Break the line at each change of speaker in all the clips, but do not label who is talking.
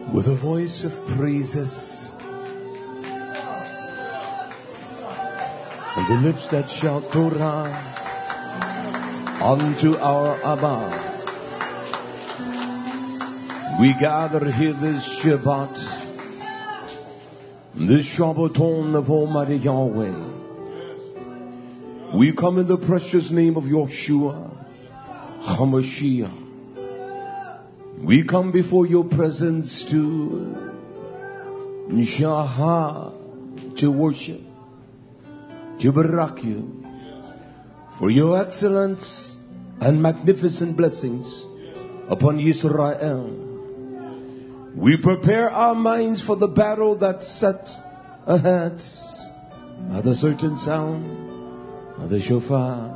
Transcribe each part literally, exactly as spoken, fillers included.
with a voice of praises and the lips that shout Torah unto our Abba. We gather here this Shabbat, this Shabbaton of Almighty Yahweh. We come in the precious name of Yeshua HaMashiach. We come before your presence to Nishaha, to worship, to barak you for your excellence and magnificent blessings upon Israel. We prepare our minds for the battle that's set ahead at the certain sound of the shofar.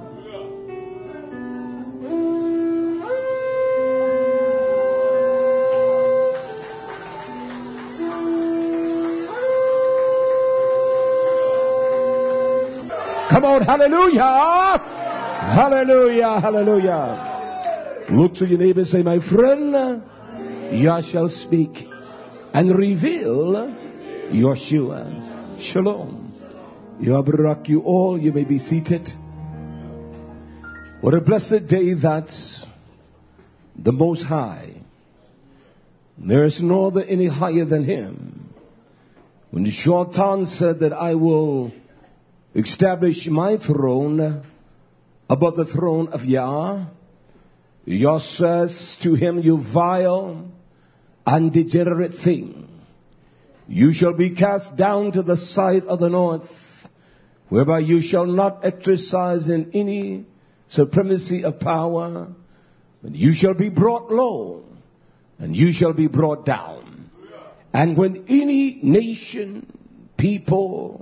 Come on, hallelujah! Hallelujah, hallelujah. Look to your neighbor and say, my friend, Yah shall speak and reveal Yeshua. Shalom. Yah barak you all. You may be seated. What a blessed day that the Most High, there is no other any higher than Him. When the Shaitan said that I will establish my throne above the throne of Yah, Yah says to him, you vile and degenerate thing, you shall be cast down to the side of the north, whereby you shall not exercise in any supremacy of power, but you shall be brought low, and you shall be brought down. And when any nation, people,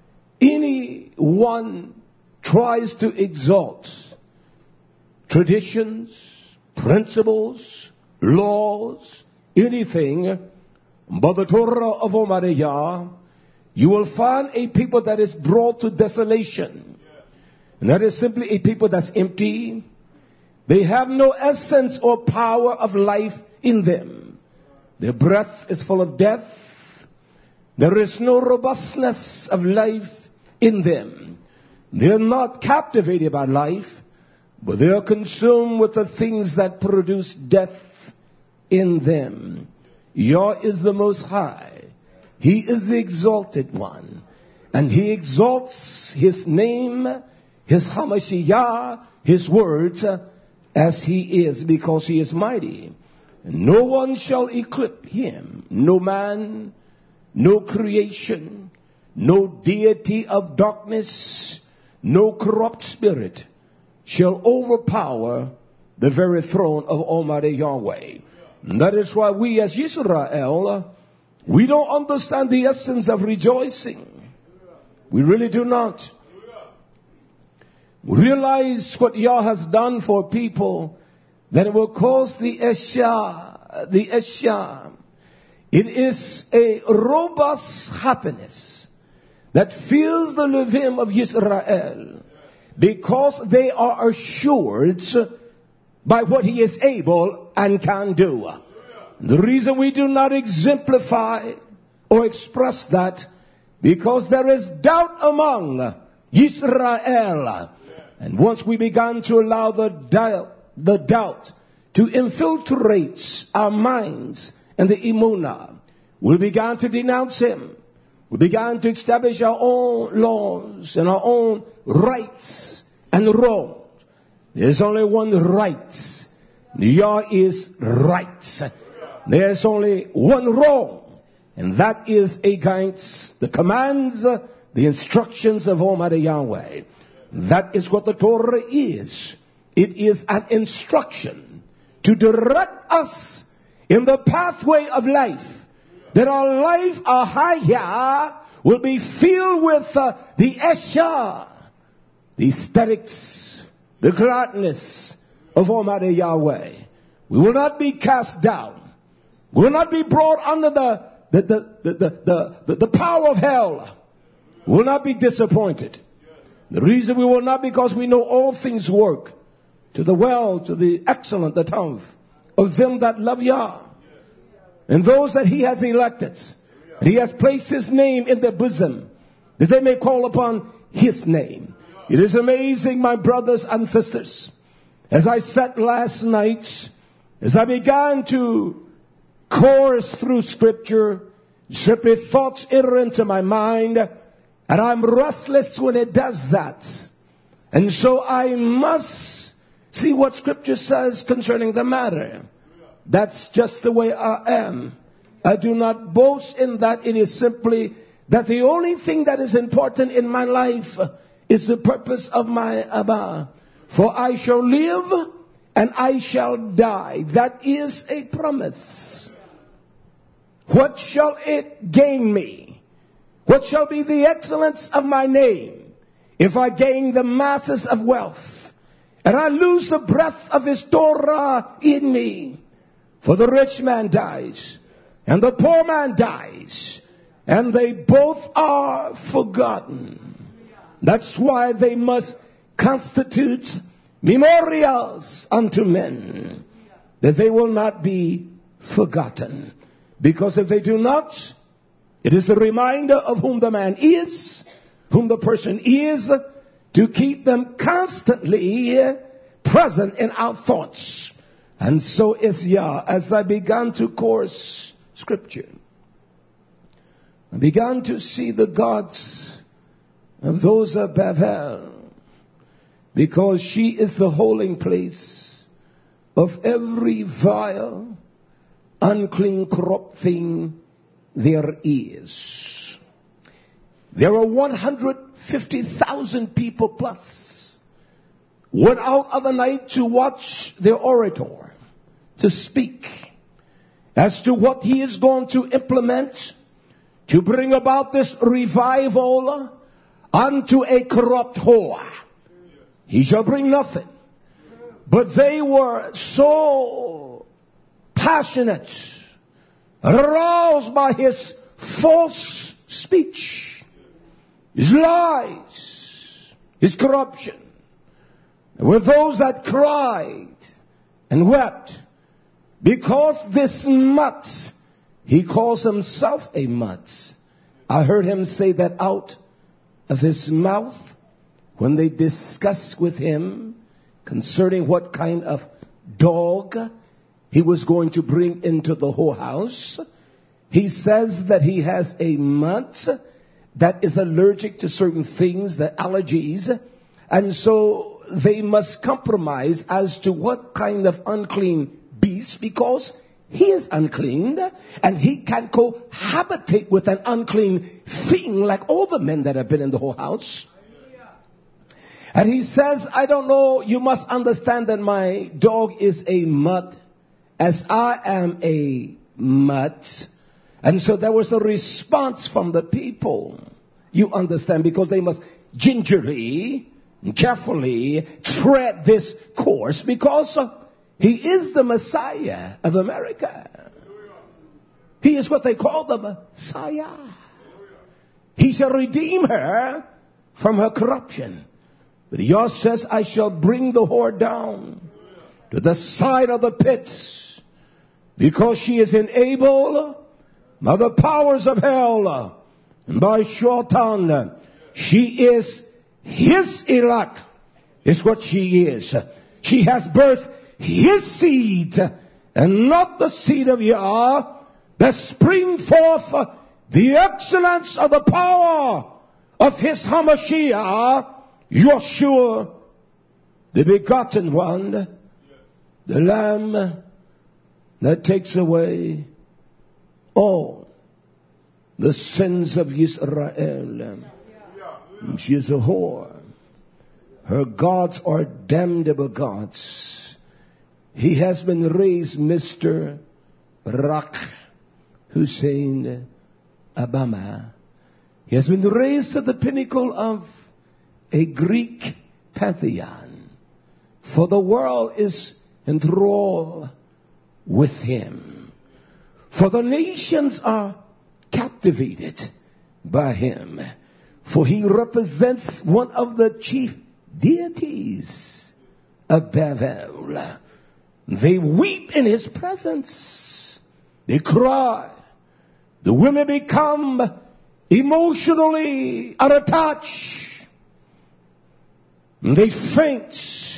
anyone tries to exalt traditions, principles, laws, anything but the Torah of Almighty Yah, you will find a people that is brought to desolation. And that is simply a people that's empty. They have no essence or power of life in them. Their breath is full of death. There is no robustness of life in them. They are not captivated by life, but they are consumed with the things that produce death in them. Yah is the Most High. He is the exalted one. And He exalts His name, His Hamashiach, His words, as He is, because He is mighty. And no one shall eclipse Him. No man, no creation, no deity of darkness, no corrupt spirit shall overpower the very throne of Almighty Yahweh. And that is why we as Israel, we don't understand the essence of rejoicing. We really do not. We realize what Yah has done for people, that it will cause the Esha, the Esha. It is a robust happiness that fills the Levim of Israel, because they are assured by what He is able and can do. The reason we do not exemplify or express that, because there is doubt among Israel. And once we began to allow the doubt, the doubt to infiltrate our minds and the emunah, we began to denounce Him. We began to establish our own laws and our own rights and wrongs. There's only one right. Yah is right. There's only one wrong, and that is against the commands, the instructions of Almighty Yahweh. That is what the Torah is. It is an instruction to direct us in the pathway of life, that our life, our haya, will be filled with uh, the esha, the aesthetics, the gladness of Almighty Yahweh. We will not be cast down. We will not be brought under the the the the the, the, the power of hell. We will not be disappointed. The reason we will not, because we know all things work to the well, to the excellent, the tov of them that love Yah. and those that he has elected. He has placed his name in their bosom, that they may call upon his name. It is amazing, my brothers and sisters, as I sat last night, as I began to course through scripture, simply thoughts enter into my mind, and I'm restless when it does that. And so I must see what scripture says concerning the matter. That's just the way I am. I do not boast in that. It is simply that the only thing that is important in my life is the purpose of my Abba. For I shall live and I shall die. That is a promise. What shall it gain me? What shall be the excellence of my name if I gain the masses of wealth and I lose the breath of his Torah in me? For the rich man dies and the poor man dies, and they both are forgotten. That's why they must constitute memorials unto men, that they will not be forgotten. Because if they do not, it is the reminder of whom the man is, whom the person is, to keep them constantly present in our thoughts. And so is Yah. As I began to course scripture, I began to see the gods of those of Babel, because she is the holding place of every vile, unclean, corrupt thing there is. There are one hundred fifty thousand people plus went out of the night to watch their orator, to speak as to what he is going to implement to bring about this revival unto a corrupt whore. He shall bring nothing. But they were so passionate, aroused by his false speech, his lies, his corruption. There were those that cried and wept because this mutt, he calls himself a mutt. I heard him say that out of his mouth when they discussed with him concerning what kind of dog he was going to bring into the whorehouse. He says that he has a mutt that is allergic to certain things, the allergies, and so they must compromise as to what kind of unclean beast, because he is unclean and he can cohabitate with an unclean thing like all the men that have been in the whorehouse. And he says, I don't know, you must understand that my dog is a mutt as I am a mutt. And so there was a response from the people. You understand, because they must gingerly and carefully tread this course, because uh, he is the Messiah of America. He is what they call the Messiah. He shall redeem her from her corruption. But Yah says, I shall bring the whore down to the side of the pit, because she is enabled by the powers of hell and by Shaitan. She is his elect, is what she is. She has birthed his seed and not the seed of Yah, that spring forth the excellence of the power of his Hamashiach, Yeshua, the begotten one, the Lamb that takes away all the sins of Israel. She is a whore. Her gods are damnable gods. He has been raised Mister Barack Hussein Obama. He has been raised to the pinnacle of a Greek pantheon. For the world is enthralled with him. For the nations are captivated by him. For he represents one of the chief deities of Babel. They weep in his presence. They cry. The women become emotionally attached. They faint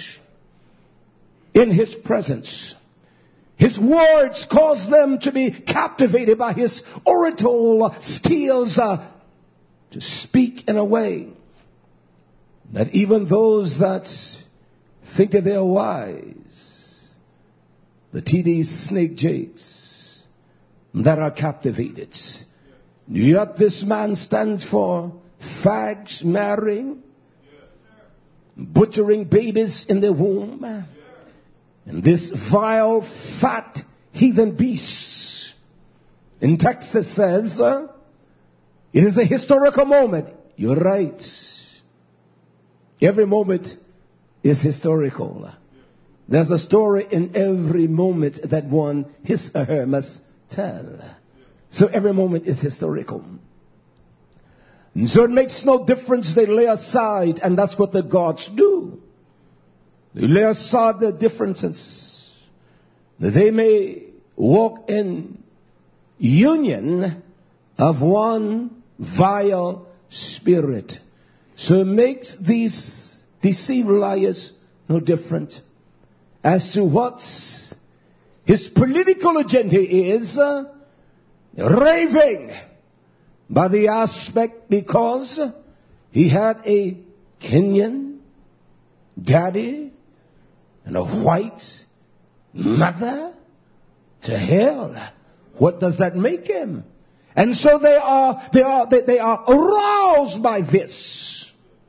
in his presence. His words cause them to be captivated by his oratorial skills uh, to speak in a way that even those that think that they're wise, the T D snake jakes that are captivated. Yet this man stands for fags marrying, butchering babies in their womb, and this vile, fat, heathen beast in Texas says, uh, it is a historical moment. You're right. Every moment is historical. There's a story in every moment that one, his or her, must tell. So every moment is historical. And so it makes no difference. They lay aside, and that's what the gods do. They lay aside their differences, that they may walk in union of one vile spirit. So it makes these deceived liars no different as to what his political agenda is, uh, raving by the aspect because he had a Kenyan daddy and a white mother. To hell, what does that make him? And so they are, they are, they, they are aroused by this.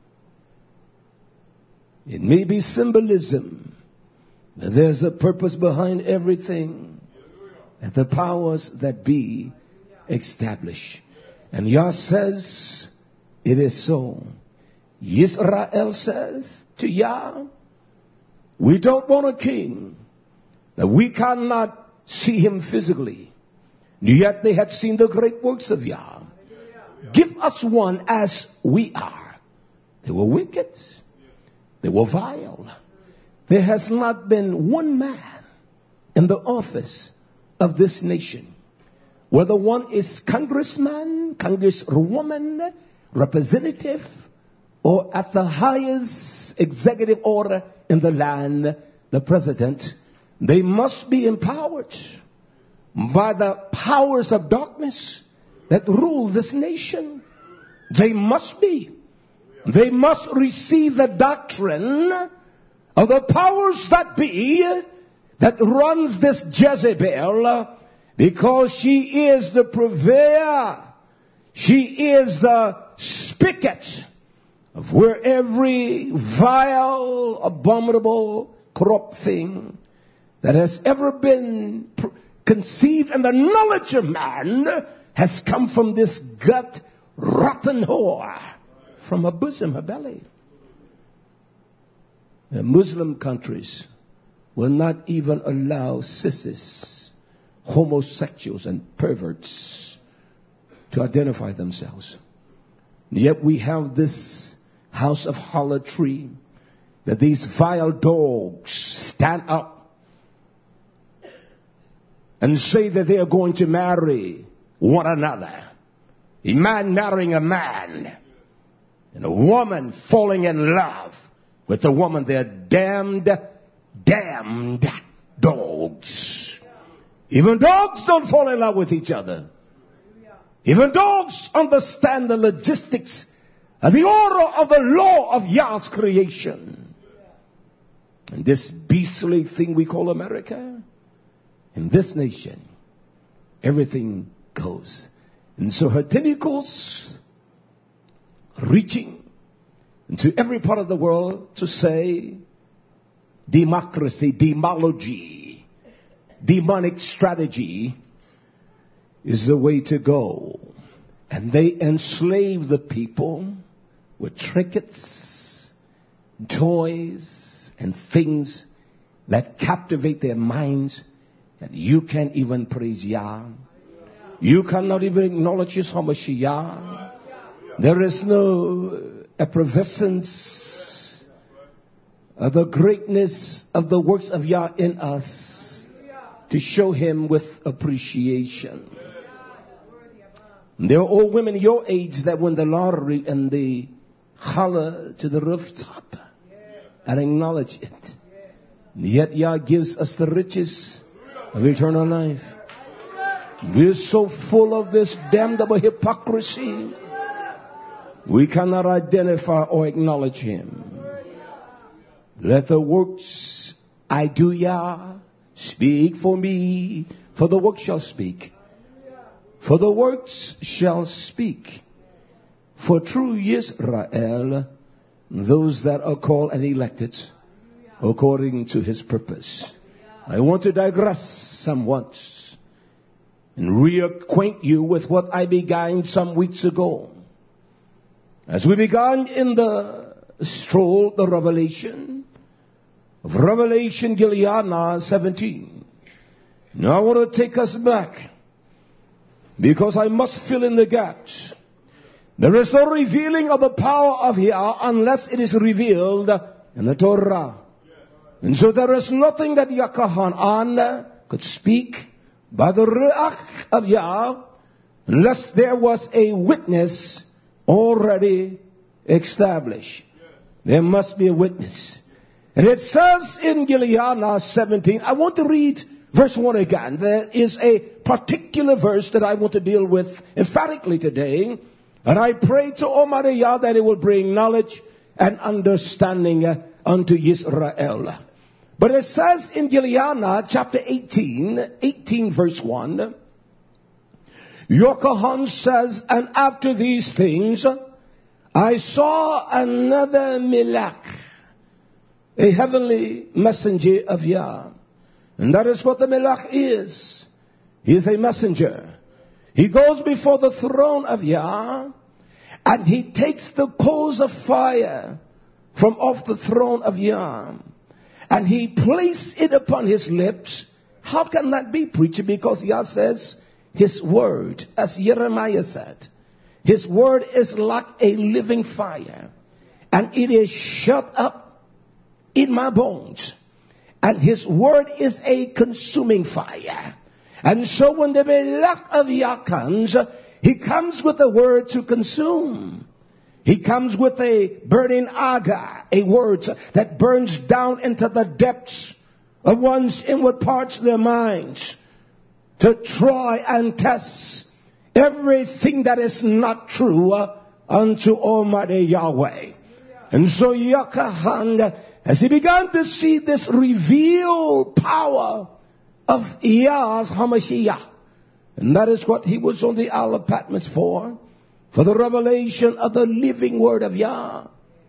It may be symbolism, but there's a purpose behind everything. And the powers that be establish. And Yah says, it is so. Yisrael says to Yah, we don't want a king, that we cannot see him physically. Yet they had seen the great works of Yah. Give us one as we are. They were wicked. They were vile. There has not been one man in the office of this nation, whether one is congressman, congresswoman, representative, or at the highest executive order in the land, the president. They must be empowered by the powers of darkness that rule this nation. They must be. They must receive the doctrine of the powers that be that runs this Jezebel, because she is the purveyor. She is the spigot of where every vile, abominable, corrupt thing that has ever been pr- conceived in the knowledge of man has come from this gut rotten whore, from her bosom, her belly. The Muslim countries will not even allow sissies, homosexuals, and perverts to identify themselves. Yet we have this house of harlotry, that these vile dogs stand up and say that they are going to marry one another. A man marrying a man, and a woman falling in love with a woman. They're damned, damned dogs. Even dogs don't fall in love with each other. Even dogs understand the logistics and the order of the law of Yah's creation. And this beastly thing we call America, in this nation, everything goes. And so her tentacles reaching into every part of the world to say democracy, demology, demonic strategy is the way to go. And they enslave the people with trinkets, toys, and things that captivate their minds, that you can't even praise Yah. You cannot even acknowledge Yeshua Mashiach. There is no effervescence of the greatness of the works of Yah in us to show him with appreciation. There are old women your age that win the lottery and they holler to the rooftop and acknowledge it. Yet Yah gives us the riches of eternal life. We're so full of this damnable hypocrisy, we cannot identify or acknowledge him. Let the works I do, Yah, speak for me, for the works shall speak. For the works shall speak for true Israel, those that are called and elected according to his purpose. I want to digress somewhat and reacquaint you with what I began some weeks ago. As we began in the stroll, the revelation of Revelation Gilead seventeen. Now I want to take us back, because I must fill in the gaps. There is no revealing of the power of Yah unless it is revealed in the Torah. And so there is nothing that Yakahanan could speak by the Ruach of Yah unless there was a witness already established. There must be a witness. And it says in Gilead seventeen, I want to read verse one again. There is a particular verse that I want to deal with emphatically today. And I pray to Almighty Yah that it will bring knowledge and understanding unto Israel. But it says in Gilead chapter eighteen, eighteen verse one, Yochanan says, and after these things, I saw another Melech, a heavenly messenger of Yah. And that is what the Melech is. He is a messenger. He goes before the throne of Yah, and he takes the coals of fire from off the throne of Yah, and he places it upon his lips. How can that be, preacher? Because Yah says his word, as Jeremiah said, his word is like a living fire, and it is shut up in my bones. And his word is a consuming fire. And so when the Melech of Yah comes, he comes with a word to consume. He comes with a burning aga, a word that burns down into the depths of one's inward parts of their minds, to try and test everything that is not true unto Almighty Yahweh. And so Yochanan, as he began to see this revealed power of Yah's HaMashiach, and that is what he was on the Isle of Patmos for, for the revelation of the living word of Yah.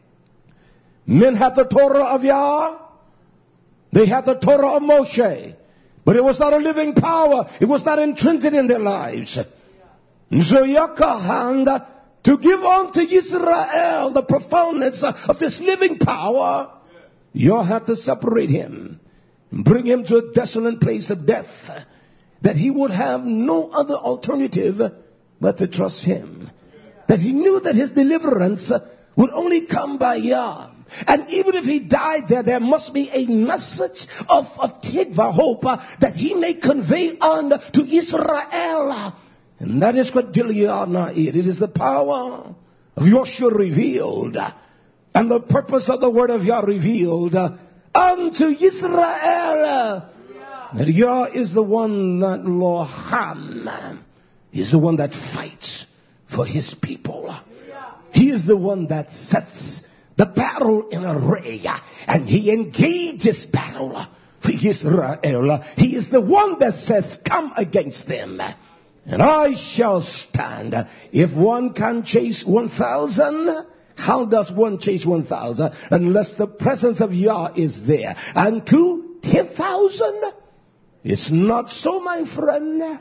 Men had the Torah of Yah, they had the Torah of Moshe, but it was not a living power. It was not intrinsic in their lives. And so Yochanan, to give unto Israel the profoundness of this living power, you had to separate him and bring him to a desolate place of death, that he would have no other alternative but to trust him. That he knew that his deliverance would only come by Yah. And even if he died there, there must be a message of, of tikva, hope, uh, that he may convey unto Israel. And that is what Gilead is. It is the power of Yoshua revealed, and the purpose of the word of Yah revealed unto Israel. That Yah is the one that loham, is the one that fights for his people. He is the one that sets the battle in array, and he engages battle for Israel. He is the one that says, come against them, and I shall stand. If one can chase one thousand, how does one chase one thousand unless the presence of Yah is there? And two, ten thousand? It's not so, my friend.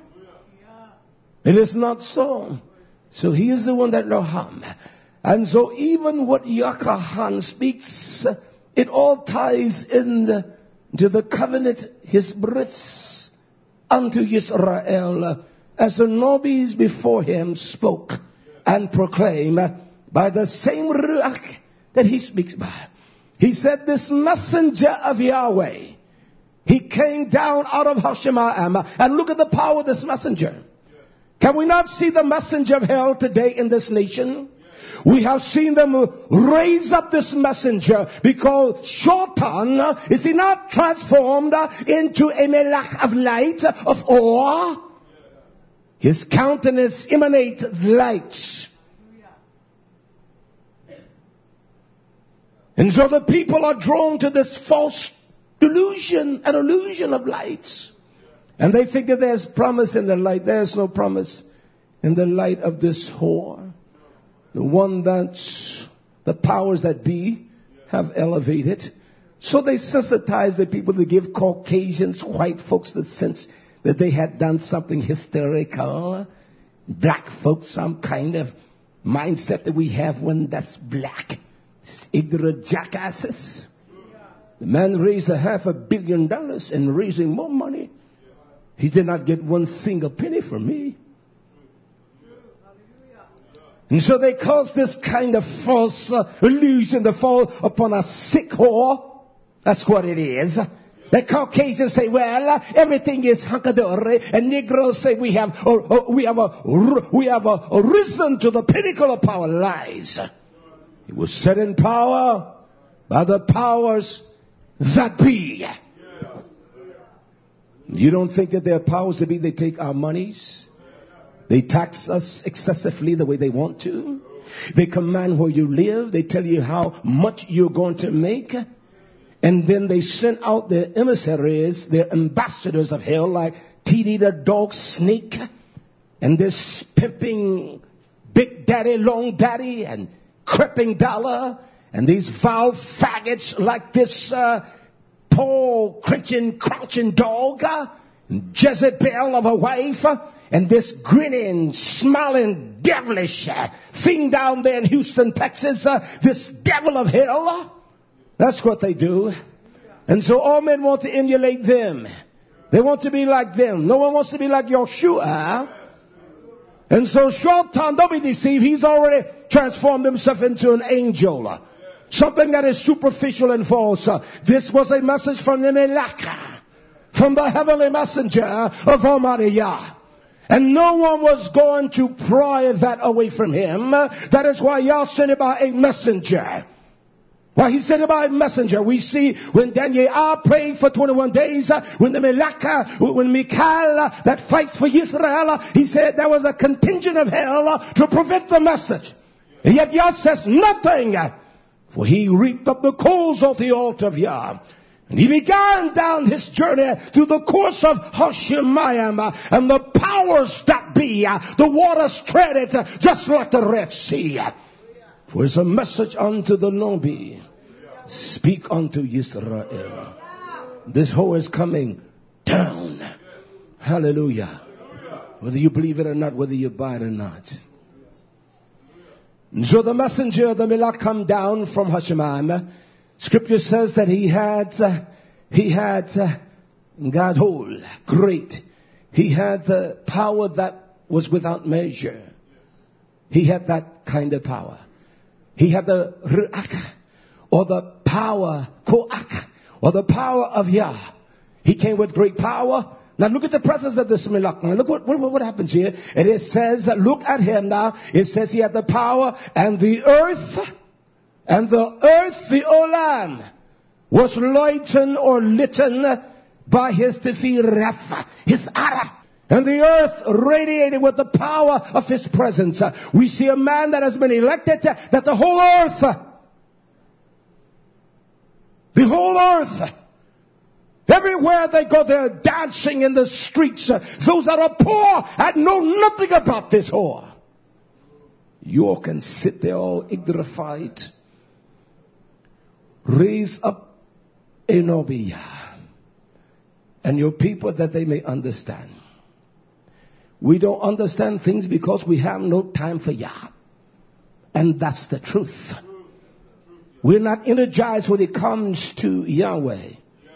It is not so. So he is the one that loham. And so even what Yochanan speaks, it all ties in the, to the covenant his brits unto Israel, as the nobis before him spoke and proclaimed by the same ruach that he speaks by. He said, this messenger of Yahweh, He came down out of Hashemayim. And look at the power of this messenger. Can we not see the messenger of hell today in this nation? We have seen them raise up this messenger because Shaitan, is he not transformed into a melech of light, of awe? His countenance emanates light. And so the people are drawn to this false delusion, an illusion of light. And they think that there's promise in the light. There's no promise in the light of this whore. The one that the powers that be have elevated. So they sensitize the people to give Caucasians, white folks, the sense that they had done something hysterical. Black folks, some kind of mindset that we have when that's black. It's ignorant jackasses. The man raised a half a billion dollars and raising more money. He did not get one single penny from me. And so they cause this kind of false uh, illusion to fall upon a sick whore. That's what it is. The Caucasians say, well, uh, everything is hunky-dory. And Negroes say we have, uh, uh, we have, uh, we have uh, risen to the pinnacle of power. Lies. It was set in power by the powers that be. You don't think that there are powers that be, they take our monies? They tax us excessively the way they want to. They command where you live. They tell you how much you're going to make. And then they send out their emissaries, their ambassadors of hell, like T D the dog snake. And this pimping Big Daddy, Long Daddy, and creeping dollar. And these vile faggots like this uh, Paul crouching, crouching dog. Uh, Jezebel of a wife. Uh, And this grinning, smiling, devilish uh, thing down there in Houston, Texas, uh, this devil of hell, uh, that's what they do. And so all men want to emulate them. They want to be like them. No one wants to be like Yeshua. And so Shaitan, don't be deceived, he's already transformed himself into an angel. Uh, something that is superficial and false. Uh, this was a message from the Melech, from the heavenly messenger of Almighty Yah. And no one was going to pry that away from him. That is why Yah sent it by a messenger. Why he sent it by a messenger. We see when Daniel prayed for twenty-one days, when the Melech, when Michael that fights for Israel, he said there was a contingent of hell to prevent the message. And yet Yah says nothing. For he reaped up the coals of the altar of Yah. And he began down his journey through the course of Hashemayim, and the powers that be, the waters treaded just like the Red Sea. For it's a message unto the Nobi. Speak unto Israel. This whore is coming down. Hallelujah. Whether you believe it or not, whether you buy it or not. And so the messenger, the Melech, come down from Hashemayim. Scripture says that he had, uh, he had, uh, Gadol, great. He had the power that was without measure. He had that kind of power. He had the Ruach, or the power, Koach, or the power of Yah. He came with great power. Now look at the presence of this Melech. Now look what, what, what happens here. And it says, look at him now. It says he had the power, and the earth, and the earth, the Olam, was lightened or litten by his tefirah, his ara. And the earth radiated with the power of his presence. We see a man that has been elected, that the whole earth, the whole earth, everywhere they go, they're dancing in the streets. Those that are poor and know nothing about this whore. You all can sit there all ignorant. Raise up a Nobiah and your people that they may understand. We don't understand things because we have no time for Yah. And that's the truth. We're not energized when it comes to Yahweh.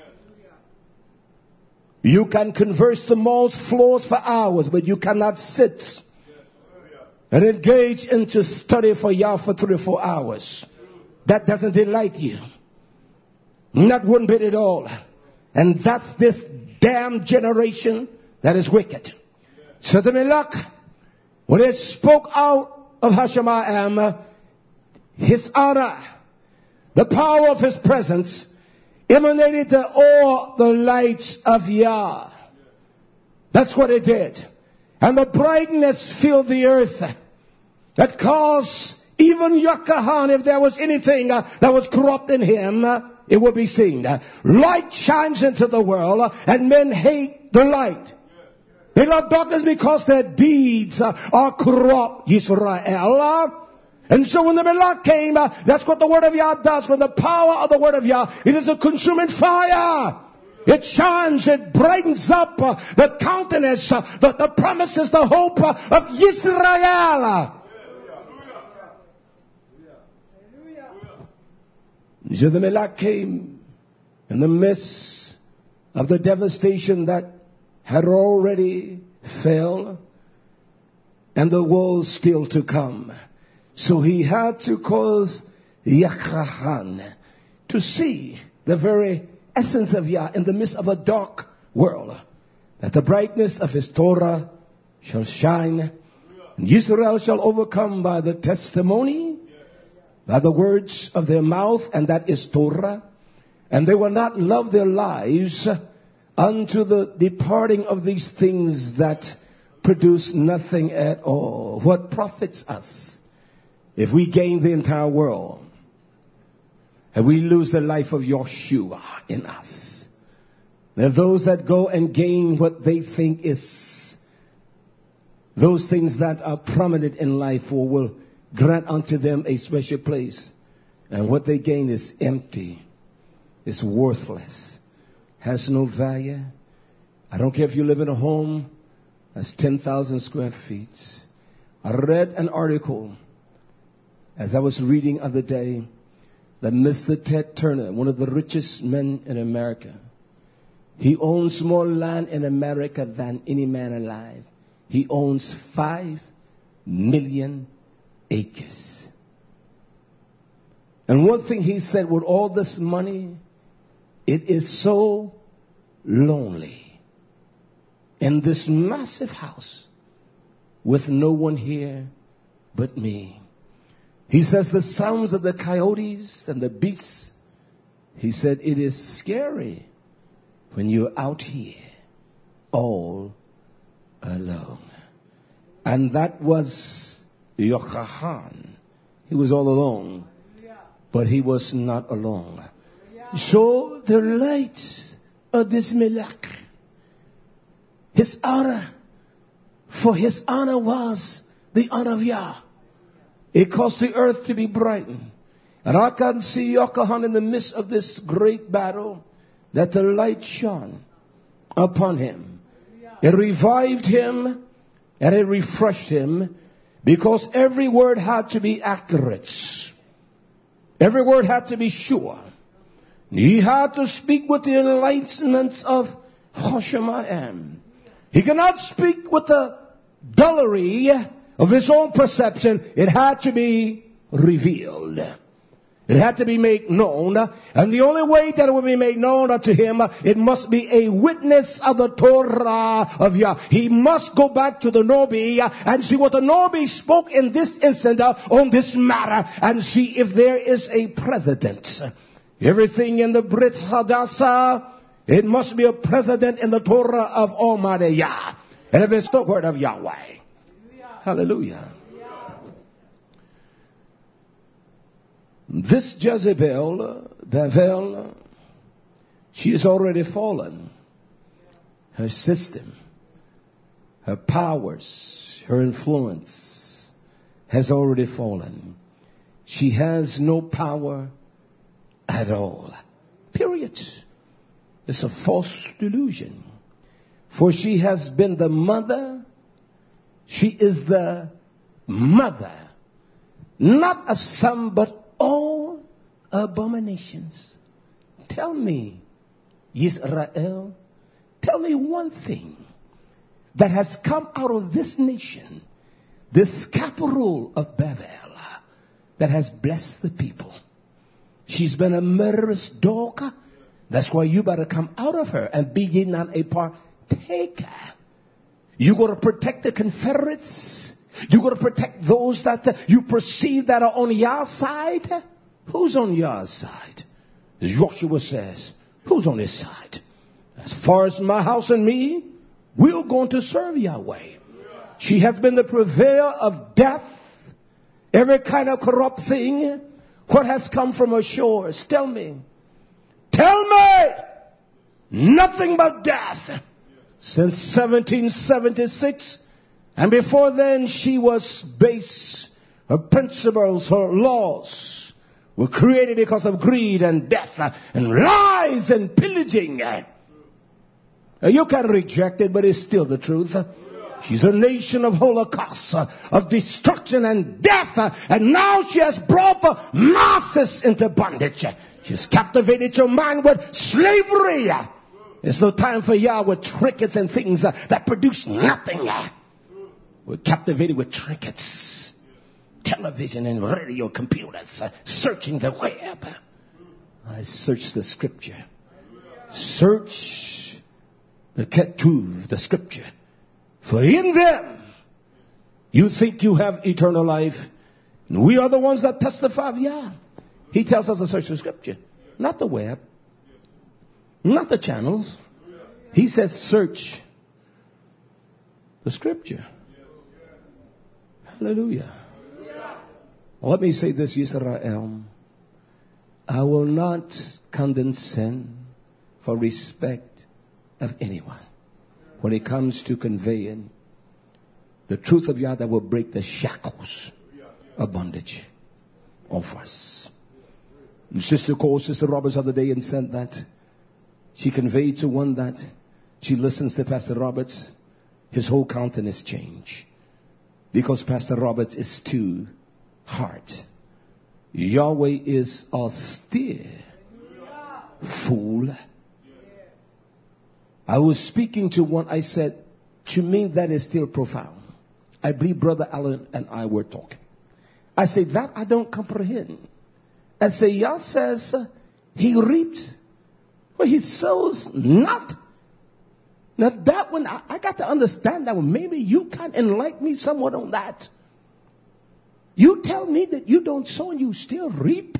You can converse the mall's floors for hours, but you cannot sit and engage into study for Yah for three or four hours. That doesn't delight you. Not one bit at all. And that's this damn generation that is wicked. So the Melech, when it spoke out of Hashemayim, his honor, the power of his presence, emanated to all the lights of Yah. That's what it did. And the brightness filled the earth that caused even Yakahan, if there was anything uh, that was corrupt in him, uh, it would be seen. Uh, light shines into the world, uh, and men hate the light. They love darkness because their deeds uh, are corrupt, Yisrael. Uh, and so when the Melech came, uh, that's what the word of Yah does. When the power of the word of Yah, it is a consuming fire. It shines, it brightens up uh, the countenance, uh, the, the promises, the hope uh, of Yisrael. So the Melech came in the midst of the devastation that had already fell and the world still to come. So he had to cause Yakahan to see the very essence of Yah in the midst of a dark world, that the brightness of his Torah shall shine, and Israel shall overcome by the testimony, by the words of their mouth, and that is Torah. And they will not love their lives unto the departing of these things that produce nothing at all. What profits us if we gain the entire world and we lose the life of Yeshua in us? There are those that go and gain what they think is those things that are prominent in life, or will grant unto them a special place. And what they gain is empty. It's worthless. Has no value. I don't care if you live in a home that's ten thousand square feet. I read an article as I was reading other day that Mister Ted Turner, one of the richest men in America, he owns more land in America than any man alive. He owns five million acres. And one thing he said, with all this money, it is so lonely in this massive house with no one here but me. He says the sounds of the coyotes and the beasts, he said, it is scary when you're out here all alone. And that was Yochanan. He was all alone, but he was not alone. So the light of this Melech, his honor, for his honor was the honor of Yah. It caused the earth to be brightened. And I can see Yochanan in the midst of this great battle, that the light shone upon him. It revived him and it refreshed him, because every word had to be accurate. Every word had to be sure. He had to speak with the enlightenment of Hashemayim. He cannot speak with the dullery of his own perception. It had to be revealed. It had to be made known. And the only way that it would be made known unto him, it must be a witness of the Torah of Yah. He must go back to the Nobi and see what the Nobi spoke in this instant on this matter, and see if there is a precedent. Everything in the Brit Hadassah, it must be a precedent in the Torah of Almighty Yah. And if it's the word of Yahweh. Hallelujah. This Jezebel, Bavel, she is already fallen. Her system, her powers, her influence has already fallen. She has no power at all. Period. It's a false delusion. For she has been the mother, she is the mother, not of some but all abominations. Tell me, Israel, tell me one thing that has come out of this nation, this capital of Babel, that has blessed the people. She's been a murderous dog That's why you better come out of her and be ye not a partaker. You got to protect the Confederates. You got to protect those that uh, you perceive that are on your side. Who's on your side? As Joshua says, who's on his side? As far as my house and me, we're going to serve Yahweh. She has been the purveyor of death, every kind of corrupt thing. What has come from her shores? Tell me. Tell me. Nothing but death. Since seventeen seventy-six. And before then, she was base. Her principles, her laws were created because of greed and death and lies and pillaging. You can reject it, but it's still the truth. She's a nation of holocaust, of destruction and death. And now she has brought the masses into bondage. She's captivated your mind with slavery. There's no time for y'all with trinkets and things that produce nothing. We're captivated with trinkets. Television and radio, computers, searching the web. I search the scripture. Search the Ketuv, the scripture. For in them, you think you have eternal life. And we are the ones that testify of Yah. He tells us to search the scripture. Not the web. Not the channels. He says search the scripture. Hallelujah. Let me say this, Yisrael. I will not condescend for respect of anyone when it comes to conveying the truth of Yah that will break the shackles of bondage of us. And Sister called Sister Roberts the other day and said that she conveyed to one that she listens to Pastor Roberts, his whole countenance change. Because Pastor Roberts is too hard. Yahweh is austere. Fool. I was speaking to one, I said, to me that is still profound. I believe Brother Allen and I were talking. I say, that I don't comprehend. I say, Yah says, he reaps where he sows not. Now that one, I, I got to understand that one. Maybe you can enlighten me somewhat on that. You tell me that you don't sow and you still reap.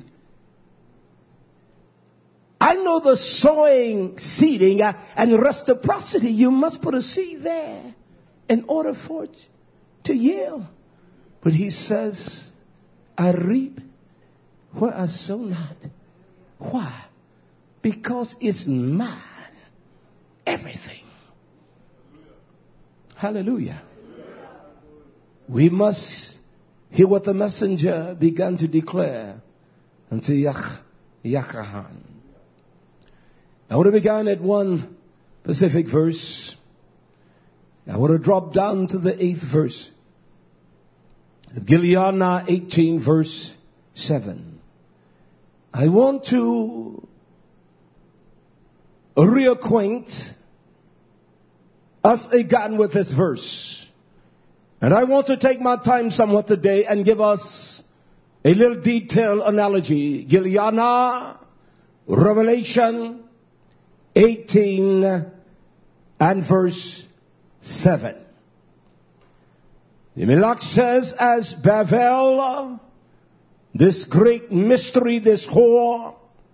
I know the sowing, seeding, uh, and reciprocity. You must put a seed there in order for it to yield. But he says, I reap where I sow not. Why? Because it's mine. Everything. Hallelujah. We must hear what the messenger began to declare unto Yach, Yachahan. I want to begin at one specific verse. I want to drop down to the eighth verse. Gilead eighteen verse seven. I want to reacquaint us again with this verse. And I want to take my time somewhat today and give us a little detailed analogy. Gilead, Revelation eighteen and verse seven. The Malach says, as Bavel, this great mystery, this whore,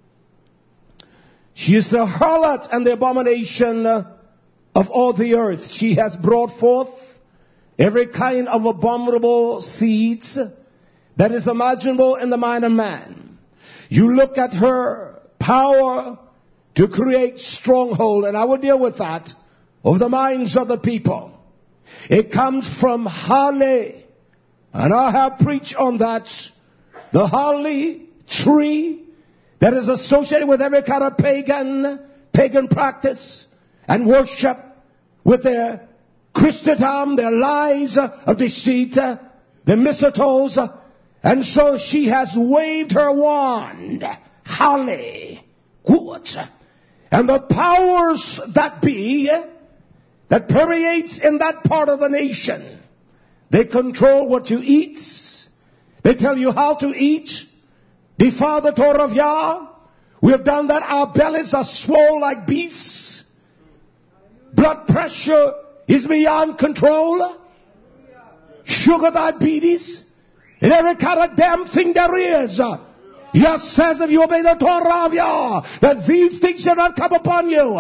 she is the harlot and the abomination of all the earth. She has brought forth every kind of abominable seeds that is imaginable in the mind of man. You look at her power to create stronghold, and I will deal with that, of the minds of the people. It comes from holly, and I have preached on that. The holly tree that is associated with every kind of pagan, pagan practice and worship, with their Christendom, their lies of deceit, their mistletoes. And so she has waved her wand, holly, good. And the powers that be, that permeates in that part of the nation, they control what you eat. They tell you how to eat. Defile the Torah of Yah We have done that. Our bellies are swole like beasts. Blood pressure is beyond control. Sugar diabetes. And every kind of damn thing there is. Yes, says if you obey the Torah of Yah, that these things shall not come upon you.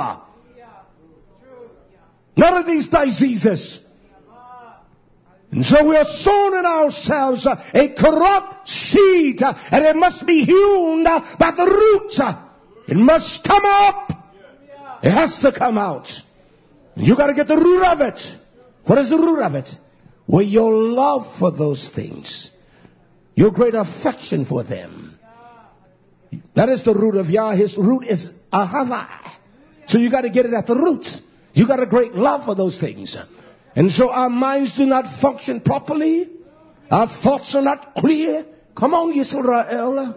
None of these diseases. And so we are sown in ourselves a corrupt seed, and it must be hewn by the roots. It must come up. It has to come out. You got to get the root of it. What is the root of it? Well, your love for those things, your great affection for them. That is the root of Yah. His root is ahava. So you got to get it at the root. You got a great love for those things. And so our minds do not function properly. Our thoughts are not clear. Come on, Yisrael.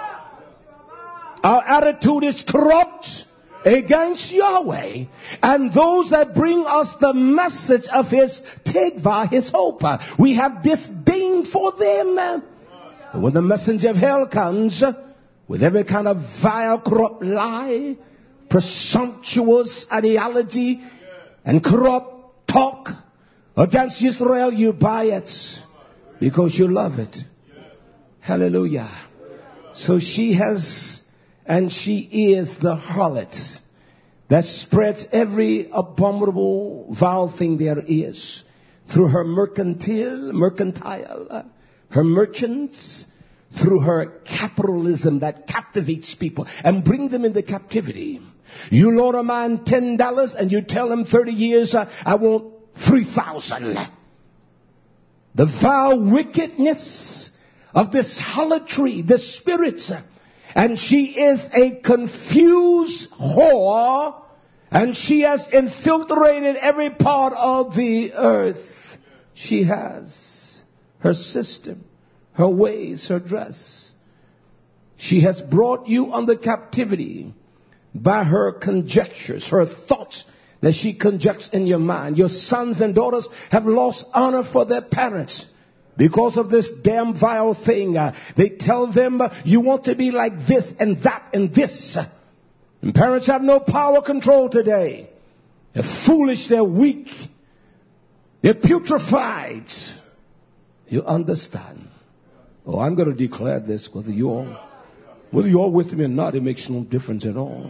Our attitude is corrupt against Yahweh. And those that bring us the message of His Tikvah, His hope, we have disdain for them. And when the messenger of hell comes with every kind of vile, corrupt lie, presumptuous ideology, and corrupt talk against Israel, you buy it because you love it. Hallelujah. So she has, and she is the harlot that spreads every abominable, vile thing there is through her mercantile, mercantile, her merchants, through her capitalism that captivates people and bring them into captivity. You loan a man ten dollars and you tell him thirty years, uh, I want three thousand. The vile wickedness of this harlotry, this spirit. And she is a confused whore, and she has infiltrated every part of the earth. She has her system, her ways, her dress. She has brought you under captivity by her conjectures, her thoughts that she conjectures in your mind. Your sons and daughters have lost honor for their parents because of this damn vile thing. Uh, they tell them uh, you want to be like this and that and this. And parents have no power control today. They're foolish, they're weak, they're putrefied. You understand? Oh, I'm going to declare this, whether you all, whether you're with me or not, it makes no difference at all.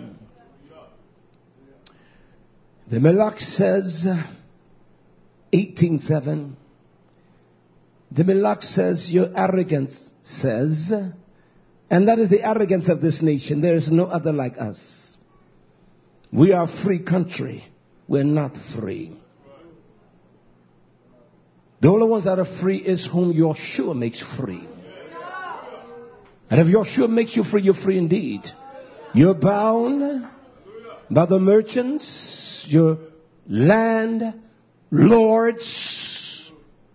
The Melach says, eighteen seven, the Melach says, your arrogance says, and that is the arrogance of this nation. There is no other like us. We are a free country. We're not free. The only ones that are free is whom Yeshua makes free. And if Yeshua makes you free, you're free indeed. You're bound by the merchants, your land lords,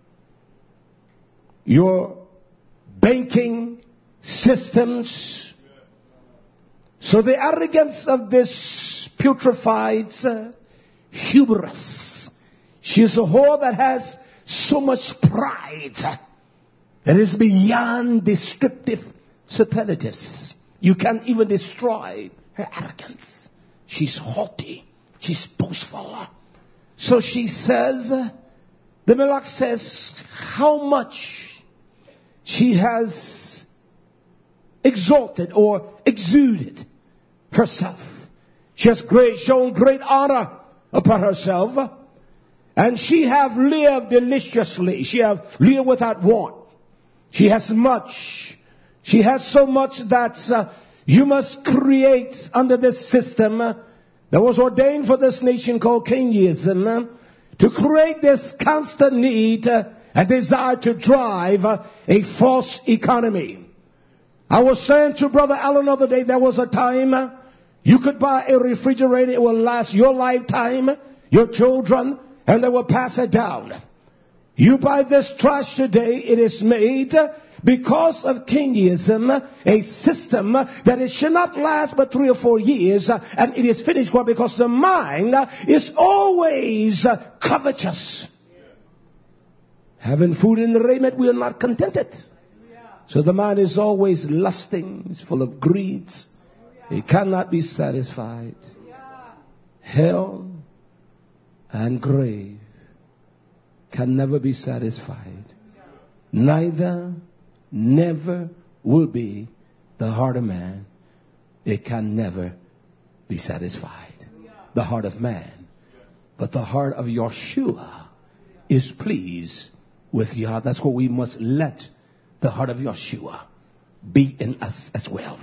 your banking systems. So the arrogance of this putrefied uh, hubris. She's a whore that has so much pride that is beyond descriptive superlatives. You can't even destroy her arrogance. She's haughty. She's boastful. So she says, the Melach says, how much she has exalted or exuded herself. She has great, shown great honor upon herself. And she have lived deliciously. She have lived without want. She has much. She has so much that uh, you must create under this system uh, that was ordained for this nation called Keynesianism uh, to create this constant need uh, and desire to drive uh, a false economy. I was saying to Brother Allen the other day, there was a time uh, you could buy a refrigerator. It will last your lifetime, your children, and they will pass it down. You buy this trash today, it is made because of Keynesianism, a system that it should not last but three or four years, and it is finished. Why? Because the mind is always covetous. Having food and raiment, we are not contented. So the mind is always lusting, it's full of greeds, It cannot be satisfied. Hell and grave can never be satisfied. Neither, never will be the heart of man. It can never be satisfied. The heart of man. But the heart of Yeshua is pleased with Yah. That's what we must let the heart of Yeshua be in us as well.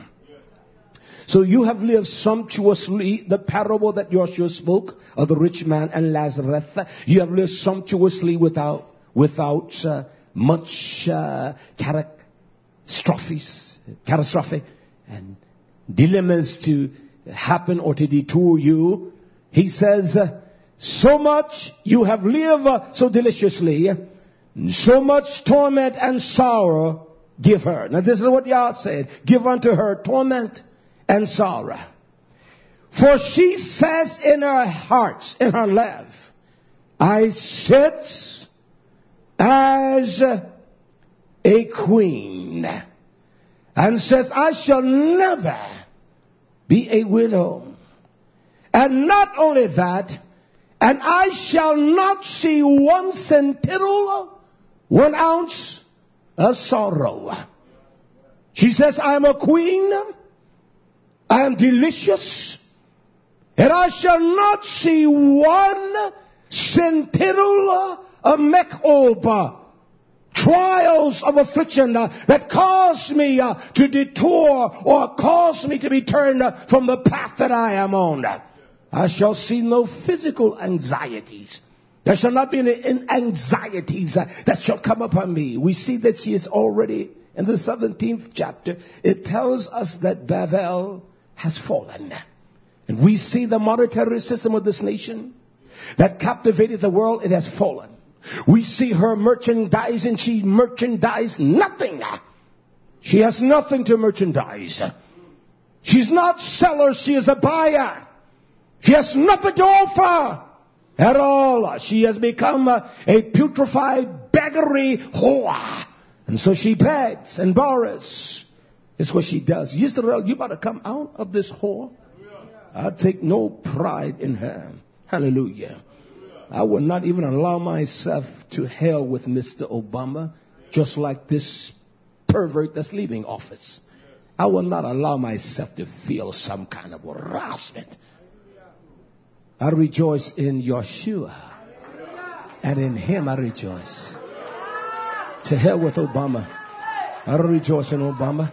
So you have lived sumptuously. The parable that Yeshua spoke of the rich man and Lazarus. You have lived sumptuously without without uh, much uh, catastrophes, catastrophic and dilemmas to happen or to detour you. He says, uh, so much you have lived uh, so deliciously, so much torment and sorrow give her. Now this is what Yah said. Give unto her torment and sorrow. For she says in her heart, in her life, I sit as a queen. And says, I shall never be a widow. And not only that, and I shall not see one centittle, one ounce of sorrow. She says, I am a queen. I am delicious. And I shall not see one centittle of mechoba, trials of affliction uh, that cause me uh, to detour or cause me to be turned uh, from the path that I am on. I shall see no physical anxieties. There shall not be any anxieties uh, that shall come upon me. We see that she is already in the seventeenth chapter. It tells us that Babel has fallen. And we see the monetary system of this nation that captivated the world. It has fallen. We see her merchandising. She merchandised nothing. She has nothing to merchandise. She's not seller. She is a buyer. She has nothing to offer at all. She has become a, a putrefied beggary whore. And so she begs and borrows. It's what she does. Israel, you better come out of this whore. I take no pride in her. Hallelujah. I will not even allow myself to hell with Mister Obama, just like this pervert that's leaving office. I will not allow myself to feel some kind of harassment. I rejoice in Yeshua, and in him I rejoice. To hell with Obama. I don't rejoice in Obama.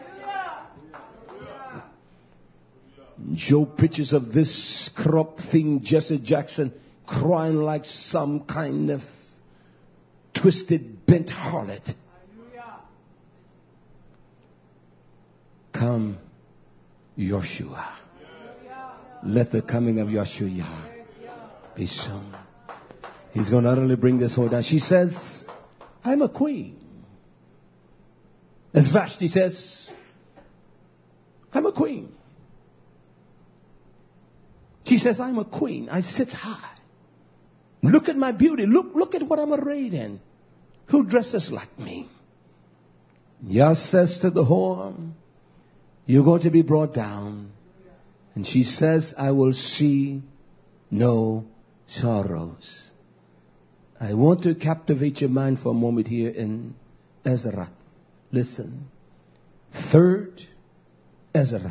Show pictures of this corrupt thing, Jesse Jackson, crying like some kind of twisted, bent harlot. Come, Yeshua. Let the coming of Yeshua be shown. He's going to not only bring this whole down. She says, I'm a queen. As Vashti says, I'm a queen. She says, I'm a queen. I sit high. Look at my beauty. Look, look at what I'm arrayed in. Who dresses like me? Yah says to the whore, you're going to be brought down. And she says, I will see no sorrows. I want to captivate your mind for a moment here in Ezra. Listen. Third Ezra.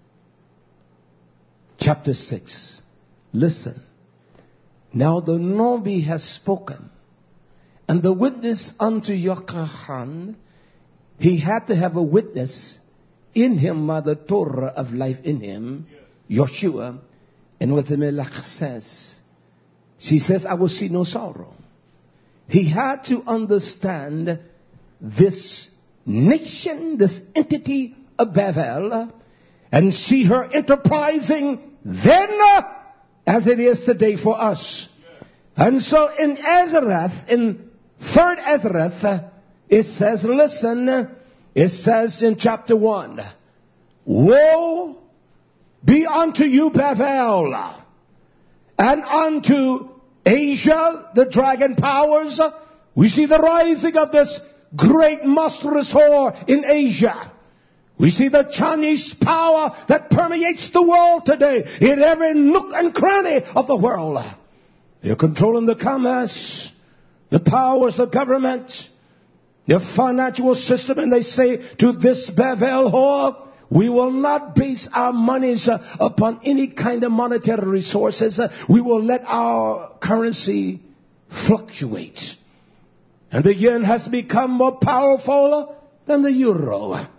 Chapter six. Listen. Now the Nabi has spoken. And the witness unto Yochanan, he had to have a witness in him by the Torah of life in him, Yeshua. And what the Melech says, she says, I will see no sorrow. He had to understand this nation, this entity of Babel, and see her enterprising then as it is today for us. And so in Ezra, in third Ezra, it says, listen, it says in chapter one, woe be unto you, Babel, and unto Asia, the dragon powers. We see the rising of this great monstrous whore in Asia. We see the Chinese power that permeates the world today in every nook and cranny of the world. They're controlling the commerce, the powers, the government, their financial system, and they say to this Babel whore, we will not base our monies uh, upon any kind of monetary resources. Uh, we will let our currency fluctuate. And the yen has become more powerful than the euro.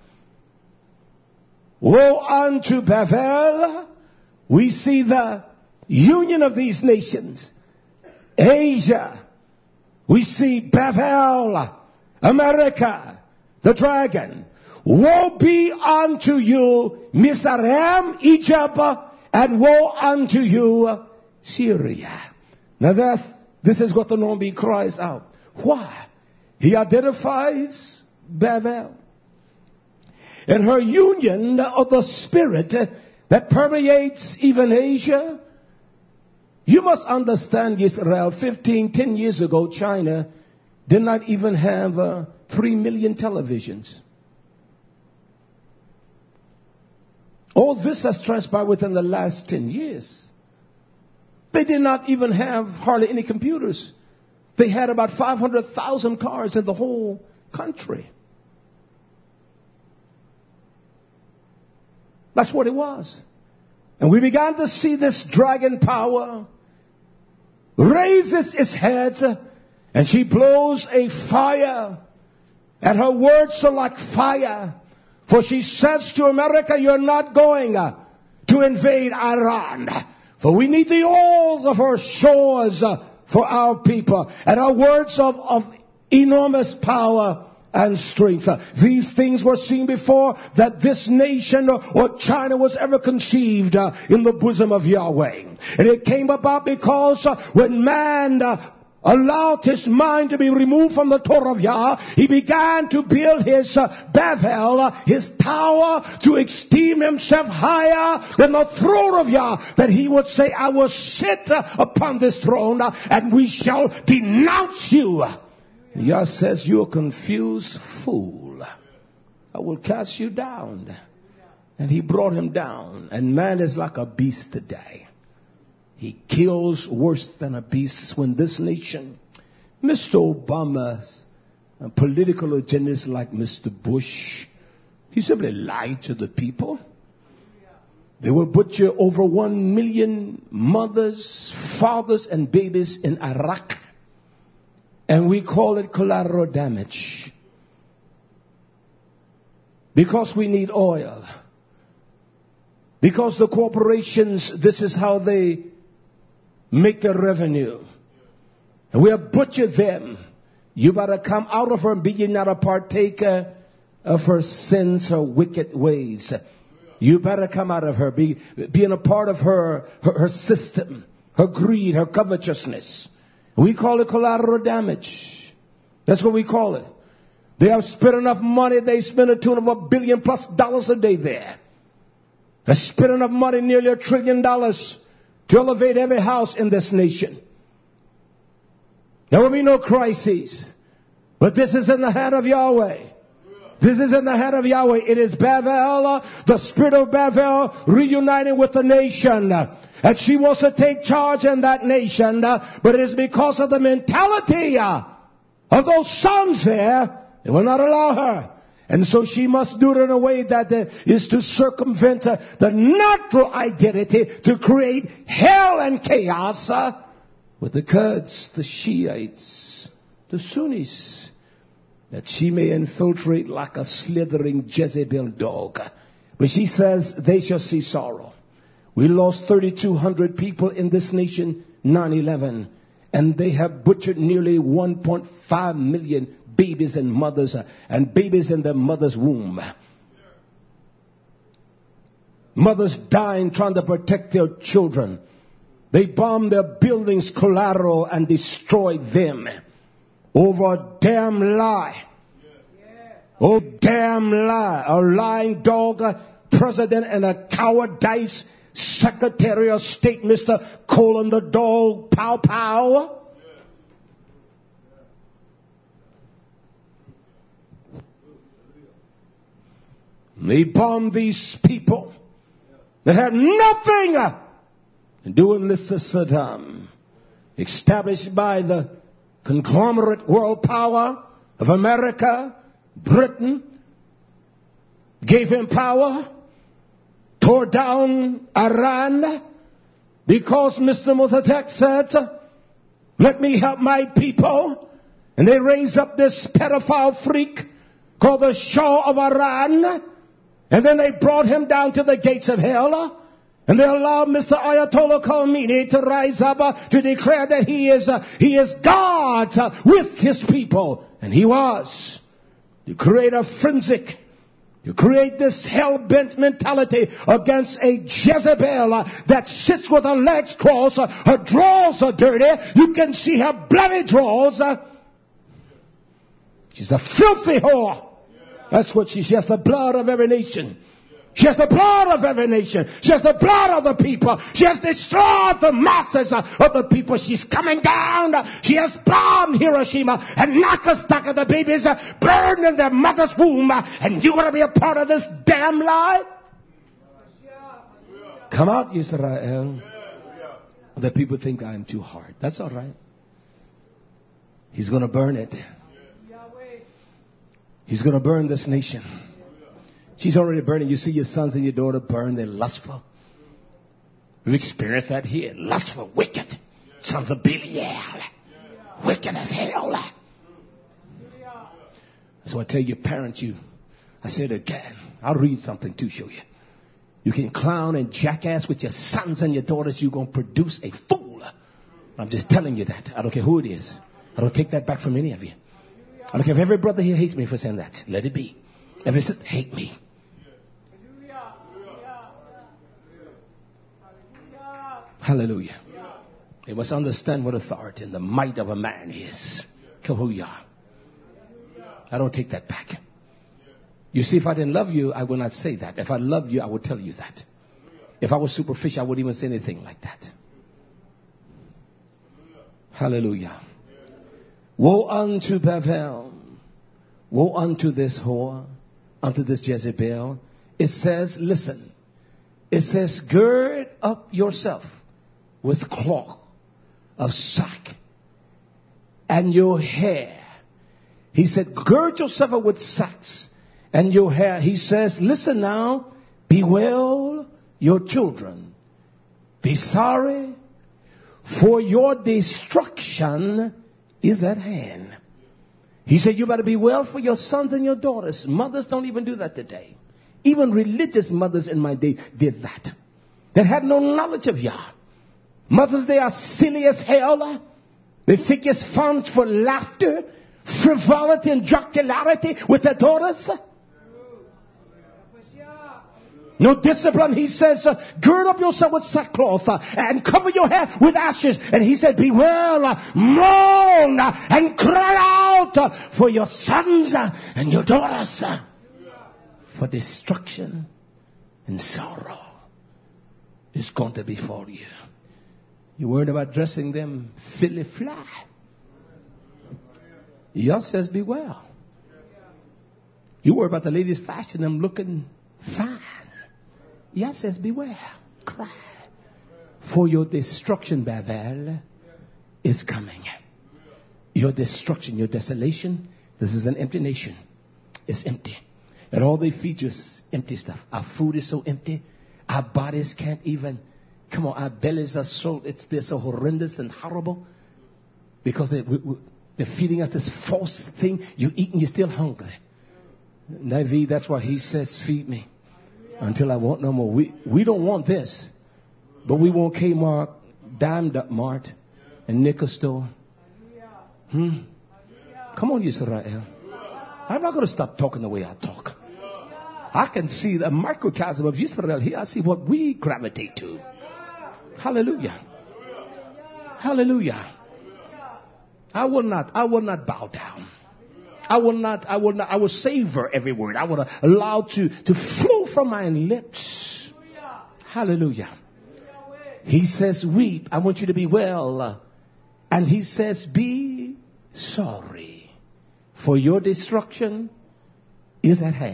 Woe unto Babel. We see the union of these nations. Asia. We see Babel, America, the dragon. Woe be unto you, Mizraim, Egypt, and woe unto you, Syria. Now that's, this is what the Naomi cries out. Why? He identifies Babel and her union of the spirit that permeates even Asia. You must understand, Israel, fifteen, ten years ago, China did not even have uh, three million televisions. All this has transpired within the last ten years. They did not even have hardly any computers. They had about five hundred thousand cars in the whole country. That's what it was. And we began to see this dragon power raises its head, and she blows a fire, and her words are like fire. For she says to America, you're not going uh, to invade Iran. For we need the oils of her shores uh, for our people. And her words of, of enormous power and strength. Uh, these things were seen before that this nation or, or China was ever conceived uh, in the bosom of Yahweh. And it came about because uh, when man uh, allowed his mind to be removed from the Torah of Yah, he began to build his uh, Babel, uh, his tower, to esteem himself higher than the throne of Yah, that he would say, I will sit uh, upon this throne uh, and we shall denounce you. Yah says, you're a confused fool. I will cast you down. And he brought him down. And man is like a beast today. He kills worse than a beast. When this nation, Mister Obama's uh, political agendas like Mister Bush, he simply lied to the people. They will butcher over one million mothers, fathers, and babies in Iraq. And we call it collateral damage. Because we need oil. Because the corporations, this is how they make their revenue. And we have butchered them. You better come out of her and be ye not a partaker of her sins, her wicked ways. You better come out of her, be, being a part of her, her, her system, her greed, her covetousness. We call it collateral damage. That's what we call it. They have spent enough money. They spend a tune of a billion plus dollars a day there. They spend enough money, nearly a trillion dollars, to elevate every house in this nation. There will be no crises. But this is in the hand of Yahweh. This is in the hand of Yahweh. It is Babel, the spirit of Babel, reuniting with the nation. And she wants to take charge in that nation. But it is because of the mentality of those sons there, they will not allow her. And so she must do it in a way that uh, is to circumvent uh, the natural identity, to create hell and chaos uh, with the Kurds, the Shiites, the Sunnis, that she may infiltrate like a slithering Jezebel dog. But she says they shall see sorrow. We lost thirty-two hundred people in this nation, nine eleven, and they have butchered nearly one point five million babies and mothers uh, and babies in their mother's womb. Mothers dying trying to protect their children. They bomb their buildings collateral and destroy them over a damn lie. Oh, damn lie. A lying dog, a president, and a cowardice Secretary of State, Mister Colin the dog, pow pow. They bombed these people that had nothing to do with Mister Saddam, established by the conglomerate world power of America, Britain, gave him power, tore down Iran, because Mister Mossadegh said, let me help my people. And they raised up this pedophile freak called the Shah of Iran. And then they brought him down to the gates of hell. And they allowed Mister Ayatollah Khomeini to rise up uh, to declare that he is, uh, he is God uh, with his people. And he was. To create a forensic, to create this hell-bent mentality against a Jezebel uh, that sits with her legs crossed, uh, her drawers are dirty, you can see her bloody drawers. Uh, she's a filthy whore. That's what she, she has the blood of every nation. She has the blood of every nation. She has the blood of the people. She has destroyed the masses uh, of the people. She's coming down. She has bombed Hiroshima and Nagasaki. The babies uh, burned in their mother's womb. Uh, and you want to be a part of this damn lie? Come out, Israel. The people think I'm too hard. That's all right. He's going to burn it. He's going to burn this nation. She's already burning. You see your sons and your daughter burn. They're lustful. We've experienced that here. Lustful, wicked. Sons of Belial. Wicked as hell. So I tell you, parents, you, I said again, I'll read something to show you. You can clown and jackass with your sons and your daughters. You're going to produce a fool. I'm just telling you that. I don't care who it is. I don't take that back from any of you. I don't care if every brother here hates me for saying that. Let it be. Every sister, hate me. Hallelujah. They must understand what authority and the might of a man is. Kahuya. I don't take that back. You see, if I didn't love you, I would not say that. If I loved you, I would tell you that. If I was superficial, I wouldn't even say anything like that. Hallelujah. Woe unto Babel. Woe unto this whore, unto this Jezebel. It says, listen. It says, gird up yourself with cloth of sack and your hair. He said, gird yourself up with sacks and your hair. He says, listen now, bewail your children. Be sorry, for your destruction is at hand. He said, you better bewail for your sons and your daughters. Mothers don't even do that today. Even religious mothers in my day did that. That had no knowledge of Yah. Mothers, they are silly as hell. They think it's fun for laughter, frivolity, and jocularity with their daughters. No discipline. He says, uh, gird up yourself with sackcloth uh, and cover your head with ashes. And he said, bewail, uh, mourn, uh, and cry out uh, for your sons uh, and your daughters. Uh, for destruction and sorrow is going to befall you. You worried about dressing them filly fly. Yah says, beware. You worry about the ladies fashion them looking fine. Yah says, beware, cry. For your destruction, Babel, is coming. Your destruction, your desolation. This is an empty nation. It's empty. And all they feed is empty stuff. Our food is so empty. Our bodies can't even, come on, our bellies are so, it's, they're so horrendous and horrible. Because they, we, we, they're feeding us this false thing. You eat and you're still hungry. Navi, that's why he says, feed me until I want no more. We we don't want this, but we want Kmart, Dime Mart, and Nickel Store. Hmm? Come on, Israel. I'm not going to stop talking the way I talk. I can see the microcosm of Israel here. I see what we gravitate to. Hallelujah. Hallelujah. I will not, I will not bow down. I will not, I will not, I will savor every word. I will allow to, to flow from my lips. Hallelujah. He says, weep. I want you to be well. And he says, be sorry. For your destruction is at hand.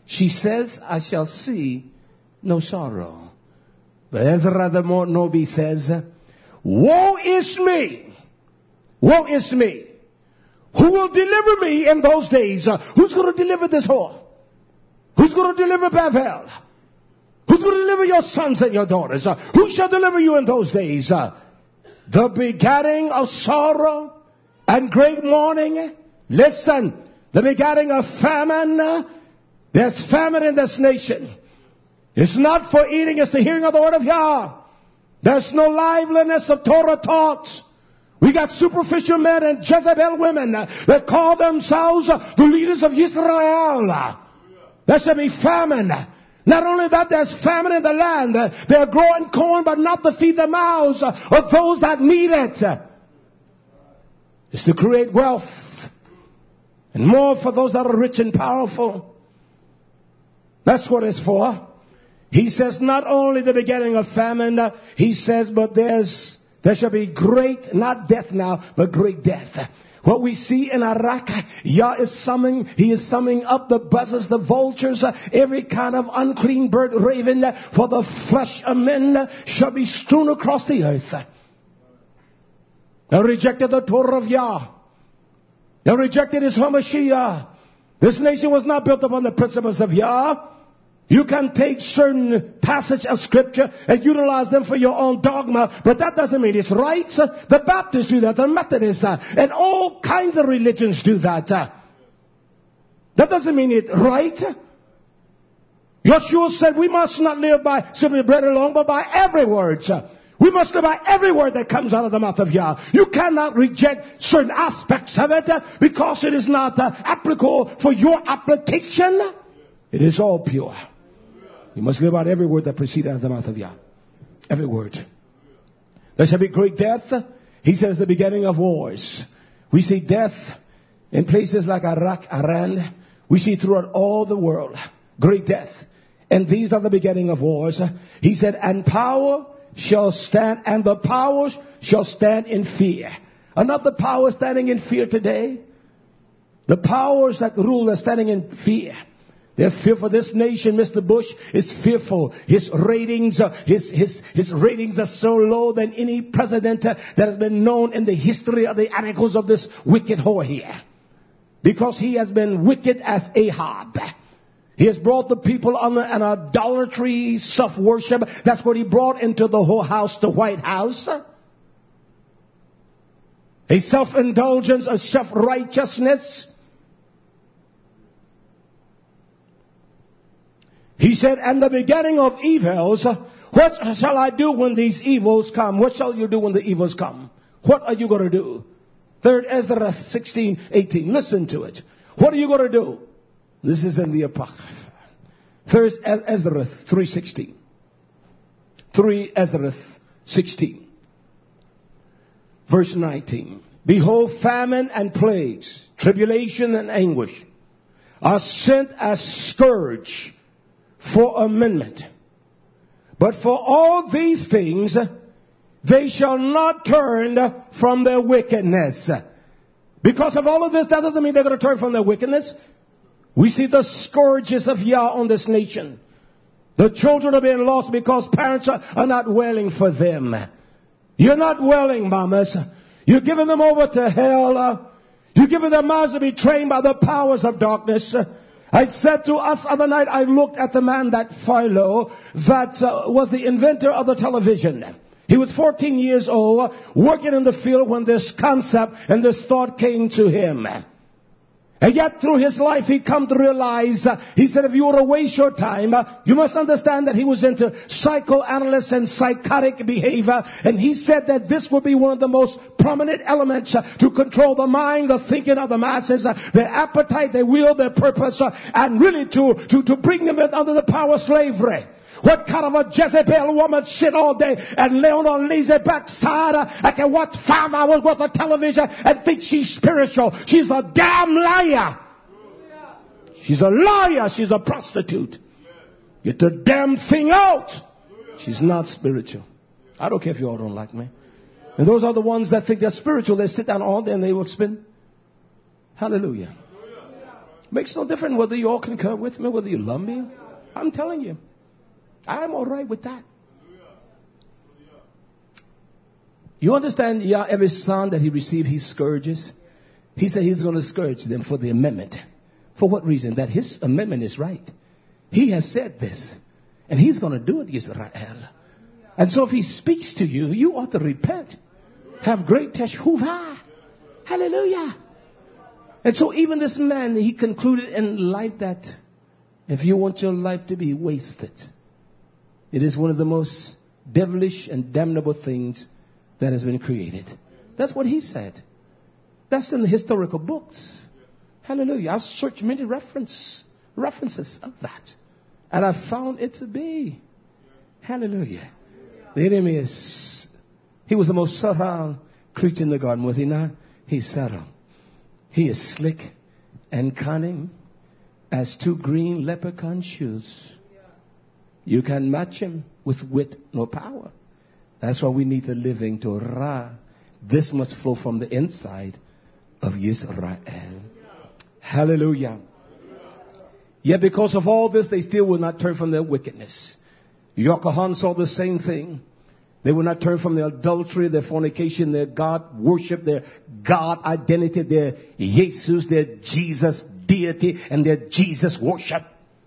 She says, I shall see no sorrow. But Ezra the Nobi says, woe is me! Woe is me! Who will deliver me in those days? Uh, who's going to deliver this whore? Who's going to deliver Bavel? Who's going to deliver your sons and your daughters? Uh, who shall deliver you in those days? Uh, the begetting of sorrow and great mourning. Listen, the begetting of famine. Uh, there's famine in this nation. It's not for eating, it's the hearing of the word of Yah. There's no liveliness of Torah talks. We got superficial men and Jezebel women uh, that call themselves uh, the leaders of Israel. There should be famine. Not only that, there's famine in the land. Uh, they're growing corn, but not to feed the mouths uh, of those that need it. It's to create wealth. And more for those that are rich and powerful. That's what it's for. He says not only the beginning of famine, uh, he says, but there's, there shall be great, not death now, but great death. What we see in Iraq, Yah is summoning, he is summoning up the buzzards, the vultures, uh, every kind of unclean bird, raven, uh, for the flesh of men uh, shall be strewn across the earth. They rejected the Torah of Yah. They rejected his Hamashiach. This nation was not built upon the principles of Yah. You can take certain passage of scripture and utilize them for your own dogma, but that doesn't mean it's right. The Baptists do that, the Methodists, uh, and all kinds of religions do that. Uh, that doesn't mean it's right. Yeshua said we must not live by simply bread alone, but by every word. Uh, we must live by every word that comes out of the mouth of Yah. You cannot reject certain aspects of it uh, because it is not uh, applicable for your application. It is all pure. You must live out every word that proceeded out of the mouth of Yah. Every word. There shall be great death. He says the beginning of wars. We see death in places like Iraq, Iran. We see throughout all the world. Great death. And these are the beginning of wars. He said, and power shall stand, and the powers shall stand in fear. Are not the powers standing in fear today? The powers that rule are standing in fear. They're fearful. This nation, Mister Bush, is fearful. His ratings, uh, his, his, his ratings are so low than any president uh, that has been known in the history of the annals of this wicked whore here. Because he has been wicked as Ahab. He has brought the people under an idolatry, self-worship. That's what he brought into the whole house, the White House. A self-indulgence, a self-righteousness. He said, and the beginning of evils, what shall I do when these evils come? What shall you do when the evils come? What are you going to do? Third Ezra sixteen eighteen. Listen to it. What are you going to do? This is in the Apocrypha. Third Ezra three sixteen. three Ezra sixteen. Verse nineteen. Behold, famine and plagues, tribulation and anguish are sent as scourge for amendment. But for all these things, they shall not turn from their wickedness. Because of all of this, that doesn't mean they're going to turn from their wickedness. We see the scourges of Yah on this nation. The children are being lost because parents are, are not willing for them. You're not willing, mamas. You're giving them over to hell. You're giving their mouths to be trained by the powers of darkness. I said to us other night, I looked at the man, that Philo, that uh, was the inventor of the television. He was fourteen years old, working in the field when this concept and this thought came to him. And yet through his life he come to realize, uh, he said, if you were to waste your time, uh, you must understand that he was into psychoanalysis and psychotic behavior. And he said that this would be one of the most prominent elements uh, to control the mind, the thinking of the masses, uh, their appetite, their will, their purpose, uh, and really to, to, to bring them in under the power of slavery. What kind of a Jezebel woman sit all day and lay on a lazy backside uh, and can watch five hours worth of television and think she's spiritual? She's a damn liar. She's a liar. She's a prostitute. Get the damn thing out. She's not spiritual. I don't care if you all don't like me. And those are the ones that think they're spiritual. They sit down all day and they will spin. Hallelujah. Makes no difference whether you all concur with me, whether you love me. I'm telling you, I'm all right with that. You understand, yeah, every son that he received, he scourges. He said he's going to scourge them for the amendment. For what reason? That his amendment is right. He has said this. And he's going to do it, Israel. And so if he speaks to you, you ought to repent. Have great teshuvah. Hallelujah. And so even this man, he concluded in life that if you want your life to be wasted, it is one of the most devilish and damnable things that has been created. That's what he said. That's in the historical books. Hallelujah. I've searched many reference, references of that. And I found it to be. Hallelujah. The enemy is, he was the most subtle creature in the garden, was he not? He's subtle. He is slick and cunning as two green leprechaun shoes. You can match him with wit nor power. That's why we need the living Torah. This must flow from the inside of Israel. Hallelujah. Yet because of all this, they still will not turn from their wickedness. Yochanan saw the same thing. They will not turn from their adultery, their fornication, their God worship, their God identity, their Jesus, their Jesus deity, and their Jesus worship.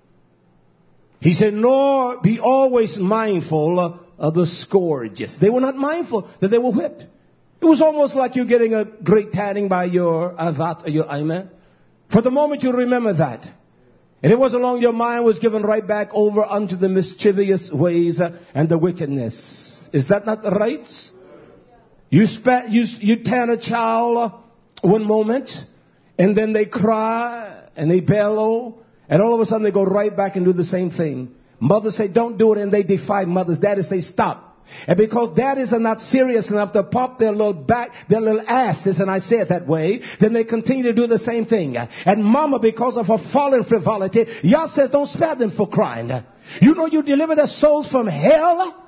He said, nor be always mindful of the scourges. They were not mindful that they were whipped. It was almost like you're getting a great tatting by your avat or your amen. For the moment you remember that. And it wasn't long your mind was given right back over unto the mischievous ways and the wickedness. Is that not right? You spat, you, you tan a child one moment, and then they cry and they bellow, and all of a sudden they go right back and do the same thing. Mothers say, don't do it, and they defy mothers. Daddies say, stop. And because daddies are not serious enough to pop their little back, their little asses, and I say it that way, then they continue to do the same thing. And mama, because of her fallen frivolity, Yah says, don't spare them for crying. You know you deliver their souls from hell?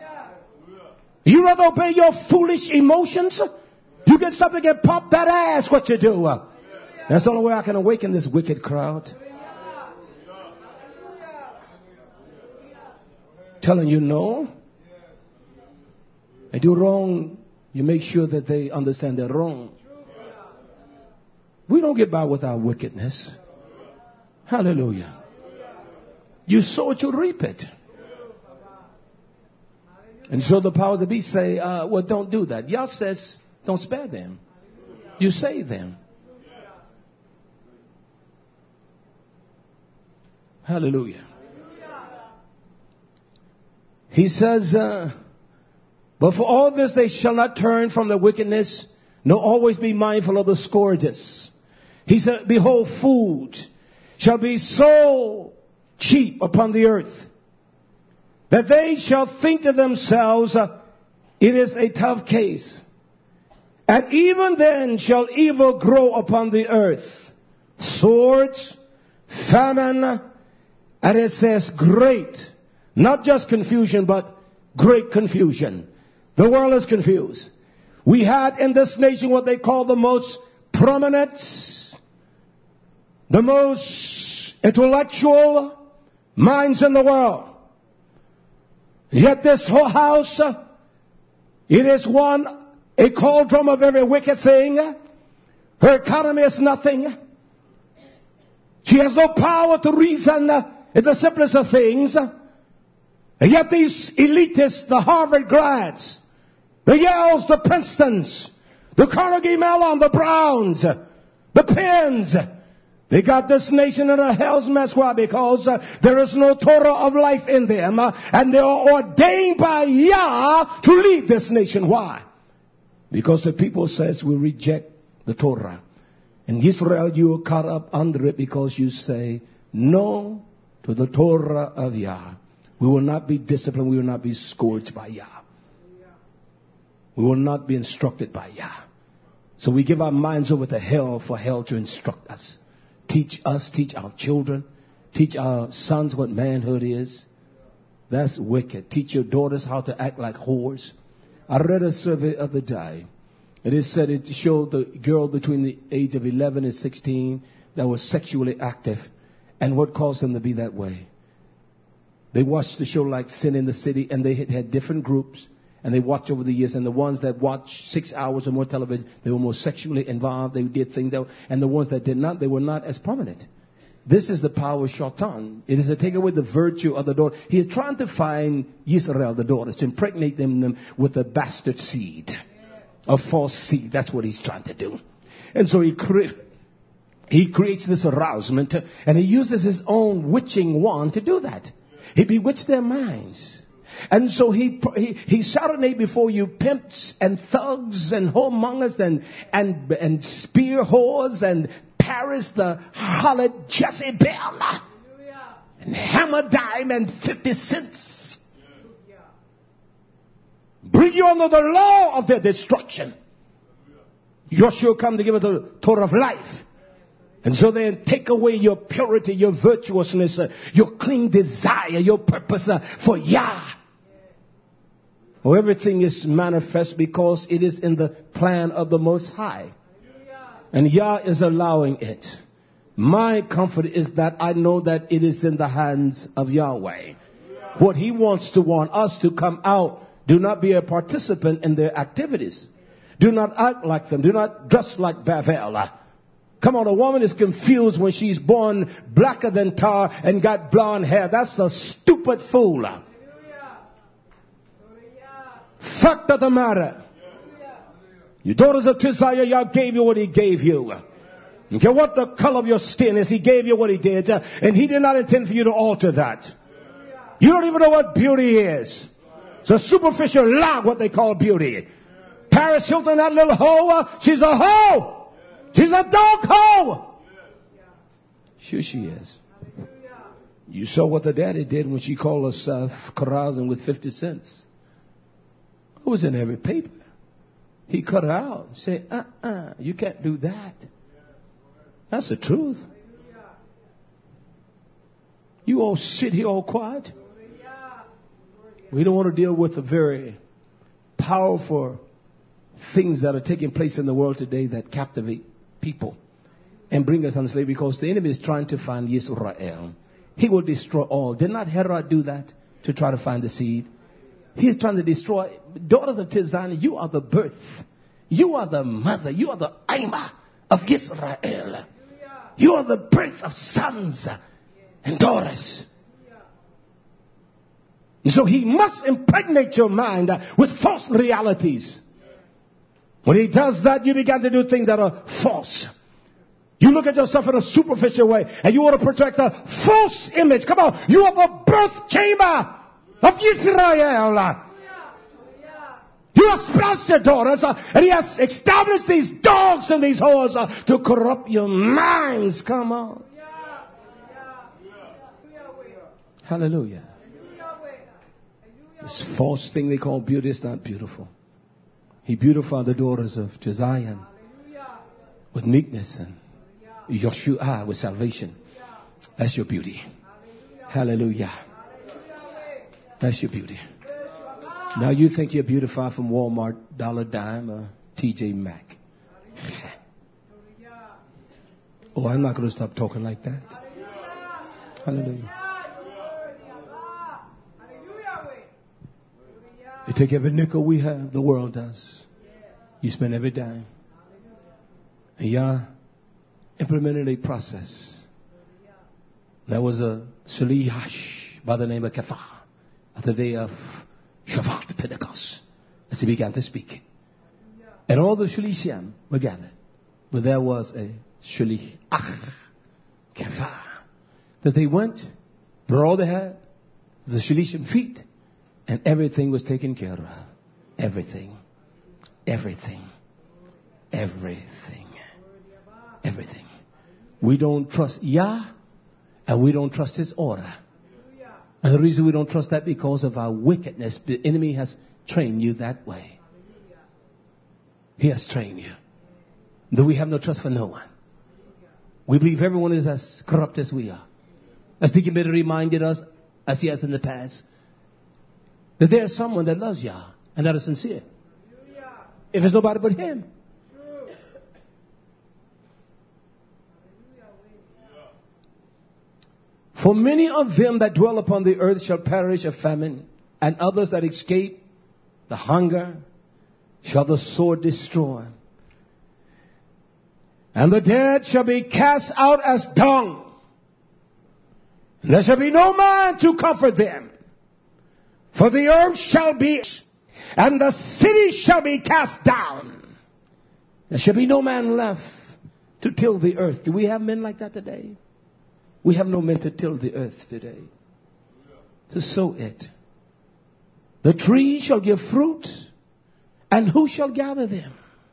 You rather obey your foolish emotions? You get something and pop that ass, what you do? That's the only way I can awaken this wicked crowd. Telling you no. They do wrong, you make sure that they understand they're wrong. We don't get by with our wickedness. Hallelujah. You sow it, you reap it. And so the powers that be say, uh, well, don't do that. Yah says, don't spare them. You save them. Hallelujah. He says, uh, but for all this they shall not turn from their wickedness, nor always be mindful of the scourges. He said, behold, food shall be so cheap upon the earth, that they shall think to themselves, uh, it is a tough case. And even then shall evil grow upon the earth. Swords, famine, and it says great. Not just confusion, but great confusion. The world is confused. We had in this nation what they call the most prominent, the most intellectual minds in the world. Yet this whole house, it is one, a cauldron of every wicked thing. Her economy is nothing. She has no power to reason in the simplest of things. And yet these elitists, the Harvard grads, the Yales, the Princetons, the Carnegie Mellon, the Browns, the Penns, they got this nation in a hell's mess. Why? Because uh, there is no Torah of life in them. Uh, and they are ordained by Yah to lead this nation. Why? Because the people says we reject the Torah. In Israel, you are caught up under it because you say no to the Torah of Yah. We will not be disciplined. We will not be scourged by Yah. We will not be instructed by Yah. So we give our minds over to hell for hell to instruct us. Teach us, teach our children, teach our sons what manhood is. That's wicked. Teach your daughters how to act like whores. I read a survey the other day. And it said it showed the girl between the age of eleven and sixteen that were sexually active. And what caused them to be that way? They watched the show like Sin in the City, and they had, had different groups. And they watched over the years. And the ones that watched six hours or more television, they were more sexually involved. They did things that, and the ones that did not, they were not as prominent. This is the power of Shaitan. It is to take away the virtue of the daughter. He is trying to find Yisrael, the daughters, to impregnate them, them with a bastard seed. A false seed. That's what he's trying to do. And so he, cre- he creates this arousement. And he uses his own witching wand to do that. He bewitched their minds. And so he, he, he serenade before you pimps and thugs and whoremongers and, and, and spear whores and Paris the harlot Jezebel and hammer dime and fifty cents. Bring you under the law of their destruction. Yeshua come to give us the Torah of life. And so they take away your purity, your virtuousness, uh, your clean desire, your purpose uh, for Yah. Oh, everything is manifest because it is in the plan of the Most High. And Yah is allowing it. My comfort is that I know that it is in the hands of Yahweh. What he wants to want us to come out. Do not be a participant in their activities. Do not act like them. Do not dress like Bavel. Come on, a woman is confused when she's born blacker than tar and got blonde hair. That's a stupid fool. Fact of the matter. Your daughters of Tiziah, Yah gave you what he gave you. And care what the color of your skin is, he gave you what he did. And he did not intend for you to alter that. You don't even know what beauty is. It's a superficial lie, what they call beauty. Paris Hilton, that little hoe, she's a hoe. She's a dog hoe. Sure she is. You saw what the daddy did when she called herself carousing with fifty cents. It was in every paper. He cut her out. Said, uh-uh, you can't do that. That's the truth. You all sit here all quiet. We don't want to deal with the very powerful things that are taking place in the world today that captivate people and bring us on slavery, because the enemy is trying to find Yisrael. He will destroy all. Did not Herod do that to try to find the seed? He is trying to destroy. Daughters of Tiziah, you are the birth. You are the mother. You are the Ima of Yisrael. You are the birth of sons and daughters. And so he must impregnate your mind with false realities. When he does that, you begin to do things that are false. You look at yourself in a superficial way and you want to project a false image. Come on. You are the birth chamber of Israel. You have splashed your daughters, uh, and he has established these dogs and these whores uh, to corrupt your minds. Come on. Hallelujah. This false thing they call beauty is not beautiful. He beautified the daughters of Josiah with meekness and Yoshua with salvation. That's your beauty. Hallelujah. That's your beauty. Now you think you're beautified from Walmart, Dollar Dime, or T J Maxx. Oh, I'm not going to stop talking like that. Hallelujah. You take every nickel we have, the world does. You spend every dime. And Yah implemented a process. There was a Shaliach by the name of Kepha at the day of Shavuot, Pentecost, as he began to speak. And all the Shaliachim were gathered. But there was a Shaliach Kepha that they went, brought all they had, the Shaliachim feet, and everything was taken care of. Everything. Everything. Everything. Everything. We don't trust Yah, and we don't trust his order. And the reason we don't trust that because of our wickedness. The enemy has trained you that way. He has trained you. Though we have no trust for no one. We believe everyone is as corrupt as we are. As Deacon Bidder reminded us, as he has in the past, that there is someone that loves Yah and that is sincere. If it's nobody but him. For many of them that dwell upon the earth shall perish of famine, and others that escape the hunger shall the sword destroy. And the dead shall be cast out as dung, and there shall be no man to comfort them. For the earth shall be, and the city shall be cast down. There shall be no man left to till the earth. Do we have men like that today? We have no men to till the earth today, to sow it. The tree shall give fruit, and who shall gather them?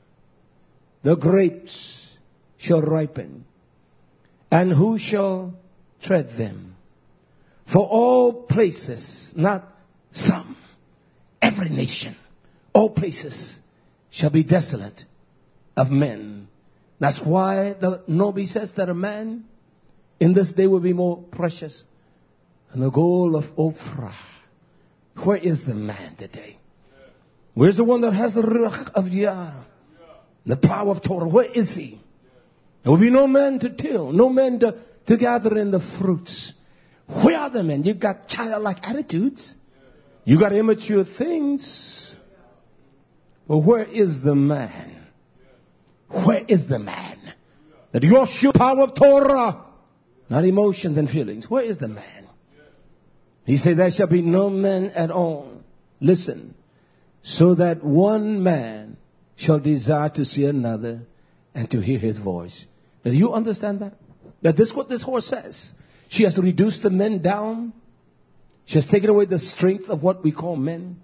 The grapes shall ripen, and who shall tread them? For all places, not some, every nation, all places shall be desolate of men. That's why the Nobi says that a man in this day will be more precious than the gold of Ophrah. Where is the man today? Where's the one that has the ruach of Yah, the power of Torah? Where is he? There will be no man to till, no man to, to gather in the fruits. Where are the men? You've got childlike attitudes. You got immature things. But where is the man? Where is the man? That your sure power of Torah, not emotions and feelings. Where is the man? He said, there shall be no man at all. Listen. So that one man shall desire to see another and to hear his voice. Now, do you understand that? That this is what this horse says. She has reduced the men down. She has taken away the strength of what we call men.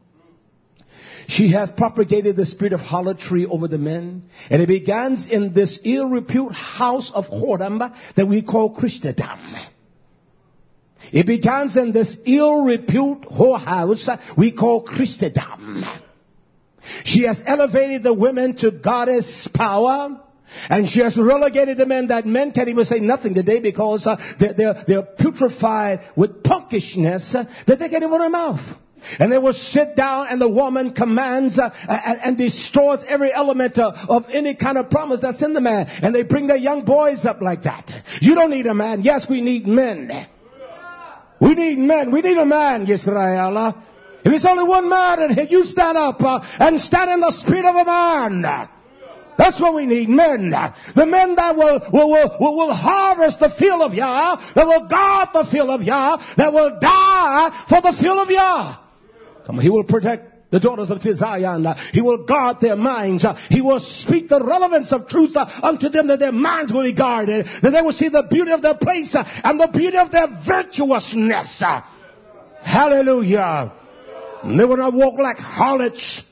She has propagated the spirit of harlotry over the men. And it begins in this ill-repute house of whoredom that we call Christendom. It begins in this ill-repute whorehouse we call Christendom. She has elevated the women to goddess power. And she has relegated the men that men can't even say nothing today because uh, they're, they're, they're putrefied with punkishness uh, that they can't even run their mouth. And they will sit down and the woman commands uh, and, and destroys every element uh, of any kind of promise that's in the man. And they bring their young boys up like that. You don't need a man. Yes, we need men. We need men. We need a man, Yisrael. If it's only one man, and you stand up uh, and stand in the spirit of a man. That's what we need, men. The men that will, will, will, will harvest the field of Yah, that will guard the field of Yah, that will die for the field of Yah. Come on, he will protect the daughters of Zion. He will guard their minds. He will speak the relevance of truth unto them, that their minds will be guarded, that they will see the beauty of their place and the beauty of their virtuousness. Hallelujah. And they will not walk like harlots.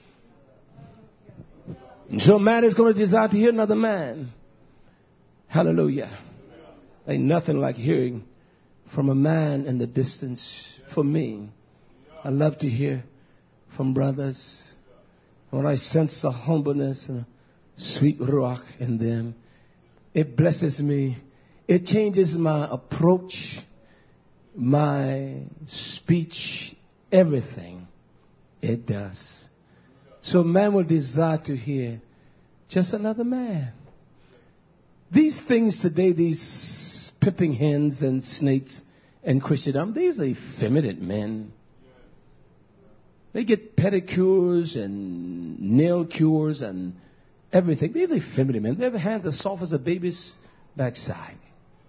And so man is going to desire to hear another man. Hallelujah. Ain't nothing like hearing from a man in the distance for me. I love to hear from brothers. When I sense the humbleness and a sweet ruach in them, it blesses me. It changes my approach, my speech, everything. It does. So man will desire to hear just another man. These things today, these pimping hens and snakes and Christendom, these are effeminate men. They get pedicures and nail cures and everything. These are effeminate men. Their hands are soft as a baby's backside.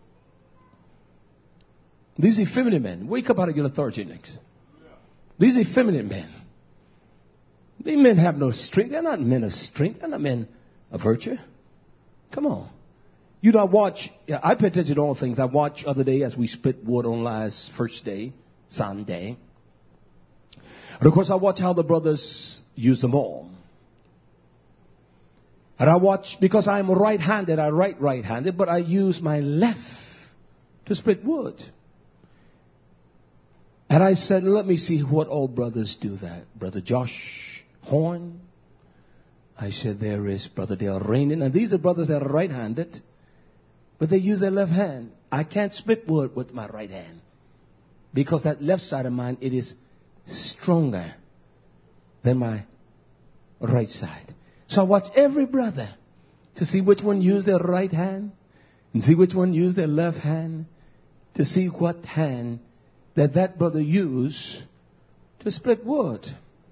These effeminate men. Wake up out of your lethargy next. These effeminate men. These men have no strength. They're not men of strength. They're not men of virtue. Come on. You know, I watch, I pay attention to all things. I watched other day as we split wood on last first day, Sunday. And of course, I watch how the brothers use them all. And I watch, because I'm right-handed, I write right-handed, but I use my left to split wood. And I said, let me see what all brothers do that. Brother Josh Horn. I said, there is Brother Dale Rainin. And these are brothers that are right-handed, but they use their left hand. I can't split wood with my right hand because that left side of mine, it is stronger than my right side. So I watch every brother to see which one use their right hand and see which one use their left hand. to see what hand that that brother used to split wood.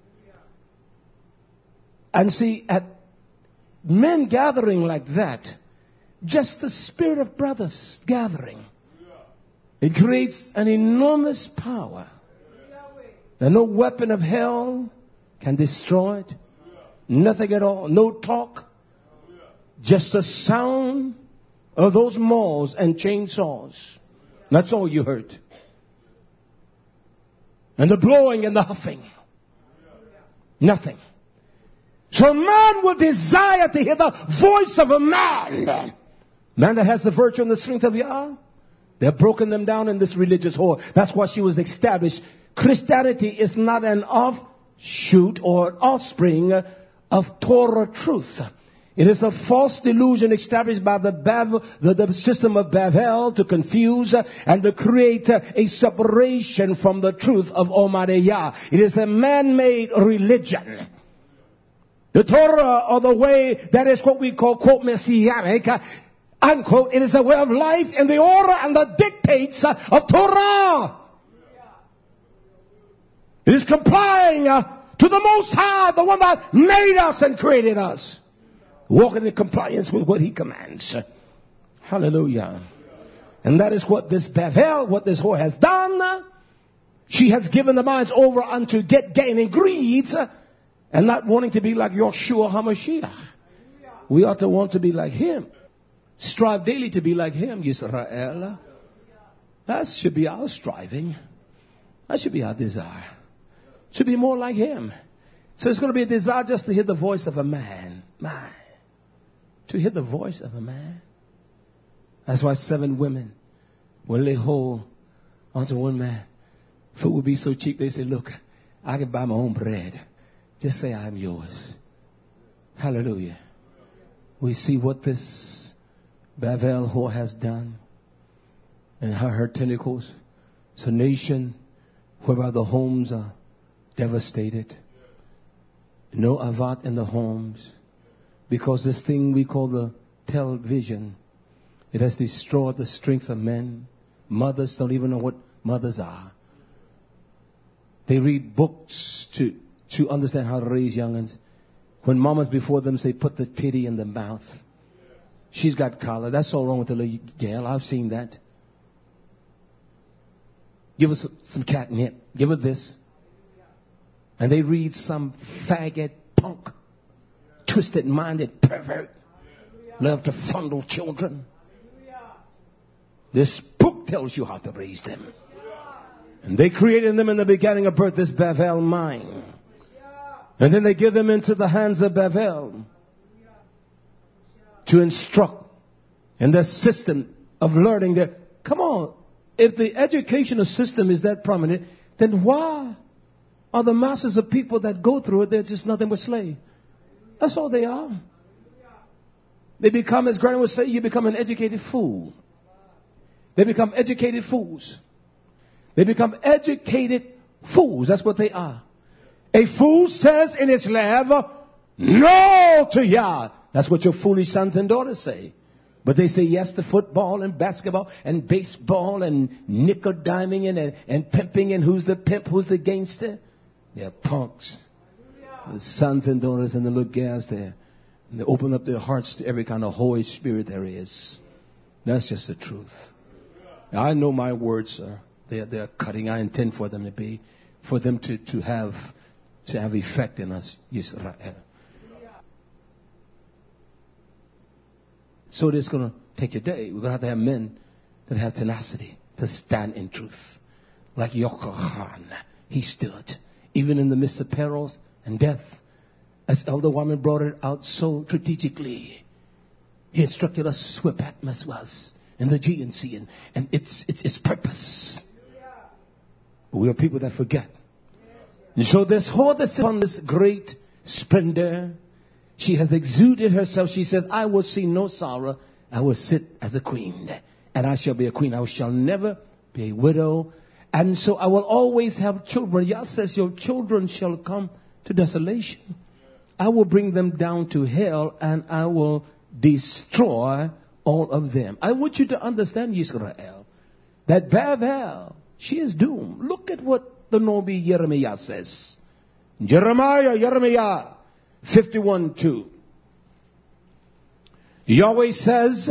And see, at men gathering like that, just the spirit of brothers gathering, it creates an enormous power that no weapon of hell can destroy it. Nothing at all. No talk. Just the sound of those mauls and chainsaws. That's all you heard. And the blowing and the huffing. Nothing. So man will desire to hear the voice of a man. Man that has the virtue and the strength of Yah. They've broken them down in this religious whore. That's why she was established. Christianity is not an offshoot or offspring of Torah truth. It is a false delusion established by the, Bav, the, the system of Bavel to confuse and to create a separation from the truth of Almighty Yah. It is a man-made religion. The Torah, or the way that is what we call, quote, messianic, unquote, it is a way of life in the order and the dictates of Torah. It is complying uh, to the Most High, the one that made us and created us. Walking in compliance with what He commands. Hallelujah. And that is what this Bavel, what this whore has done. She has given the minds over unto get, gain, and greed, and not wanting to be like Yeshua HaMashiach. We ought to want to be like Him. Strive daily to be like Him, Yisrael. That should be our striving. That should be our desire. Should be more like Him. So it's going to be a desire just to hear the voice of a man. Man. To hear the voice of a man. That's why seven women will lay hold onto one man. Food would be so cheap, they say, look, I can buy my own bread. Just say I'm yours. Hallelujah. We see what this Bavel whore has done. And how her tentacles. It's a nation whereby the homes are devastated. No avat in the homes. Because this thing we call the television, it has destroyed the strength of men. Mothers don't even know what mothers are. They read books to, to understand how to raise young'uns. When mamas before them say, put the titty in the mouth. She's got collar. That's all wrong with the little girl. I've seen that. Give her some, some catnip. Give her this. And they read some faggot punk. Twisted-minded pervert. Love to fondle children. This book tells you how to raise them. And they created them in the beginning of birth, this Bavel mind. And then they give them into the hands of Bavel to instruct in the system of learning that, come on, if the educational system is that prominent, then why are the masses of people that go through it, they're just nothing but slaves? That's all they are. They become, as Granny would say, you become an educated fool. They become educated fools. They become educated fools. That's what they are. A fool says in his love, no to Yah. That's what your foolish sons and daughters say. But they say yes to football and basketball and baseball and nickel-diming and, and pimping and who's the pimp, who's the gangster. They're punks. The sons and daughters and the little girls there. And they open up their hearts to every kind of holy spirit there is. That's just the truth. I know my words, sir. They're, they're cutting. I intend for them to be, for them to, to have, to have effect in us, Yisrael. So it is going to take a day. We're going to have to have men that have tenacity to stand in truth. Like Yochanan. He stood. Even in the midst of perils and death. As Elder Wyman brought it out so strategically. He instructed us where Patmos was. In the Aegean Sea. And, and its, its, its purpose. But we are people that forget. And so this whore that's upon this great splendor. She has exuded herself. She said, I will see no sorrow. I will sit as a queen. And I shall be a queen. I shall never be a widow. And so I will always have children. Yah says your children shall come to desolation. I will bring them down to hell and I will destroy all of them. I want you to understand, Yisrael, that Babel, she is doomed. Look at what the Nabi Jeremiah says. Jeremiah, Jeremiah fifty-one two. Yahweh says,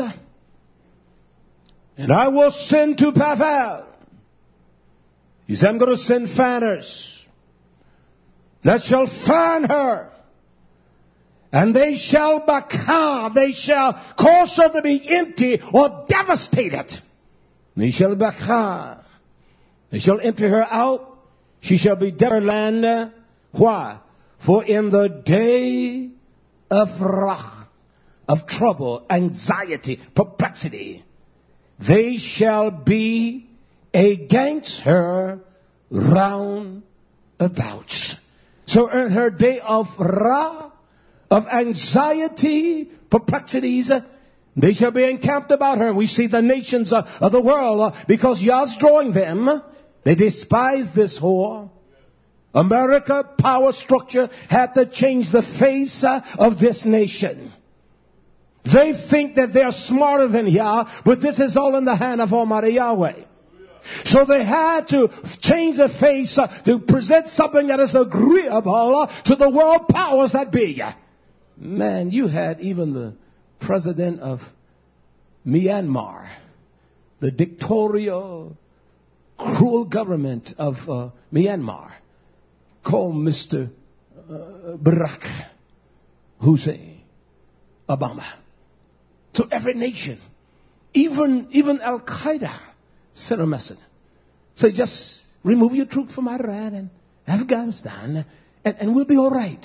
and I will send to Babel. He said, I'm going to send fanners that shall fan her. And they shall baka, they shall cause her to be empty or devastated. They shall baka. They shall empty her out. She shall be dead in her land. Why? For in the day of wrath, of trouble, anxiety, perplexity, they shall be against her round about. So in her day of wrath, of anxiety, perplexities, they shall be encamped about her. We see the nations uh, of the world, uh, because Yah's drawing them, they despise this whore. America, power structure, had to change the face uh, of this nation. They think that they're smarter than Yah, but this is all in the hand of Almighty Yahweh. So they had to change the face uh, to present something that is agreeable uh, to the world powers that be. Man, you had even the president of Myanmar, the dictatorial, cruel government of uh, Myanmar, called Mister Uh, Barack Hussein Obama. To every nation, even even Al Qaeda sent a message. Say, just remove your troops from Iran and Afghanistan, and, and we'll be all right.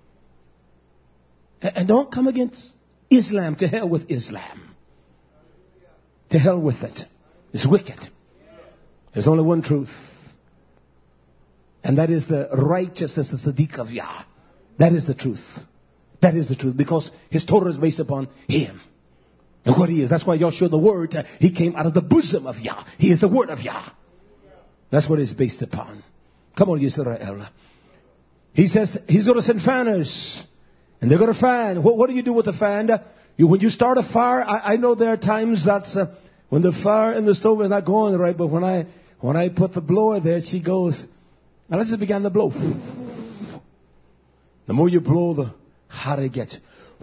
And, and don't come against Islam. To hell with Islam. To hell with it. It's wicked. There's only one truth. And that is the righteousness, the Sadiq of Yah. That is the truth. That is the truth. Because his Torah is based upon him. And what he is. That's why Yahshua, the word, uh, he came out of the bosom of Yah. He is the word of Yah. That's what it's based upon. Come on, Yisrael. He says he's going to send fanners. And they're going to fan. What, what do you do with the fan? You, when you start a fire, I, I know there are times that's uh, when the fire in the stove is not going right. But when I when I put the blower there, she goes, now let's just begin to blow. The more you blow, the hotter it gets.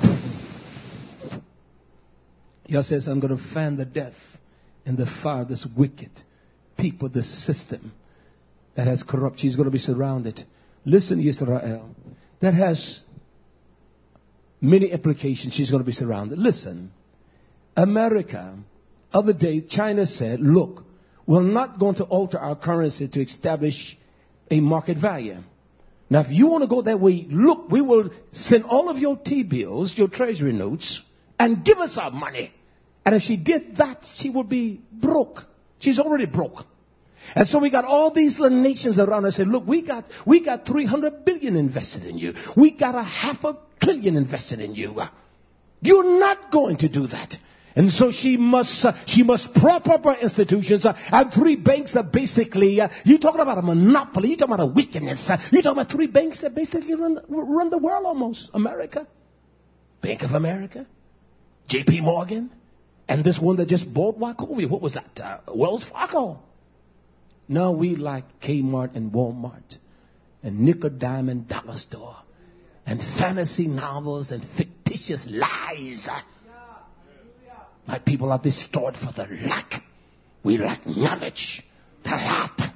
Yah says, I'm going to fan the death and the fire, this wicked people, this system that has corrupt. She's going to be surrounded. Listen, Yisrael, that has many implications. She's going to be surrounded. Listen, America, other day, China said, look, we're not going to alter our currency to establish a market value. Now, if you want to go that way, look, we will send all of your T-bills, your treasury notes, and give us our money. And if she did that, she would be broke. She's already broke. And so we got all these little nations around us saying, look, we got we got three hundred billion invested in you. We got a half a trillion invested in you. You're not going to do that. And so she must uh, she must prop up her institutions. Uh, and three banks are basically, uh, you're talking about a monopoly. You're talking about a wickedness. Uh, you're talking about three banks that basically run, run the world almost. America, Bank of America, J P Morgan, and this one that just bought Wachovia. What was that? Uh, Wells Fargo. Now we like Kmart and Walmart and nickel diamond dollar store and fantasy novels and fictitious lies. My people are distorted for the lack. We lack knowledge. Talat.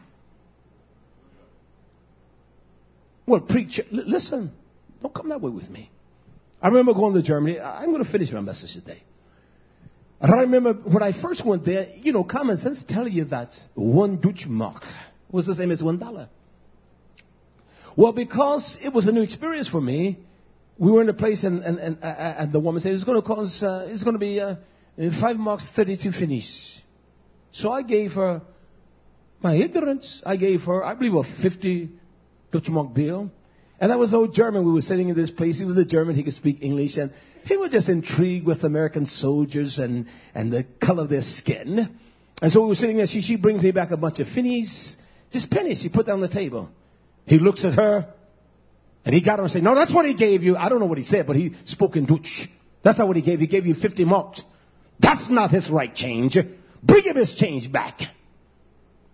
Well, preacher, l- listen. Don't come that way with me. I remember going to Germany. I'm going to finish my message today. And I remember when I first went there, you know, common sense tell you that one Deutschmark was the same as one dollar. Well, because it was a new experience for me, we were in a place and, and, and, and the woman said, it's going to cost, uh, it's going to be uh, five marks, thirty-two finish. So I gave her my ignorance. I gave her, I believe, a fifty Deutschmark bill. And that was old German. We were sitting in this place. He was a German. He could speak English. And he was just intrigued with American soldiers and, and the color of their skin. And so we were sitting there. She, she brings me back a bunch of pennies. Just pennies she put down on the table. He looks at her. And he got her and said, no, that's what he gave you. I don't know what he said, but he spoke in Dutch. That's not what he gave. He gave you fifty marks. That's not his right change. Bring him his change back.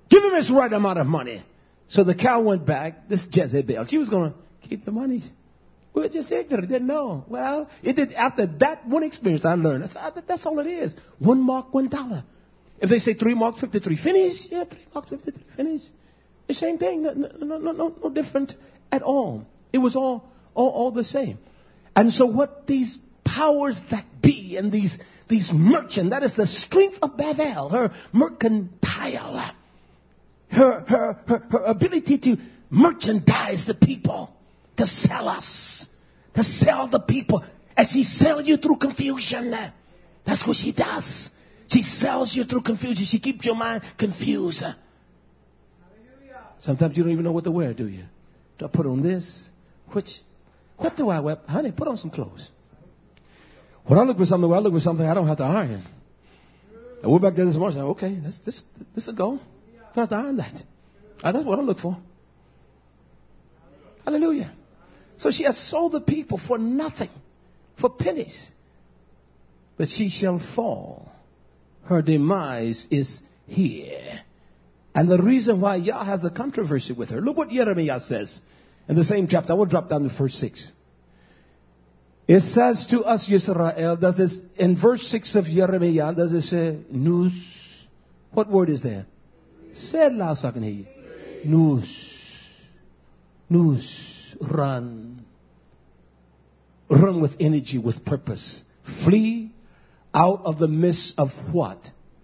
Give him his right amount of money. So the cow went back. This Jezebel, she was going to keep the money. We were just ignorant, didn't know. Well, it did. After that one experience, I learned. I said, that's all it is. One mark, one dollar. If they say three mark, fifty-three, finish. Yeah, three mark, fifty-three, finish. The same thing. No, no, no, no, no different at all. It was all, all, all the same. And so what these powers that be and these, these merchant, that is the strength of Babel, her mercantile, her, her, her, her ability to merchandise the people, to sell us, to sell the people. And she sells you through confusion. That's what she does. She sells you through confusion. She keeps your mind confused. Sometimes you don't even know what to wear, do you? Do I put on this? Which, what do I wear? Honey, put on some clothes. When I look for something, when I look for something, I don't have to iron. I went back there this morning. I said, okay, this, this, this will go. I don't have to iron that. Uh, that's what I look for. Hallelujah. So she has sold the people for nothing, for pennies. But she shall fall. Her demise is here. And the reason why Yah has a controversy with her. Look what Jeremiah says in the same chapter. I will drop down to verse six. It says to us, Yisrael, does this, in verse six of Jeremiah, does it say, news? What word is there? Say it loud so I can hear you. News. News. Run. Run with energy, with purpose. Flee out of the midst of what?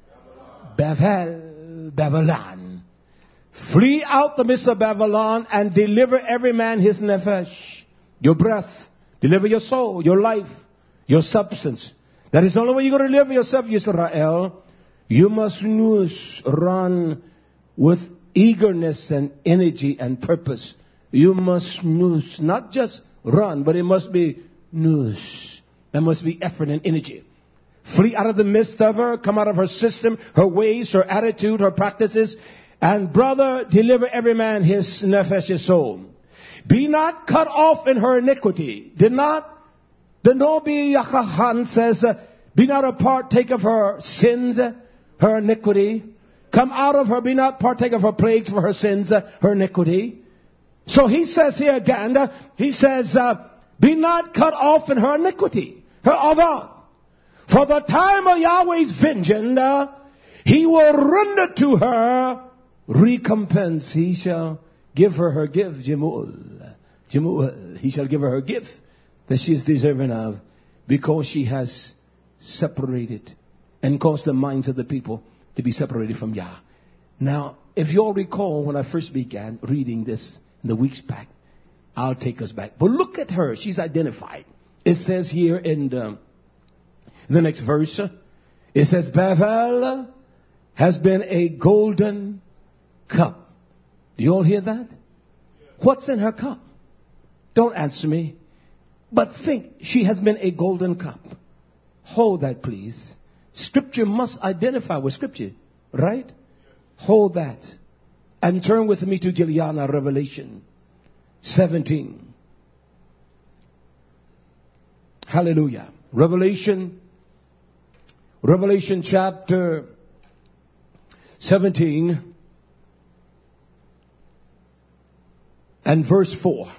Babel, Babylon. Flee out the midst of Babylon and deliver every man his nefesh, your breath. Deliver your soul, your life, your substance. That is the only way you're going to live yourself, Yisrael. You must news, run with eagerness and energy and purpose. You must news, not just run, but it must be news. There must be effort and energy. Flee out of the midst of her, come out of her system, her ways, her attitude, her practices. And brother, deliver every man his nefesh, his soul. Be not cut off in her iniquity. Did not, the Nobi Yachahan says, uh, be not a partake of her sins, uh, her iniquity. Come out of her, be not partake of her plagues for her sins, uh, her iniquity. So he says here again, uh, he says, uh, be not cut off in her iniquity, her avan. For the time of Yahweh's vengeance, uh, he will render to her recompense. He shall give her her gift, Jemul. Jemul. He shall give her her gift that she is deserving of, because she has separated and caused the minds of the people to be separated from Yah. Now, if you all recall when I first began reading this in the weeks back, I'll take us back. But look at her. She's identified. It says here in the, in the next verse, it says, Babel has been a golden cup. Do you all hear that? What's in her cup? Don't answer me. But think, she has been a golden cup. Hold that, please. Scripture must identify with Scripture, right? Hold that. And turn with me to Giliana, Revelation seventeen. Hallelujah. Revelation, Revelation chapter seventeen. And verse four.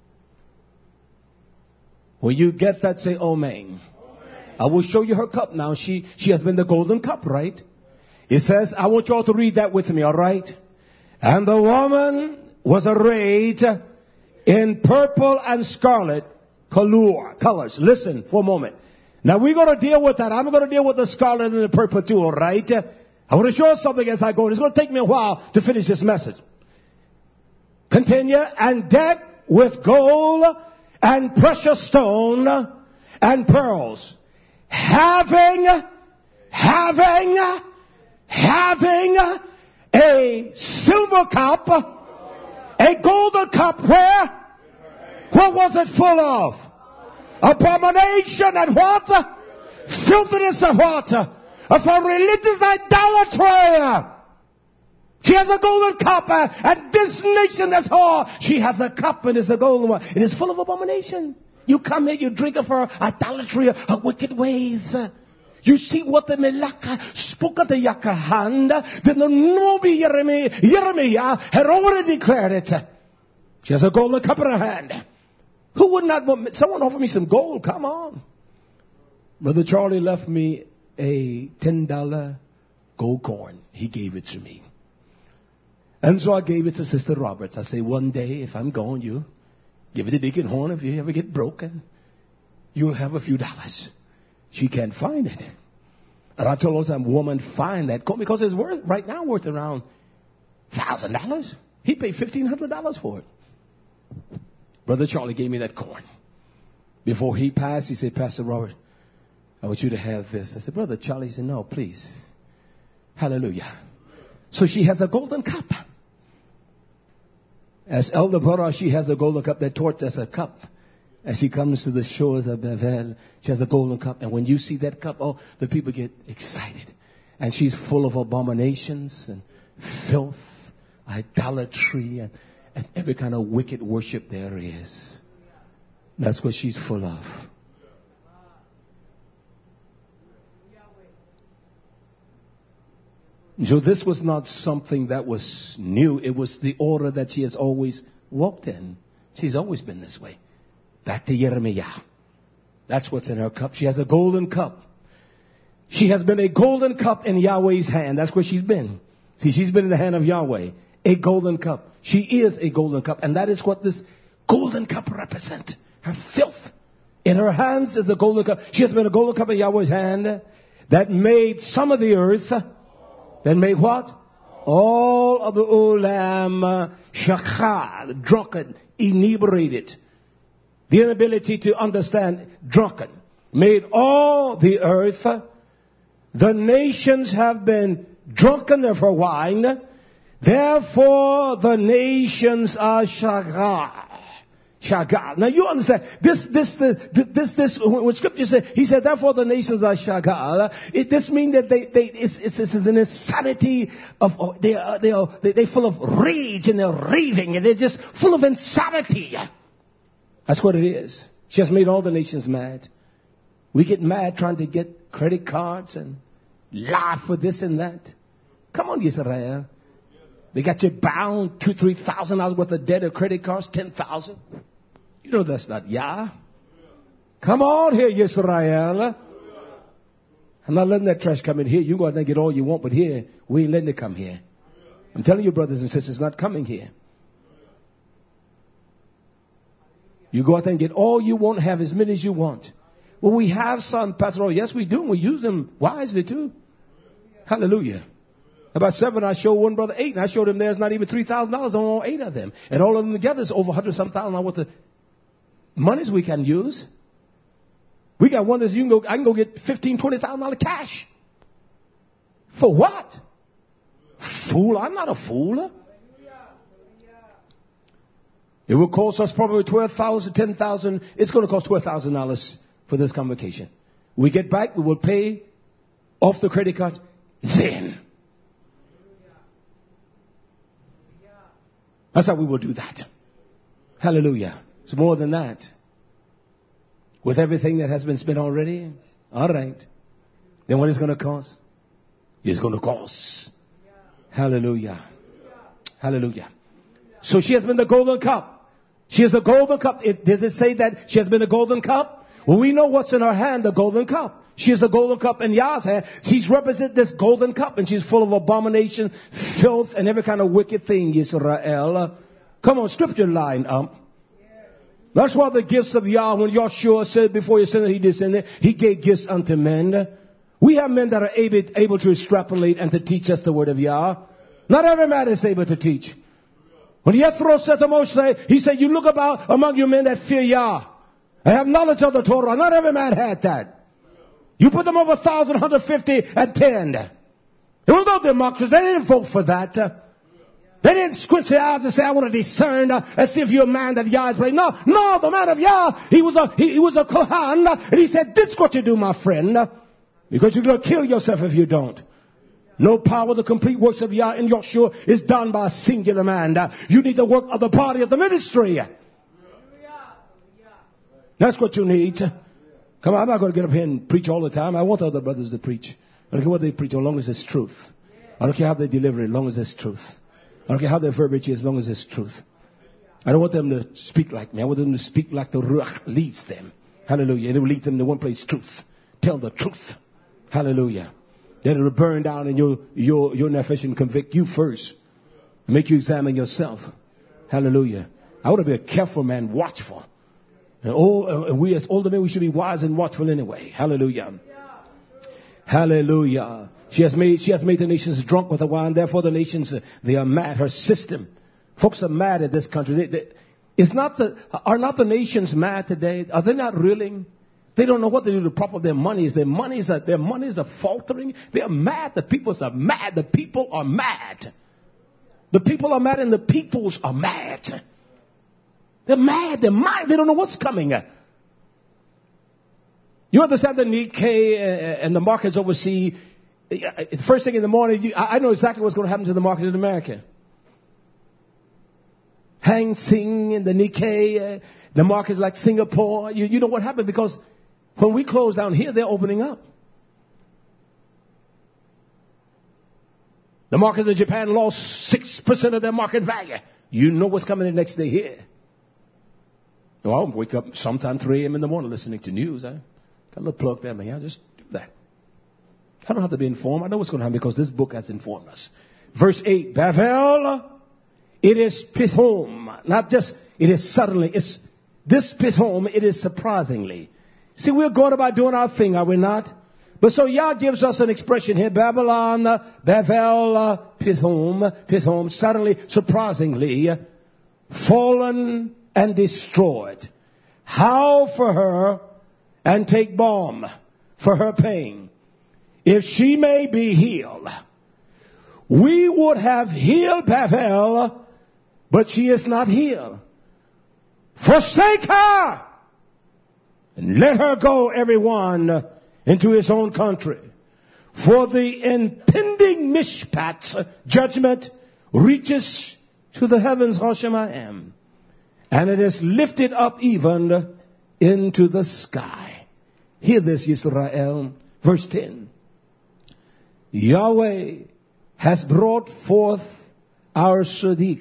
When you get that, say, oh, man. I will show you her cup now. She, she has been the golden cup, right? It says, I want you all to read that with me, all right? And the woman was arrayed in purple and scarlet color, colors. Listen for a moment. Now we're going to deal with that. I'm going to deal with the scarlet and the purple too, all right? I want to show you something as I go. It's going to take me a while to finish this message. Continue. And decked with gold and precious stone and pearls. Having, having, having a silver cup, a golden cup where? What was it full of? Abomination and what? Filthiness and what? Of a religious idolatry. She has a golden cup, uh, and this nation that's all, she has a cup and it's a golden one. It is full of abomination. You come here, you drink of her idolatry, her wicked ways. You see what the Melaka spoke at the Yakahand, then the Nobi Jeremiah had already declared it. She has a golden cup in her hand. Who would not want, someone offer me some gold, come on. Brother Charlie left me a ten dollar gold coin. He gave it to me. And so I gave it to Sister Roberts. I say, one day, if I'm gone, you give it to Deacon Horn. If you ever get broken, you'll have a few dollars. She can't find it. And I told her, some woman, find that coin because it's worth, right now, worth around one thousand dollars. He paid fifteen hundred dollars for it. Brother Charlie gave me that coin. Before he passed, he said, Pastor Robert, I want you to have this. I said, Brother Charlie, he said, no, please. Hallelujah. So she has a golden cup. As Elder Brother, she has a golden cup. That torch as a cup. As she comes to the shores of Bevel, she has a golden cup. And when you see that cup, oh, the people get excited. And she's full of abominations and filth, idolatry, and, and every kind of wicked worship there is. That's what she's full of. So this was not something that was new. It was the order that she has always walked in. She's always been this way. Back to Jeremiah. That's what's in her cup. She has a golden cup. She has been a golden cup in Yahweh's hand. That's where she's been. See, she's been in the hand of Yahweh. A golden cup. She is a golden cup. And that is what this golden cup represents. Her filth. In her hands is the golden cup. She has been a golden cup in Yahweh's hand that made some of the earth. That made what? All of the ulam shakha, drunken, inebriated. The inability to understand, drunken. Made all the earth. The nations have been drunken for wine. Therefore the nations are shagah. Shagah. Now you understand, this, this, the, this, this, when scripture says, he said, therefore the nations are shagah. It, this means that they, they, it's, it's, it's an insanity of, of they are, they are, they, they're full of rage and they're raving and they're just full of insanity. That's what it is. She has made all the nations mad. We get mad trying to get credit cards and laugh for this and that. Come on, Israel. They got you bound two, three thousand dollars worth of debt of credit cards, ten thousand. You know that's not Yah. Come on here, Israel. I'm not letting that trash come in here. You go out there and get all you want, but here, we ain't letting it come here. I'm telling you, brothers and sisters, it's not coming here. You go out there and get all you want, have as many as you want. Well, we have some, Pastor, yes, we do, and we use them wisely too. Hallelujah. About seven, I showed one brother eight, and I showed him there's not even three thousand dollars on all eight of them. And all of them together is over one hundred some thousand dollars worth of monies we can use. We got one that you can go, I can go get fifteen, twenty thousand dollars cash. For what? Fool, I'm not a fool. It will cost us probably twelve thousand dollars, ten thousand dollars. It's going to cost twelve thousand dollars for this convocation. We get back, we will pay off the credit card then. That's how we will do that. Hallelujah. It's more than that. With everything that has been spent already, all right. Then what is going to cost? It's going to cost. Hallelujah. Hallelujah. So she has been the golden cup. She is the golden cup. It, does it say that she has been a golden cup? Well, we know what's in her hand, the golden cup. She is the golden cup in Yah's hand. She's represented this golden cup, and she's full of abomination, filth, and every kind of wicked thing, Israel. Come on, scripture line up. That's why the gifts of Yah, when Yahshua said before he ascended, he descended, he gave gifts unto men. We have men that are able, able to extrapolate and to teach us the word of Yah. Not every man is able to teach. When Yethro said to Moshe, he said, you look about among you men that fear Yah. I have knowledge of the Torah. Not every man had that. You put them over one thousand, one hundred fifty and ten. There was no democracy. They didn't vote for that. They didn't squint their eyes and say, I want to discern uh, and see if you're a man that Yah is praying. No, no, the man of Yah, he was a, he, he was a Kohan. And he said, this is what you do, my friend. Because you're going to kill yourself if you don't. No power, the complete works of Yah in Yahshua is done by a singular man. You need the work of the body of the ministry. That's what you need. Come on, I'm not going to get up here and preach all the time. I want other brothers to preach. I don't care what they preach, as long as it's truth. I don't care how they deliver it, as long as it's truth. I don't care how their verbiage is, as long as it's truth. I don't want them to speak like me. I want them to speak like the Ruach leads them. Hallelujah. And it will lead them to one place, truth. Tell the truth. Hallelujah. Then it will burn down in your, your, your nefesh and convict you first. Make you examine yourself. Hallelujah. I want to be a careful man, watchful. And all, uh, we as older men, we should be wise and watchful anyway. Hallelujah. Hallelujah. She has made, she has made the nations drunk with the wine. Therefore the nations, uh, they are mad. Her system. Folks are mad at this country. They, they, it's not the, are not the nations mad today? Are they not reeling? They don't know what to do to prop up their monies. Their monies are, their monies are faltering. They are mad. The peoples are mad. The people are mad. The people are mad and the peoples are mad. They're mad. They're mad. They don't know what's coming. You understand the Nikkei and the markets overseas. First thing in the morning, I know exactly what's going to happen to the market in America. Hang Seng and the Nikkei, the markets like Singapore. You, you know what happened? Because when we close down here, they're opening up. The markets in Japan lost six percent of their market value. You know what's coming the next day here. Well, I'll wake up sometime three a.m. in the morning listening to news. I got a little plug there, man. I'll just do that. I don't have to be informed. I know what's going to happen because this book has informed us. Verse eight, Bavel, it is Pithom. Not just, it is suddenly. It's this Pithom, it is surprisingly. See, we're going about doing our thing, are we not? But so Yah gives us an expression here. Babylon, Bavel, Pithom, Pithom, suddenly, surprisingly, fallen and destroyed. Howl for her and take balm for her pain, if she may be healed. We would have healed Bavel, but she is not healed. Forsake her and let her go, everyone, into his own country. For the impending mishpat, judgment, reaches to the heavens, Hashemayim, and it is lifted up even into the sky. Hear this, Yisrael. Verse ten. Yahweh has brought forth our Sadiq.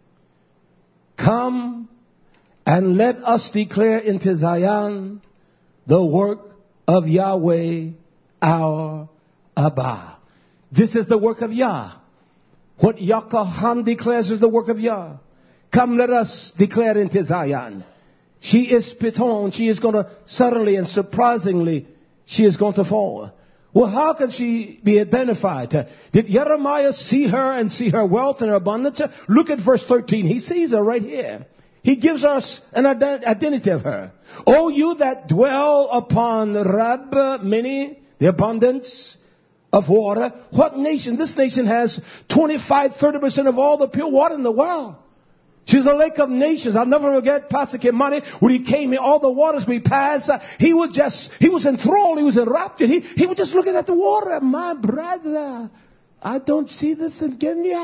Come and let us declare into Zion the work of Yahweh our Abba. This is the work of Yah. What Yakahan declares is the work of Yah. Come, let us declare into Zion. She is Pithom. She is going to suddenly and surprisingly, she is going to fall. Well, how can she be identified? Did Jeremiah see her and see her wealth and her abundance? Look at verse thirteen. He sees her right here. He gives us an identity of her. O you that dwell upon Rab, many, the abundance of water. What nation? This nation has twenty-five, thirty percent of all the pure water in the world. She's a lake of nations. I'll never forget Pastor Kimani when he came here. All the waters we passed, uh, he was just, he was enthralled. He was enraptured. He, he was just looking at the water. My brother, I don't see this in Kenya.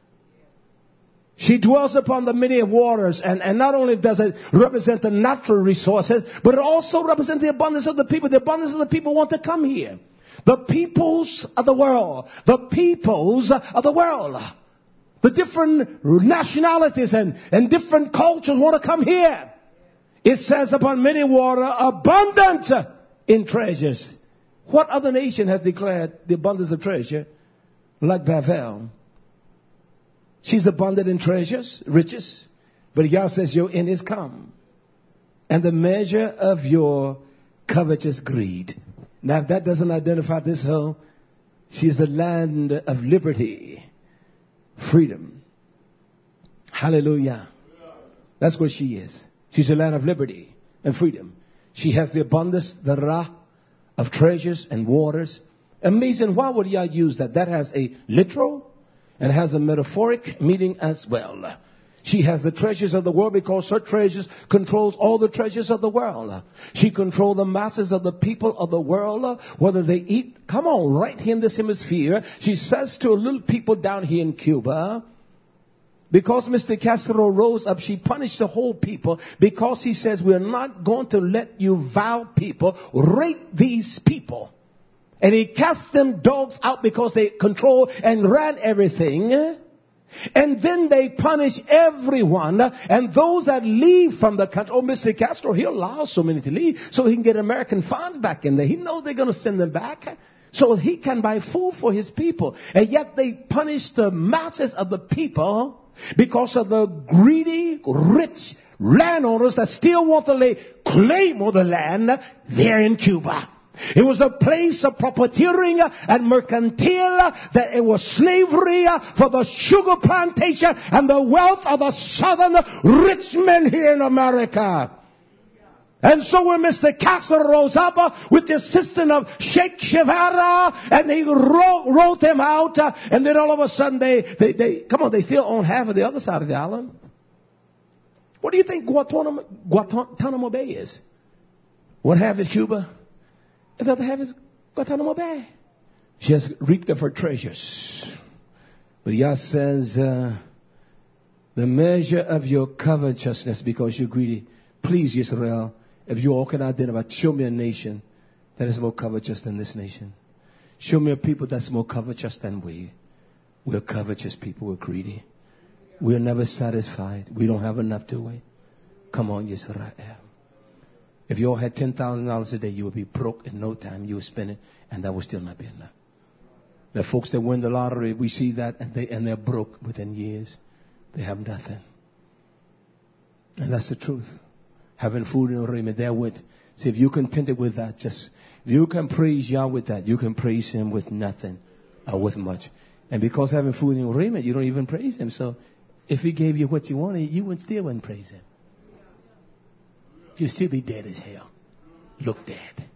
She dwells upon the many of waters. And, and not only does it represent the natural resources, but it also represents the abundance of the people. The abundance of the people want to come here. The peoples of the world. The peoples of the world. The different nationalities and, and different cultures want to come here. It says upon many water, abundant in treasures. What other nation has declared the abundance of treasure like Bavel? She's abundant in treasures, riches. But Yah says your end is come. And the measure of your covetous greed. Now if that doesn't identify this hoe, she's the land of liberty. Freedom. Hallelujah. That's what she is. She's a land of liberty and freedom. She has the abundance, the ra, of treasures and waters. Amazing. Why would Yah use that? That has a literal and has a metaphoric meaning as well. She has the treasures of the world because her treasures controls all the treasures of the world. She controls the masses of the people of the world, whether they eat. Come on, right here in this hemisphere. She says to little people down here in Cuba, because Mister Castro rose up, she punished the whole people because he says, we're not going to let you vile people rape these people. And he cast them dogs out because they control and ran everything. And then they punish everyone. And those that leave from the country, oh, Mister Castro, he allows so many to leave so he can get American funds back in there. He knows they're going to send them back so he can buy food for his people. And yet they punish the masses of the people because of the greedy, rich landowners that still want to lay claim on the land there in Cuba. It was a place of profiteering and mercantile, that it was slavery for the sugar plantation and the wealth of the southern rich men here in America. And so when Mister Castro rose up uh, with the assistance of Sheikh Guevara, and they wrote, wrote them out, uh, and then all of a sudden they, they, they, come on, they still own half of the other side of the island. What do you think Guantanamo, Guantanamo Bay is? One half is Cuba, and the other half is Guantanamo Bay. She has reaped of her treasures. But Yah says, uh, the measure of your covetousness, because you're greedy, please, Israel, if you all can identify, show me a nation that is more covetous than this nation. Show me a people that's more covetous than we. We're covetous people. We're greedy. We're never satisfied. We don't have enough, do we? Come on, Israel. If you all had ten thousand dollars a day, you would be broke in no time. You would spend it, and that would still not be enough. The folks that win the lottery, we see that, and, they, and they're broke within years. They have nothing. And that's the truth. Having food and raiment therewith. See, if you're contented with that, just, if you can praise Yah with that, you can praise Him with nothing or with much. And because having food and raiment, you don't even praise Him. So if He gave you what you wanted, you would still wouldn't praise Him. You'd still be dead as hell. Look dead.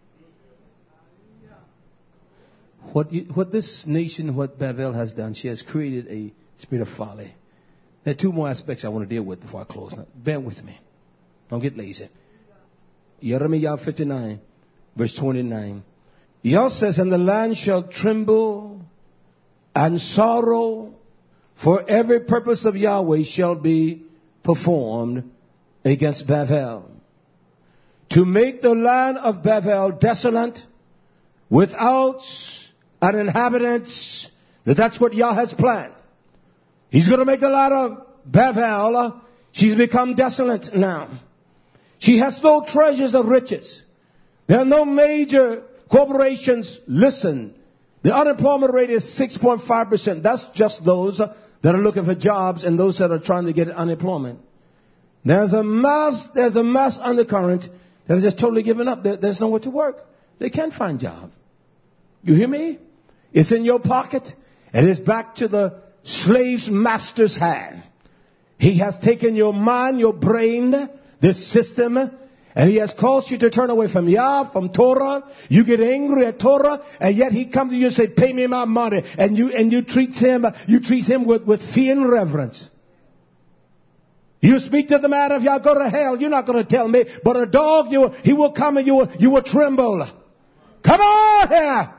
What, you, what this nation, what Babel has done, she has created a spirit of folly. There are two more aspects I want to deal with before I close. Now, bear with me. Don't get lazy. Jeremiah fifty-nine, verse twenty-nine. Yah says, and the land shall tremble and sorrow, for every purpose of Yahweh shall be performed against Babel, to make the land of Babel desolate, without an inhabitant. That's what Yah has planned. He's going to make the land of Babel, she's become desolate now. She has no treasures of riches. There are no major corporations. Listen, the unemployment rate is six point five percent. That's just those that are looking for jobs and those that are trying to get unemployment. There's a mass, there's a mass undercurrent that is just totally given up. There, there's nowhere to work. They can't find job. You hear me? It's in your pocket, and it's back to the slave's master's hand. He has taken your mind, your brain, this system, and he has caused you to turn away from Yah, from Torah. You get angry at Torah, and yet he comes to you and says, pay me my money. And you, and you treat him, you treat him with, with fear and reverence. You speak to the man of Yah, go to hell. You're not going to tell me, but a dog, you, he will come and you will, you will tremble. Come on here.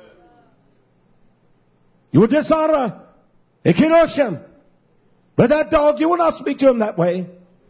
You will dishonor a Kedoshim. But that dog, you will not speak to him that way.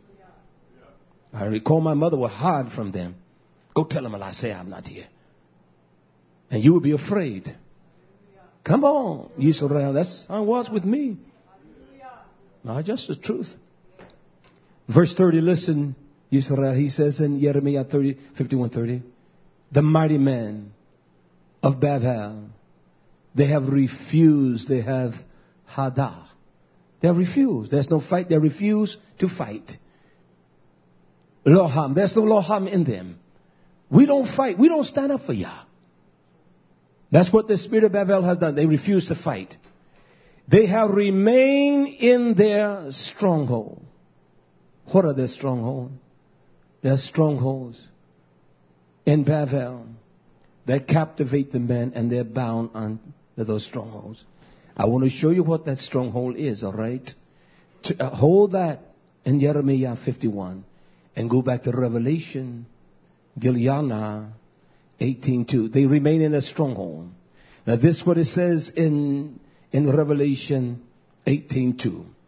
I recall my mother would hide from them. Go tell him, I say I'm not here. And you would be afraid. Come on, Yisrael. That's how it was with me. No, just the truth. Verse thirty, listen, Yisrael. He says in Jeremiah thirty, fifty-one thirty, the mighty men of Babel, they have refused. They have hadah. They have refused. There's no fight. They refuse to fight. Loham. There's no loham in them. We don't fight. We don't stand up for Yah. That's what the spirit of Babel has done. They refuse to fight. They have remained in their stronghold. What are their strongholds? Their strongholds in Babel that captivate the men, and they're bound under those strongholds. I want to show you what that stronghold is, all right? To, uh, hold that in Jeremiah fifty-one and go back to Revelation, Gileana eighteen two. They remain in a stronghold. Now this is what it says in, in Revelation eighteen two.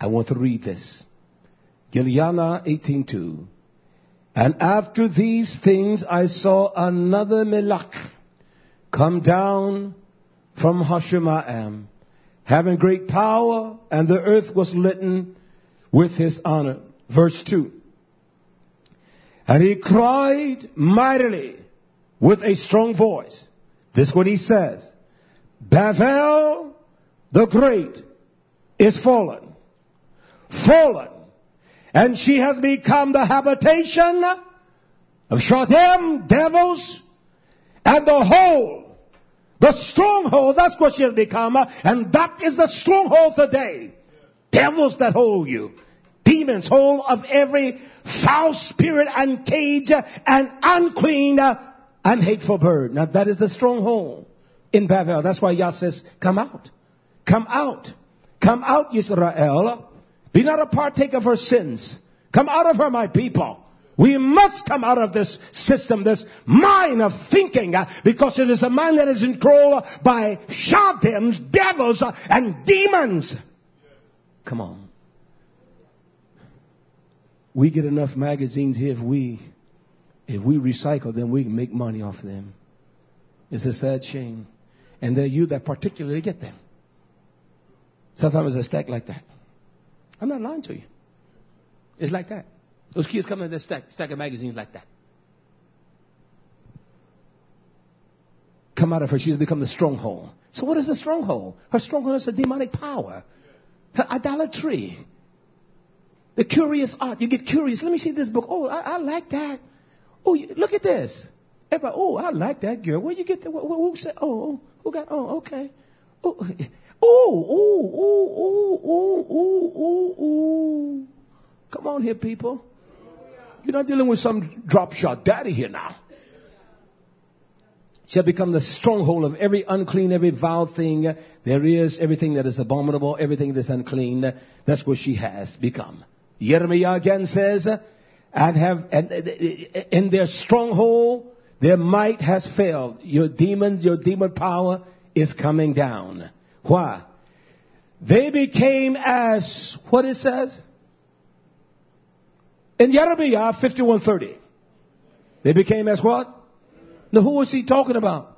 I want to read this. Gileana eighteen two. And after these things I saw another Melech come down from Hashemayim, having great power, and the earth was litten with his honor. Verse two. And he cried mightily with a strong voice. This is what he says. Babel the great is fallen. Fallen. And she has become the habitation of Shadim, devils, and the whole, the stronghold. That's what she has become. And that is the stronghold today. Devils that hold you. Demons hold of every foul spirit and cage and unclean and hateful bird. Now that is the stronghold in Babel. That's why Yah says, come out. Come out. Come out, Israel. Be not a partaker of her sins. Come out of her, my people. We must come out of this system, this mind of thinking, uh, because it is a mind that is controlled by shadims, devils, uh, and demons. Come on. We get enough magazines here. If we, if we recycle them, we can make money off them. It's a sad shame. And they're you that particularly get them. Sometimes it's a stack like that. I'm not lying to you. It's like that. Those kids come in their stack, stack of magazines like that. Come out of her. She has become the stronghold. So what is the stronghold? Her stronghold is a demonic power. Her idolatry. The curious art. You get curious. Let me see this book. Oh, I, I like that. Oh, you, look at this. Everybody, oh, I like that girl. Where you get that? Who, who said? Oh, who got? Oh, okay. Oh, oh, oh, oh, oh, oh, oh, oh. Come on here, people. You're not dealing with some drop shot daddy here now. Shall become the stronghold of every unclean, every vile thing there is, everything that is abominable, everything that's unclean. That's what she has become. Jeremiah again says, and have and in their stronghold, their might has failed. Your demons, your demon power is coming down. Why? They became as, what it says? In Jeremiah fifty-one thirty. They became as what? Now who is he talking about?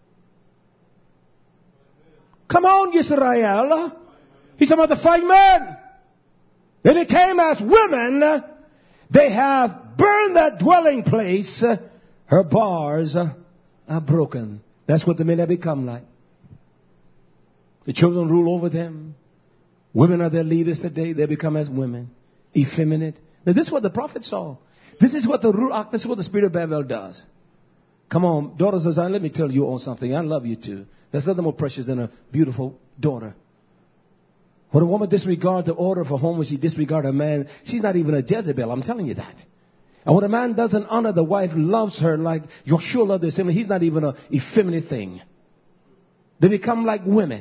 Come on, Israel. He's talking about the five men. They became as women. They have burned that dwelling place. Her bars are broken. That's what the men have become like. The children rule over them. Women are their leaders today. They become as women. Effeminate. Now this is what the prophet saw. This is what the Ruach, this is what the spirit of Babel does. Come on, daughters of Zion, let me tell you all something. I love you too. There's nothing more precious than a beautiful daughter. When a woman disregards the order of her home, when she disregards a man, she's not even a Jezebel. I'm telling you that. And when a man doesn't honor the wife, loves her like Yeshua loved his woman, he's not even an effeminate thing. They become like women.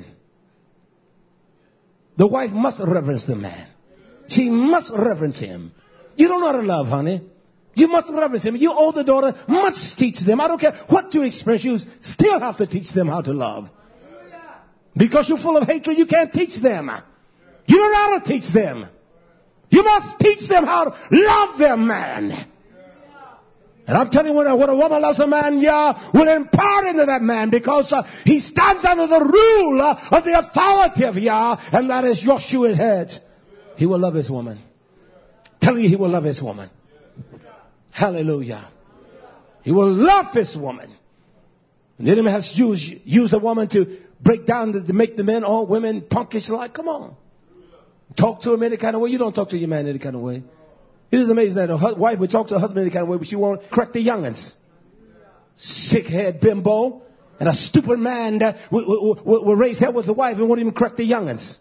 The wife must reverence the man. She must reverence him. You don't know how to love, honey. You must reverence him. You older daughter must teach them. I don't care what you experience. You still have to teach them how to love. Because you're full of hatred, you can't teach them. You don't know how to teach them. You must teach them how to love their man. And I'm telling you, when a, when a woman loves a man, Yah will impart into that man because uh, he stands under the rule uh, of the authority of Yah, and that is Yeshua's head. He will love his woman. Telling you, he will love his woman. Hallelujah. He will love his woman. And the enemy has used, used a woman to break down, to, to make the men, all women, punkish like. Come on. Talk to him any kind of way. You don't talk to your man any kind of way. It is amazing that a wife would talk to her husband any kind of way, but she won't correct the youngins. Sick head bimbo. And a stupid man that will, will, will, will raise hell with the wife and won't even correct the youngins.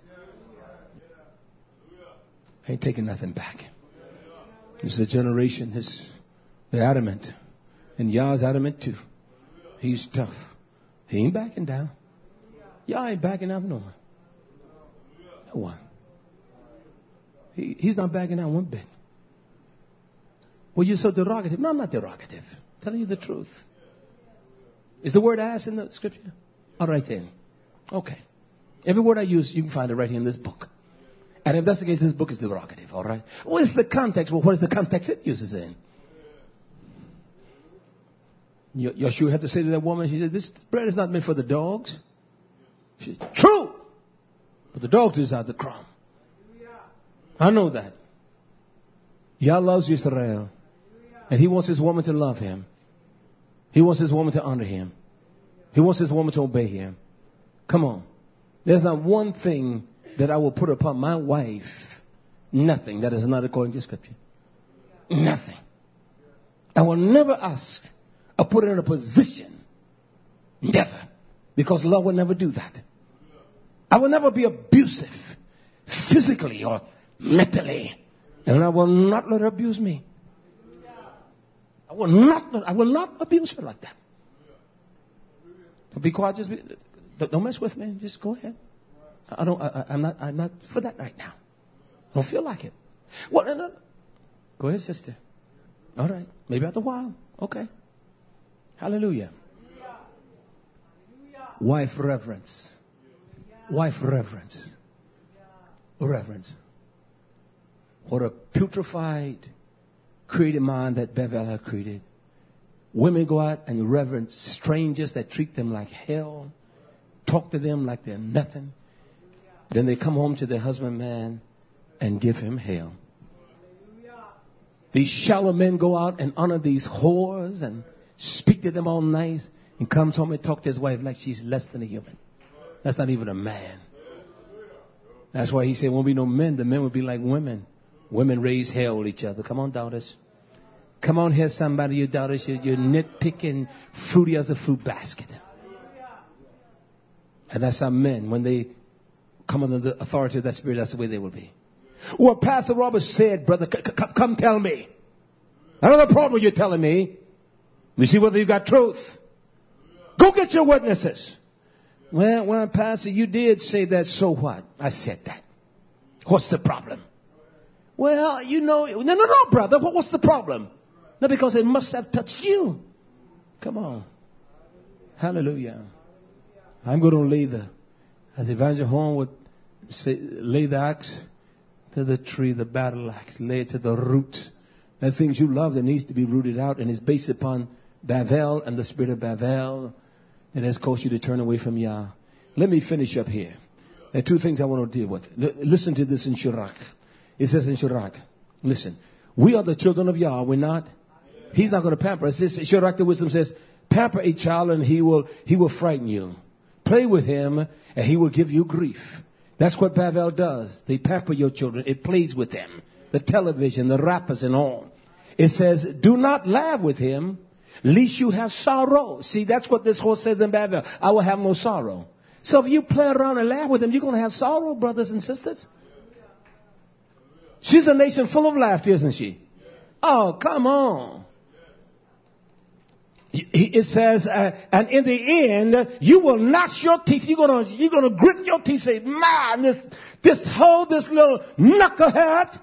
Ain't taking nothing back. It's the generation, his, they're adamant. And Yah's adamant too. He's tough. He ain't backing down. Yah ain't backing down no one. No one. He, he's not backing down one bit. Well, you're so derogative. No, I'm not derogative. I'm telling you the truth. Is the word ass in the scripture? All right then. Okay. Every word I use, you can find it right here in this book. And if that's the case, this book is derogative, all right? What is the context? Well, what is the context it uses in? Yeshua had to say to that woman, she said, this bread is not meant for the dogs. She said, true. But the dogs desire the crumb. I know that. Yah loves Israel. And he wants his woman to love him. He wants his woman to honor him. He wants his woman to obey him. Come on. There's not one thing that I will put upon my wife. Nothing that is not according to Scripture. Nothing. I will never ask or put her in a position. Never. Because love will never do that. I will never be abusive. Physically or mentally. And I will not let her abuse me. I will not, I will not abuse her like that. So be quiet. Just be, don't mess with me. Just go ahead. I don't, I, I'm not, I'm not for that right now. I don't feel like it. What? No, no. Go ahead, sister. All right. Maybe after a while. Okay. Hallelujah. Wife reverence. Wife reverence. Reverence. What a putrefied, created mind that Bevel had created. Women go out and reverence strangers that treat them like hell. Talk to them like they're nothing. Then they come home to their husband, man, and give him hell. These shallow men go out and honor these whores and speak to them all nice and comes home and talk to his wife like she's less than a human. That's not even a man. That's why he said, won't be no men. The men will be like women. Women raise hell with each other. Come on, daughters. Come on here, somebody, you daughters. You're, you're nitpicking, fruity as a fruit basket. And that's how men, when they come under the authority of that spirit, that's the way they will be. Well, Pastor Robert said, brother, c- c- come tell me. I don't have a problem with you telling me. We see whether you got truth. Go get your witnesses. Well, well, Pastor, you did say that, so what? I said that. What's the problem? Well, you know, no, no, no, brother. What, what's the problem? No, because it must have touched you. Come on. Hallelujah. I'm going to lay the, as Evangelist Horn would say, lay the axe to the tree, the battle axe, lay it to the root. The things you love that needs to be rooted out and is based upon Bavel and the spirit of Bavel that has caused you to turn away from Yah. Let me finish up here. There are two things I want to deal with. L- listen to this in Sirach. It says in Sirach, listen, we are the children of Yah, we're not. He's not going to pamper us. Sirach the wisdom says, pamper a child and he will, he will frighten you. Play with him and he will give you grief. That's what Bavel does. They pamper your children. It plays with them. The television, the rappers and all. It says, do not laugh with him, lest you have sorrow. See, that's what this horse says in Bavel. I will have no sorrow. So if you play around and laugh with him, you're going to have sorrow, brothers and sisters. She's a nation full of laughter, isn't she? Oh, come on. It says, uh, and in the end, you will gnash your teeth. You're gonna, you're gonna grit your teeth. Say, man, this, this whole, this little knucklehead.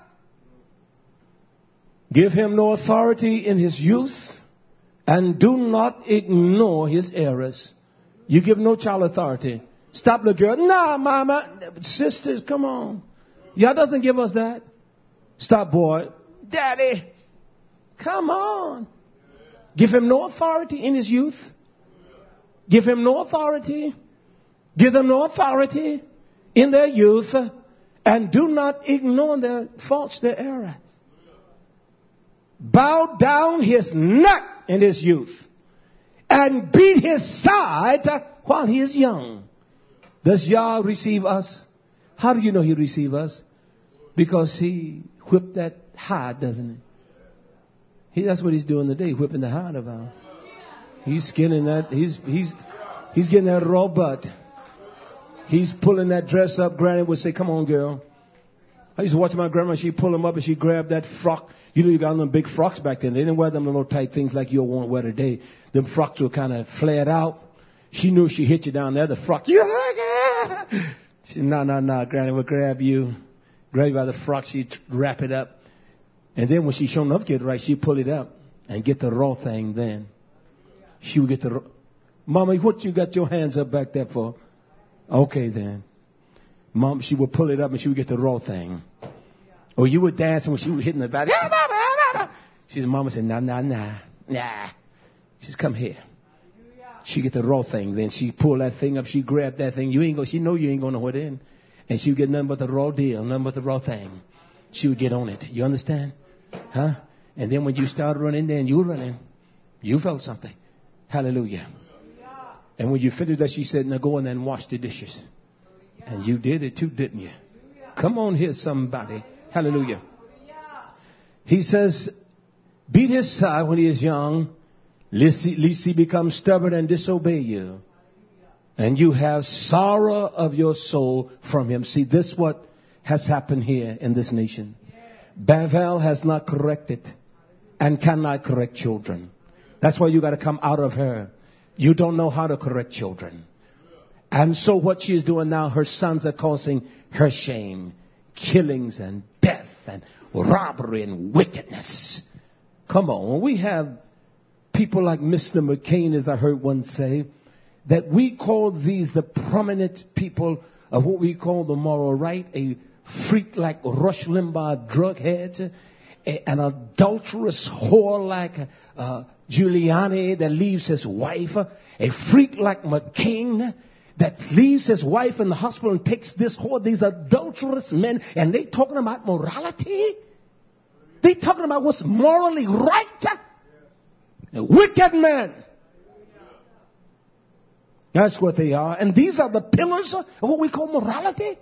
Give him no authority in his youth, and do not ignore his errors. You give no child authority. Stop the girl. Nah, mama, sisters, come on. Yah doesn't give us that. Stop, boy. Daddy, come on. Give him no authority in his youth. Give him no authority. Give them no authority in their youth. And do not ignore their faults, their errors. Bow down his neck in his youth. And beat his side while he is young. Does Yah receive us? How do you know he receive us? Because he whipped that hide, doesn't he? He, that's what he's doing today, whipping the hide of our. He's skinning that. He's he's he's getting that raw butt. He's pulling that dress up. Granny would say, "Come on, girl." I used to watch my grandma. She'd pull him up and she'd grab that frock. You know, you got them big frocks back then. They didn't wear them little tight things like you'll want to wear today. Them frocks were kind of flared out. She knew she hit you down there. The frock. You She said, "No, no, no." Granny would grab you, grab you by the frock. She'd wrap it up. And then when she showed enough get right, she'd pull it up and get the raw thing then. She would get the raw. Mama, what you got your hands up back there for? Okay then. Mom, she would pull it up and she would get the raw thing. Or you would dance when she was hitting the body. She said, Mama said, nah, nah, nah, nah. She said, come here. She get the raw thing. Then she pull that thing up. She grab that thing. You ain't go. She know you ain't going nowhere then. And she would get nothing but the raw deal, nothing but the raw thing. She would get on it. You understand? Huh? And then when you started running there and you were running, you felt something. Hallelujah. And when you finished that, she said, now go in there and wash the dishes. And you did it too, didn't you? Come on here, somebody. Hallelujah. He says, beat his side when he is young, lest he, lest he becomes stubborn and disobey you. And you have sorrow of your soul from him. See, this what has happened here in this nation. Bavel has not corrected and cannot correct children. That's why you got to come out of her. You don't know how to correct children. And so what she is doing now, her sons are causing her shame, killings and death and robbery and wickedness. Come on. When we have people like Mister McCain, as I heard one say, that we call these the prominent people of what we call the moral right, a freak like Rush Limbaugh, drug head, a, an adulterous whore like uh, Giuliani that leaves his wife, a freak like McCain that leaves his wife in the hospital and takes this whore, these adulterous men, and they talking about morality? They talking about what's morally right? A wicked men. That's what they are. And these are the pillars of what we call morality?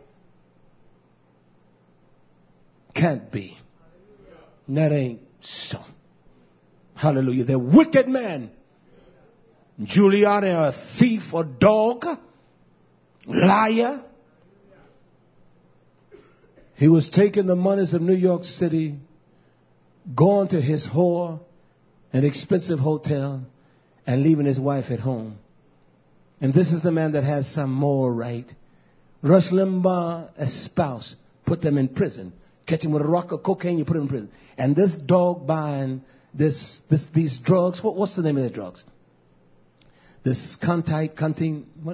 Can't be. That ain't so. Hallelujah. They're wicked men. Giuliani, a thief, a dog, liar. He was taking the monies of New York City, going to his whore, an expensive hotel, and leaving his wife at home. And this is the man that has some moral right. Rush Limbaugh, a spouse, put them in prison. Catch him with a rock of cocaine, you put him in prison. And this dog buying this, this, these drugs. What, what's the name of the drugs? This Contite, Contin, what?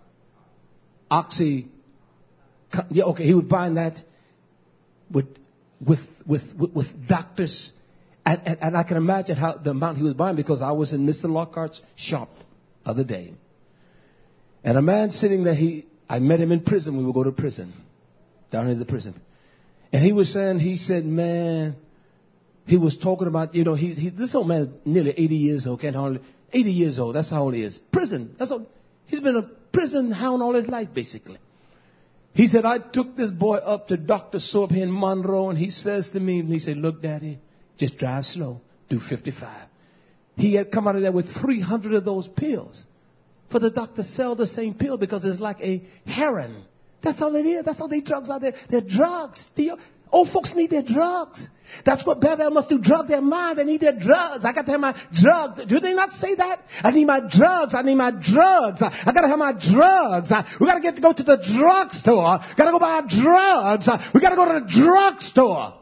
Oxy. Con, yeah, okay. He was buying that with, with, with, with, with doctors. And, and, and I can imagine how the amount he was buying, because I was in Mister Lockhart's shop the other day. And a man sitting there, he, I met him in prison. We would go to prison, down in the prison. And he was saying, he said, man, he was talking about, you know, he, he this old man is nearly eighty years old, can't hardly, eighty years old, that's how old he is. Prison, that's all, he's been a prison hound all his life, basically. He said, I took this boy up to Doctor Sorb here in Monroe, and he says to me, and he said, look, Daddy, just drive slow, do fifty-five. He had come out of there with three hundred of those pills. For the doctor sell the same pill because it's like a heroin. That's all it is. That's all these drugs are. They're, they're drugs. The old folks need their drugs. That's what Bevel must do. Drug their mind. They need their drugs. I got to have my drugs. Do they not say that? I need my drugs. I need my drugs. I, I got to have my drugs. I, we got to get to go to the drugstore. Got to go buy our drugs. I, we got to go to the drugstore.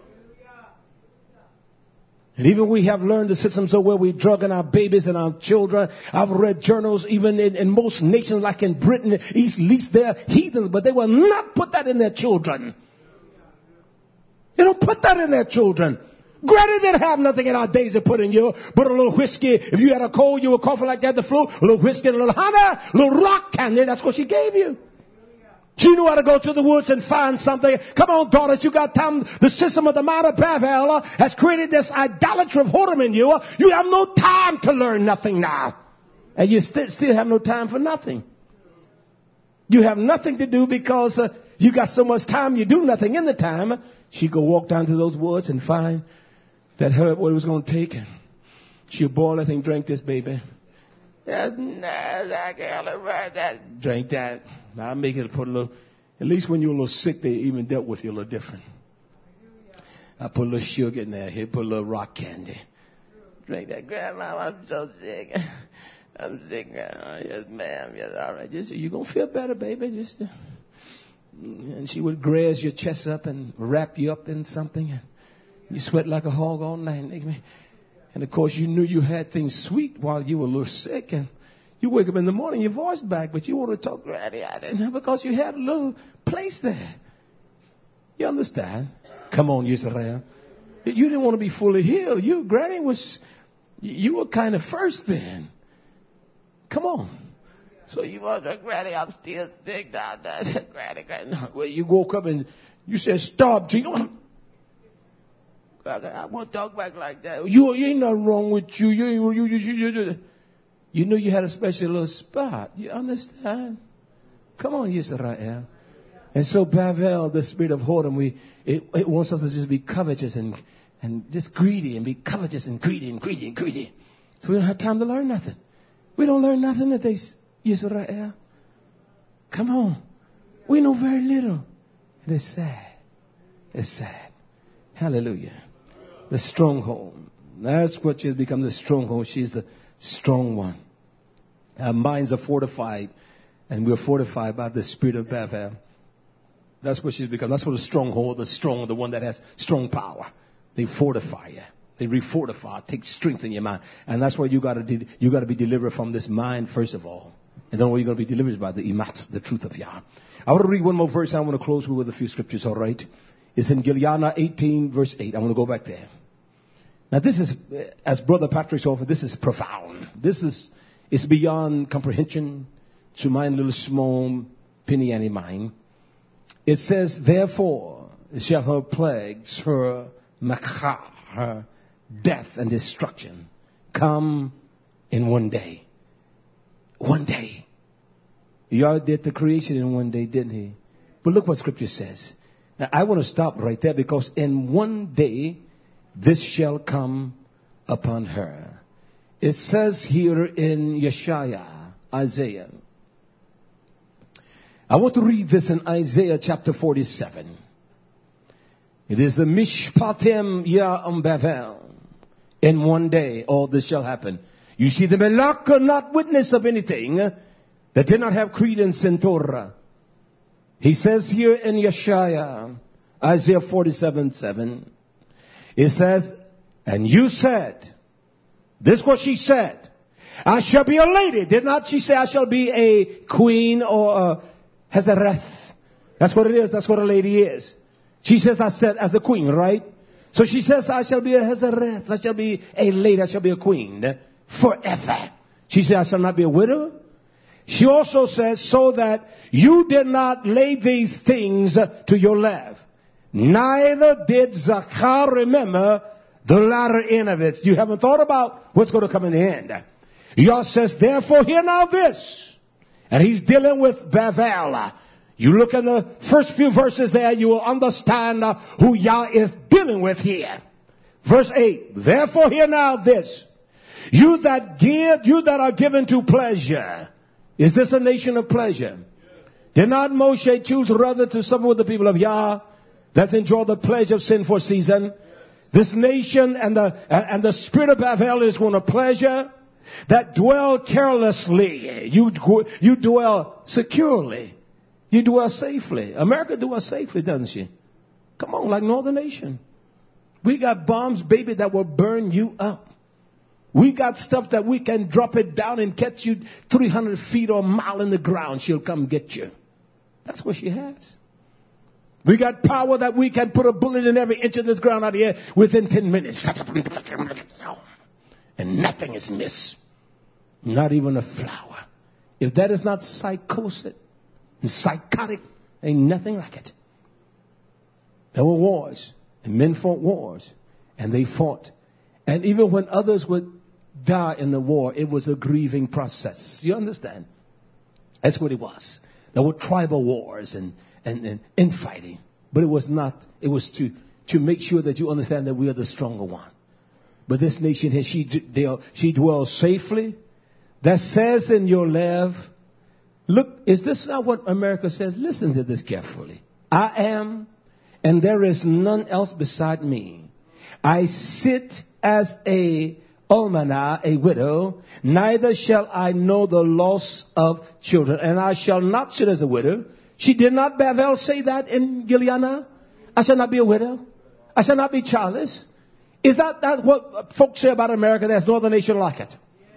And even we have learned the system so where we're drugging our babies and our children. I've read journals even in, in most nations like in Britain, at least they're heathens, but they will not put that in their children. They don't put that in their children. Granted, they have nothing in our days to put in you, but a little whiskey. If you had a cold, you were coughing like that, the flu, a little whiskey, a little honey, a little rock candy, that's what she gave you. She knew how to go to the woods and find something. Come on, daughters, you got time. The system of the mind of Bavel has created this idolatry of whoredom in you. You have no time to learn nothing now. And you st- still have no time for nothing. You have nothing to do because uh, you got so much time, you do nothing in the time. She could walk down to those woods and find that herb, what it was going to take. She'll boil that thing, drink this, baby. That's nice. I can't write that. Drink that. I'll make it put a little, at least when you're a little sick, they even dealt with you a little different. I put a little sugar in there. Here, put a little rock candy. Drink that. Grandma, I'm so sick. I'm sick, Grandma. Yes, ma'am. Yes, all right. Just, you're going to feel better, baby. Just, uh, and she would graze your chest up and wrap you up in something. And you sweat like a hog all night. And of course, you knew you had things sweet while you were a little sick. And You wake up in the morning, your voice back, but you want to talk Granny out there because you had a little place there. You understand? Come on, Israel. You didn't want to be fully healed. You, Granny was, you were kind of first then. Come on. So you want to, Granny, I'm still sick, down there. Granny, Granny. Well, you woke up and you said, stop, Gino. I won't talk back like that. You, you ain't nothing wrong with you. You, you, you, you, you, you. You knew you had a special little spot. You understand? Come on, Israel. And so Bavel, the spirit of whoredom, we, it, it wants us to just be covetous and, and just greedy and be covetous and greedy and greedy and greedy. So we don't have time to learn nothing. We don't learn nothing that they, Israel. Come on. We know very little. And it's sad. It's sad. Hallelujah. The stronghold. That's what she has become, the stronghold. She's the strong one. Our minds are fortified, and we're fortified by the spirit of Bavel. That's what she's become. That's what a stronghold, the strong, the one that has strong power. They fortify you. They refortify, take strength in your mind. And that's why you got to de- you got to be delivered from this mind first of all. And then you're going to be delivered by the imat, the truth of Yah. I want to read one more verse. And I want to close with a few scriptures, all right? It's in Gilead eighteen, verse eight. I want to go back there. Now this is, as Brother Patrick's offered, this is profound. This is, it's beyond comprehension to my little small penny ante mind. It says, therefore shall her plagues, her makha, her death and destruction come in one day. One day. Yah did the creation in one day, didn't he? But look what scripture says. Now I want to stop right there because in one day this shall come upon her. It says here in Yeshaya, Isaiah. I want to read this in Isaiah chapter forty-seven. It is the Mishpatim Ya'am Bavel. In one day, all this shall happen. You see, the Melech are not witness of anything that did not have credence in Torah. He says here in Yeshaya, Isaiah forty-seven, seven. It says, and you said, this is what she said, I shall be a lady. Did not she say I shall be a queen or a Hezareth? That's what it is. That's what a lady is. She says I said as a queen, right? So she says I shall be a Hezareth. I shall be a lady. I shall be a queen forever. She said I shall not be a widow. She also says so that you did not lay these things to your love. Neither did Zachar remember the latter end of it. You haven't thought about what's going to come in the end. Yah says, therefore hear now this. And he's dealing with Bavel. You look in the first few verses there, you will understand uh, who Yah is dealing with here. Verse eight, therefore hear now this. You that give, you that are given to pleasure. Is this a nation of pleasure? Did not Moshe choose rather to suffer with the people of Yah that enjoy the pleasure of sin for a season? This nation and the and the spirit of Bavel is one of pleasure that dwell carelessly. You you dwell securely. You dwell safely. America dwells safely, doesn't she? Come on, like no other nation. We got bombs, baby, that will burn you up. We got stuff that we can drop it down and catch you three hundred feet or a mile in the ground. She'll come get you. That's what she has. We got power that we can put a bullet in every inch of this ground out here within ten minutes. And nothing is missed. Not even a flower. If that is not psychotic and psychotic, ain't nothing like it. There were wars. And men fought wars. And they fought. And even when others would die in the war, it was a grieving process. You understand? That's what it was. There were tribal wars and, and, and infighting. But it was not, it was to, to make sure that you understand that we are the stronger one. But this nation here, she, they, she dwells safely. That says in your love, look, is this not what America says? Listen to this carefully. I am, and there is none else beside me. I sit as a almana, a widow, neither shall I know the loss of children, and I shall not sit as a widow. She did not, Bavel, say that in Gilead? I shall not be a widow. I shall not be childless. Is that, that what folks say about America? There's no other nation like it.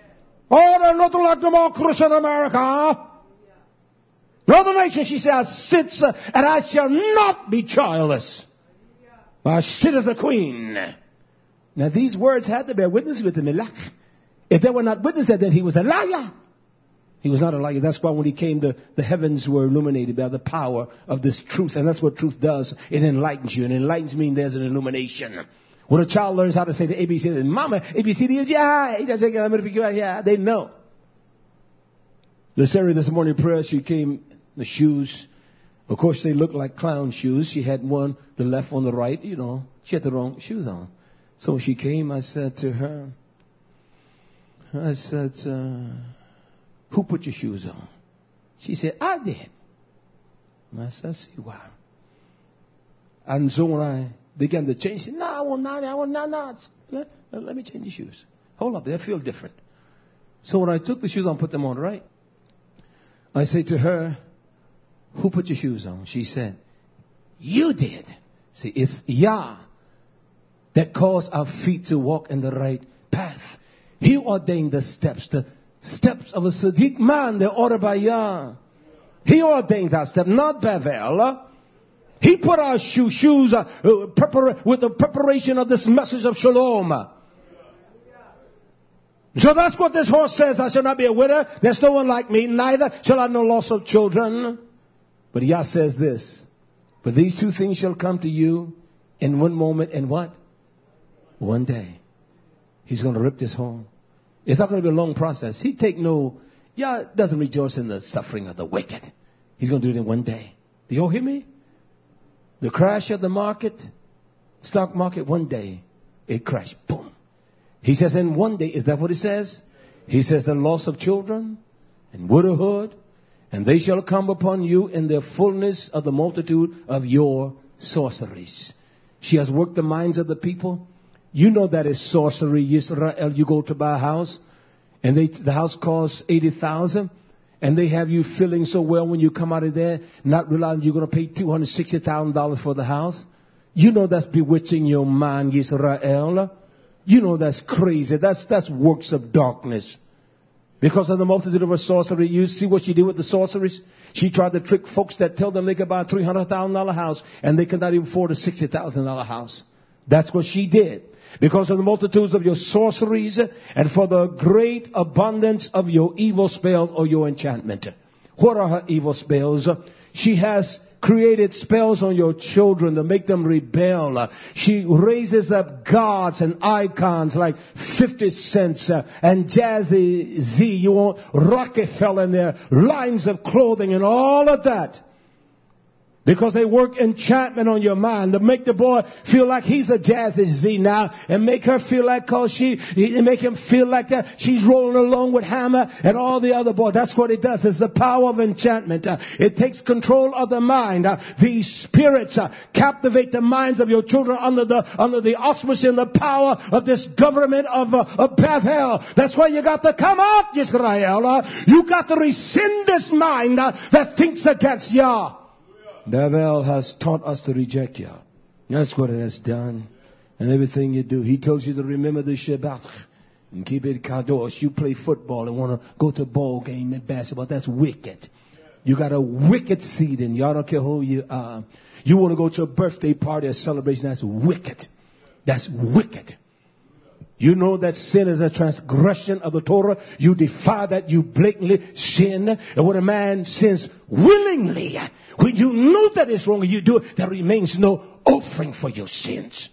Oh, there's nothing like the more Christian America. Another nation, she says, sits, uh, and I shall not be childless. I sit as a queen. Now these words had to bear witness with the Melech. If they were not witness, then he was a liar. He was not a liar. That's why when he came, the, the heavens were illuminated by the power of this truth. And that's what truth does. It enlightens you. And enlightens means there's an illumination. When a child learns how to say the A B C, Mama, A B C D, yeah, yeah, they know. The Sarah this morning prayer, she came, the shoes, of course they looked like clown shoes. She had one, the left, one, the right, you know. She had the wrong shoes on. So when she came, I said to her, I said, uh, who put your shoes on? She said, I did. And I said, see why. And so when I began to change, she said, no, I want not, I want not, not. Let, let me change the shoes. Hold up, they feel different. So when I took the shoes on, put them on, right? I say to her, who put your shoes on? She said, you did. See, it's Yah that caused our feet to walk in the right path. He ordained the steps. The steps of a Sadiq man, they're ordered by Yah. He ordained our steps, not Bavel. He put our shoe, shoes uh, uh, prepar- with the preparation of this message of Shalom. So that's what this horse says. I shall not be a widow. There's no one like me. Neither shall I have no loss of children. But Yah says this. But these two things shall come to you in one moment and what? One day. He's going to rip this home. It's not going to be a long process. He take no, Yah doesn't rejoice in the suffering of the wicked. He's going to do it in one day. Do you all hear me? The crash of the market, stock market, one day, it crashed. Boom. He says in one day, is that what it says? He says the loss of children and widowhood, and they shall come upon you in the fullness of the multitude of your sorceries. She has worked the minds of the people. You know that is sorcery, Israel. You go to buy a house, and they, the house costs eighty thousand dollars. And they have you feeling so well when you come out of there, not realizing you're going to pay two hundred sixty thousand dollars for the house. You know that's bewitching your mind, Israel. You know that's crazy. That's, that's works of darkness. Because of the multitude of her sorcery, you see what she did with the sorceries? She tried to trick folks that tell them they could buy a three hundred thousand dollars house, and they could not even afford a sixty thousand dollars house. That's what she did. Because of the multitudes of your sorceries and for the great abundance of your evil spells or your enchantment. What are her evil spells? She has created spells on your children to make them rebel. She raises up gods and icons like fifty cents uh, and Jazzy Z. You want Rockefeller and their lines of clothing and all of that. Because they work enchantment on your mind to make the boy feel like he's a Jazzy Z now, and make her feel like, cause she, make him feel like that she's rolling along with Hammer and all the other boys. That's what it does. It's the power of enchantment. Uh, it takes control of the mind. Uh, these spirits uh, captivate the minds of your children under the under the auspice and the power of this government of, uh, of Bavel. That's why you got to come out, Israel. Uh, you got to rescind this mind uh, that thinks against Yah. Bavel has taught us to reject Yah. That's what it has done. And everything you do. He tells you to remember the Shabbat and keep it kadosh. You play football and want to go to a ball game and basketball. That's wicked. You got a wicked seed in you. I don't care who you are. You want to go to a birthday party or celebration. That's wicked. That's wicked. You know that sin is a transgression of the Torah. You defy that. You blatantly sin. And when a man sins willingly, when you know that it's wrong and you do it, there remains no offering for your sins.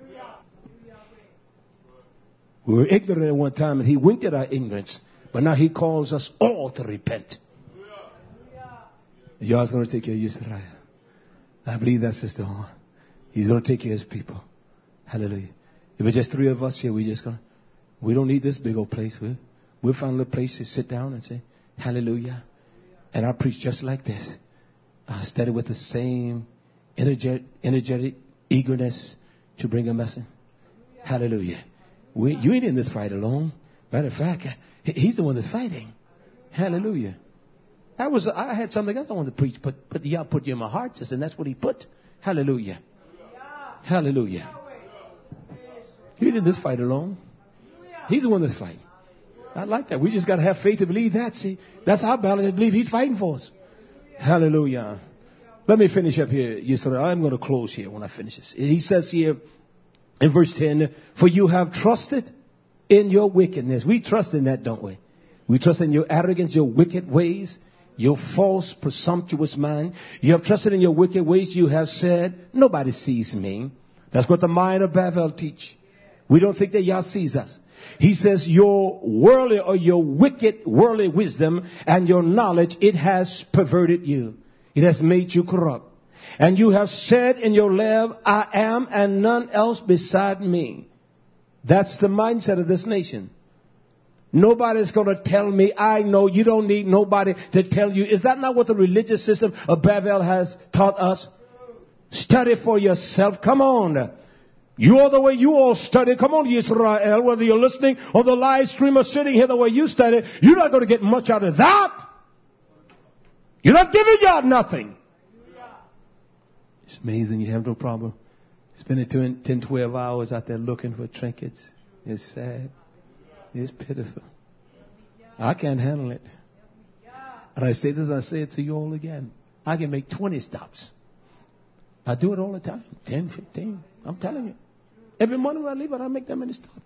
We were ignorant at one time and he winked at our ignorance. But now he calls us all to repent. Yah's going to take care of Israel. I believe that, Sister Horn. He's going to take care of his people. Hallelujah. If it's just three of us here, we just gonna, we don't need this big old place. We'll, we'll find a little place to sit down and say, hallelujah. And I'll preach just like this. I'll study with the same energetic, energetic eagerness to bring a message. Hallelujah. We, you ain't in this fight alone. Matter of fact, he's the one that's fighting. Hallelujah. I was, I had something else I wanted to preach, but, but Yah put you in my heart, and that's what he put. Hallelujah. Hallelujah. You ain't in this fight alone. He's the one that's fighting. I like that. We just got to have faith to believe that. See, that's our battle. To believe He's fighting for us. Hallelujah. Let me finish up here. Yesterday, I'm going to close here when I finish this. He says here in verse ten, for you have trusted in your wickedness. We trust in that, don't we? We trust in your arrogance, your wicked ways, your false, presumptuous mind. You have trusted in your wicked ways. You have said, nobody sees me. That's what the mind of Babel teach. We don't think that Yah sees us. He says your worldly or your wicked worldly wisdom and your knowledge, it has perverted you. It has made you corrupt. And you have said in your love, I am and none else beside me. That's the mindset of this nation. Nobody's going to tell me. I know. You don't need nobody to tell you. Is that not what the religious system of Babel has taught us? Study for yourself. Come on. You are the way you all study. Come on, Israel. Whether you're listening or the live stream or sitting here the way you study, you're not going to get much out of that. You're not giving God nothing. It's amazing you have no problem spending ten, twelve hours out there looking for trinkets. It's sad. It's pitiful. I can't handle it. And I say this, I say it to you all again. I can make twenty stops. I do it all the time. ten, fifteen. I'm telling you. Every morning when I leave, I make that many stops.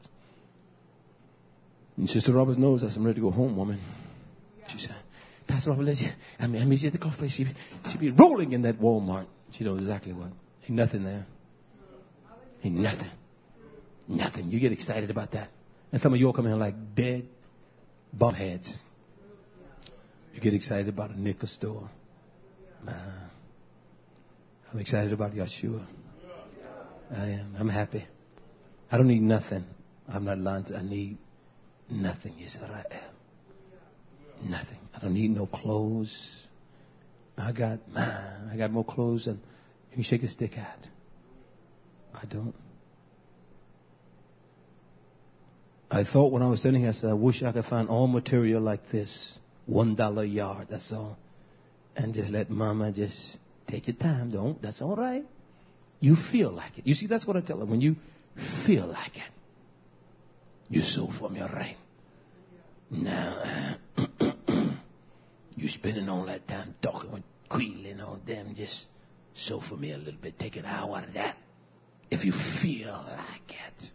And Sister Roberts knows that I'm ready to go home, woman. She said, Pastor Roberts, I mean, I mean, she's at the coffee place. She, she'd be rolling in that Walmart. She knows exactly what. Ain't nothing there. Ain't nothing. Nothing. You get excited about that. And some of you all come in like dead bum heads. You get excited about a nickel store. Nah. I'm excited about Yeshua. I am. I'm happy. I don't need nothing. I'm not lying. I need nothing. Yes, I am. Nothing. I don't need no clothes. I got, man, I got more clothes than you can shake a stick at. I don't. I thought when I was sitting here, I said, I wish I could find all material like this. One dollar a yard, that's all. And just let mama just take your time, don't. That's all right. You feel like it. You see, that's what I tell her. When you feel like it, you sow from your rain. Now, you spending all that time talking with Queen and all them, just sow for me a little bit. Take an hour out of that. If you feel like it.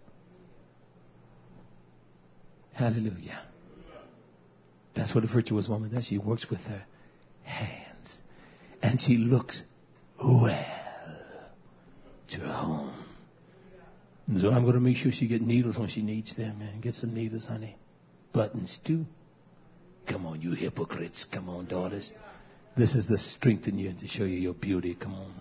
Hallelujah. That's what a virtuous woman does. She works with her hands. And she looks well to her home. And so I'm going to make sure she gets needles when she needs them, man. Get some needles, honey. Buttons, too. Come on, you hypocrites. Come on, daughters. This is to strengthen you and to show you your beauty. Come on.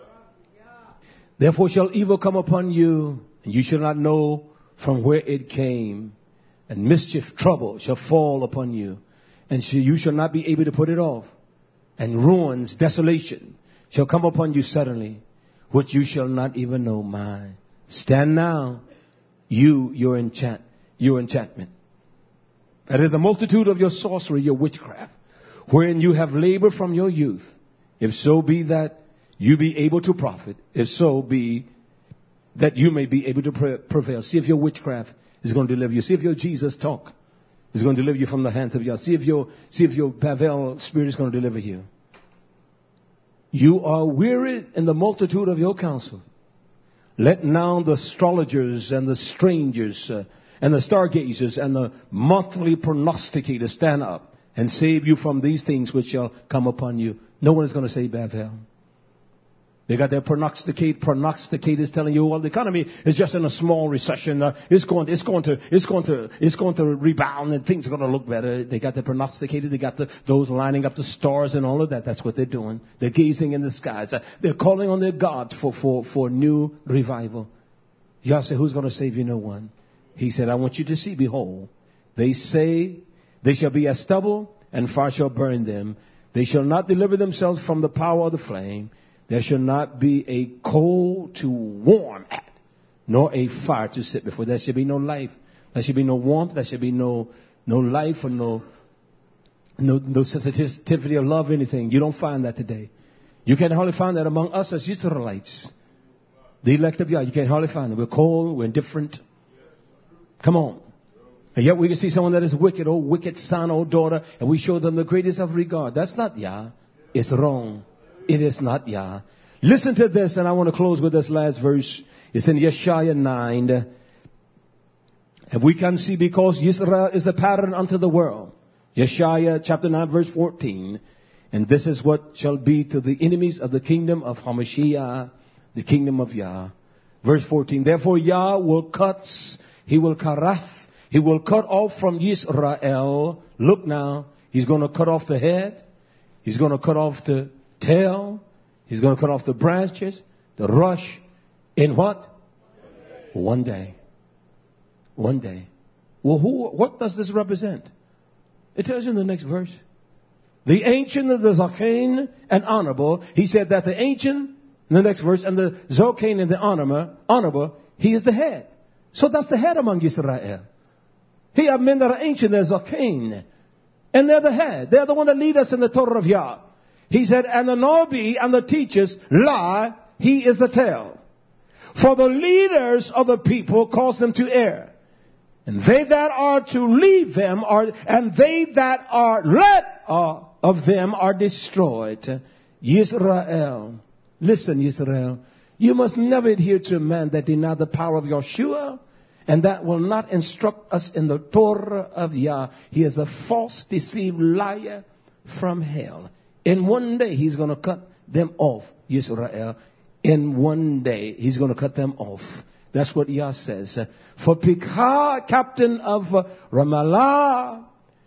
Therefore shall evil come upon you, and you shall not know from where it came. And mischief, trouble shall fall upon you, and you shall not be able to put it off. And ruins, desolation shall come upon you suddenly, which you shall not even know. My, stand now, you, your enchant, your enchantment. That is the multitude of your sorcery, your witchcraft, wherein you have labored from your youth. If so be that you be able to profit, if so be that you may be able to pre- prevail. See if your witchcraft is going to deliver you. See if your Jesus talk is going to deliver you from the hands of Yah. See if your, see if your Babel spirit is going to deliver you. You are wearied in the multitude of your counsel. Let now the astrologers and the strangers uh, and the stargazers and the monthly prognosticators stand up and save you from these things which shall come upon you. No one is going to save Babel. They got their prognosticate, prognosticators telling you, well, the economy is just in a small recession. Uh, it's going to, it's going to, it's going to, it's going to rebound and things are going to look better. They got their prognosticators. They got the, those lining up the stars and all of that. That's what they're doing. They're gazing in the skies. Uh, they're calling on their gods for, for, for new revival. Yah said, who's going to save you? No one. He said, I want you to see, behold, they say they shall be as stubble and fire shall burn them. They shall not deliver themselves from the power of the flame. There shall not be a coal to warm at, nor a fire to sit before. There should be no life. There should be no warmth. There should be no, no life or no, no, no sensitivity of love or anything. You don't find that today. You can hardly find that among us as Israelites. The elect of Yah, you can hardly find it. We're cold. We're indifferent. Come on. And yet we can see someone that is wicked, oh wicked son, oh daughter, and we show them the greatest of regard. That's not Yah. It's wrong. It is not Yah. Listen to this, and I want to close with this last verse. It's in Yeshaya nine. And we can see because Israel is a pattern unto the world. Yeshaya chapter nine verse fourteen. And this is what shall be to the enemies of the kingdom of Hamashiach, the kingdom of Yah. Verse fourteen. Therefore Yah will cut, he will karath, he will cut off from Israel. Look now, he's going to cut off the head. He's going to cut off the tail. He's going to cut off the branches, the rush. In what? One day. One day. Well, who? What does this represent? It tells you in the next verse. The ancient of the Zaken and honorable. He said that the ancient, in the next verse, and the Zaken and the honorable, honorable, he is the head. So that's the head among Israel. He have men that are ancient, they're Zaken. And they're the head. They're the one that lead us in the Torah of Yah. He said, and the Nabi and the teachers lie, he is the tail. For the leaders of the people cause them to err. And they that are to lead them are, and they that are led uh, of them are destroyed. Yisrael. Listen, Yisrael. You must never adhere to a man that deny the power of Yeshua, and that will not instruct us in the Torah of Yah. He is a false, deceived liar from hell. In one day, he's going to cut them off, Yisrael. In one day, he's going to cut them off. That's what Yah says. For Pekah, captain of Ramallah,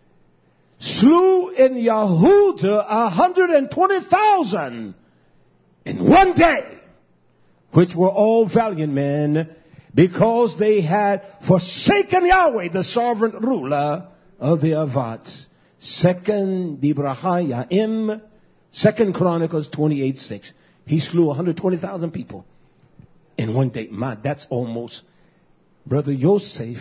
slew in Yehuda a hundred and twenty thousand in one day, which were all valiant men, because they had forsaken Yahweh, the sovereign ruler of the Avats. Second Dibrahayaim, Second Chronicles twenty-eight six. He slew one hundred twenty thousand people in one day. Man, that's almost Brother Yosef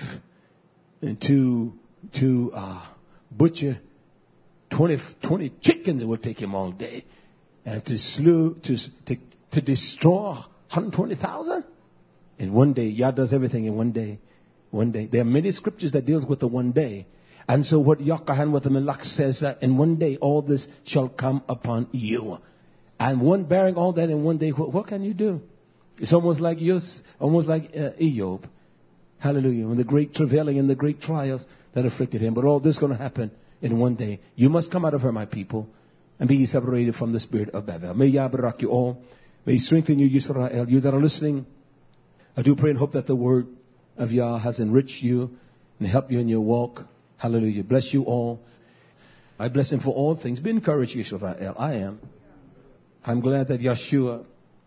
to to uh, butcher twenty, twenty chickens. It would take him all day, and to slew to to, to destroy one hundred twenty thousand in one day. Yah does everything in one day. One day. There are many scriptures that deals with the one day. And so what Yakahan with the Melach says, uh, in one day all this shall come upon you. And one bearing all that in one day, what, what can you do? It's almost like Yos, almost like uh, Ejob. Hallelujah. When the great travailing and the great trials that afflicted him. But all this is going to happen in one day. You must come out of her, my people, and be separated from the spirit of Babel. May Yah barak you all. May He strengthen you, Yisrael. You that are listening, I do pray and hope that the word of Yah has enriched you and helped you in your walk. Hallelujah. Bless you all. I bless him for all things. Be encouraged, Yisrael. I am. I'm glad that Yeshua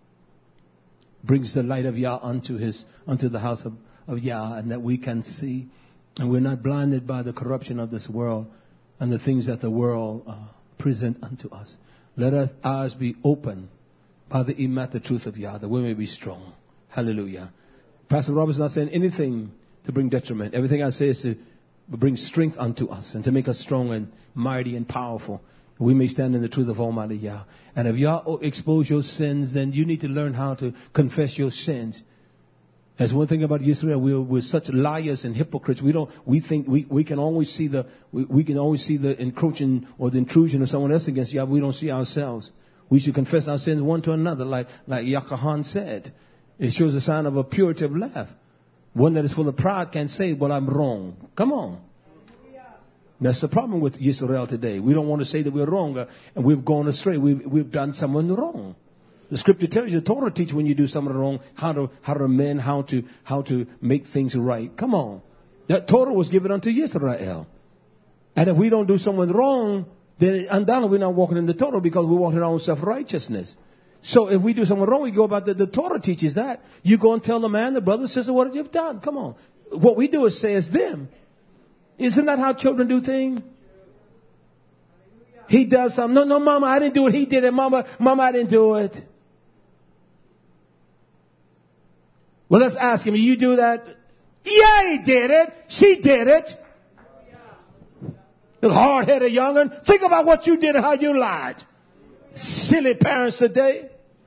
brings the light of Yah unto his, unto the house of, of Yah, and that we can see. And we're not blinded by the corruption of this world and the things that the world uh, present unto us. Let our eyes be open by the imat, the truth of Yah, that we may be strong. Hallelujah. Pastor Robert's not saying anything to bring detriment. Everything I say is to bring strength unto us and to make us strong and mighty and powerful. We may stand in the truth of Almighty Yah. And if Yah expose your sins, then you need to learn how to confess your sins. That's one thing about Israel. We're, we're such liars and hypocrites. We don't. We think we, we can always see the we, we can always see the encroaching or the intrusion of someone else against Yah. We don't see ourselves. We should confess our sins one to another, like like Yakahan said. It shows a sign of a purity of life. One that is full of pride can say, well, I'm wrong. Come on. That's the problem with Israel today. We don't want to say that we're wrong uh, and we've gone astray. We've, we've done someone wrong. The scripture tells you, the Torah teaches when you do something wrong, how to, how to amend, how to, how to make things right. Come on. That Torah was given unto Israel. And if we don't do something wrong, then undoubtedly we're not walking in the Torah because we're walking in our own self-righteousness. So if we do something wrong, we go about the, the Torah teaches that. You go and tell the man, the brother, sister, what you've done. Come on. What we do is say it's them. Isn't that how children do things? He does something. No, no, mama, I didn't do it. He did it. Mama, mama, I didn't do it. Well, let's ask him, you do that? Yeah, he did it. She did it. The hard-headed young'un. Think about what you did and how you lied. Silly parents today.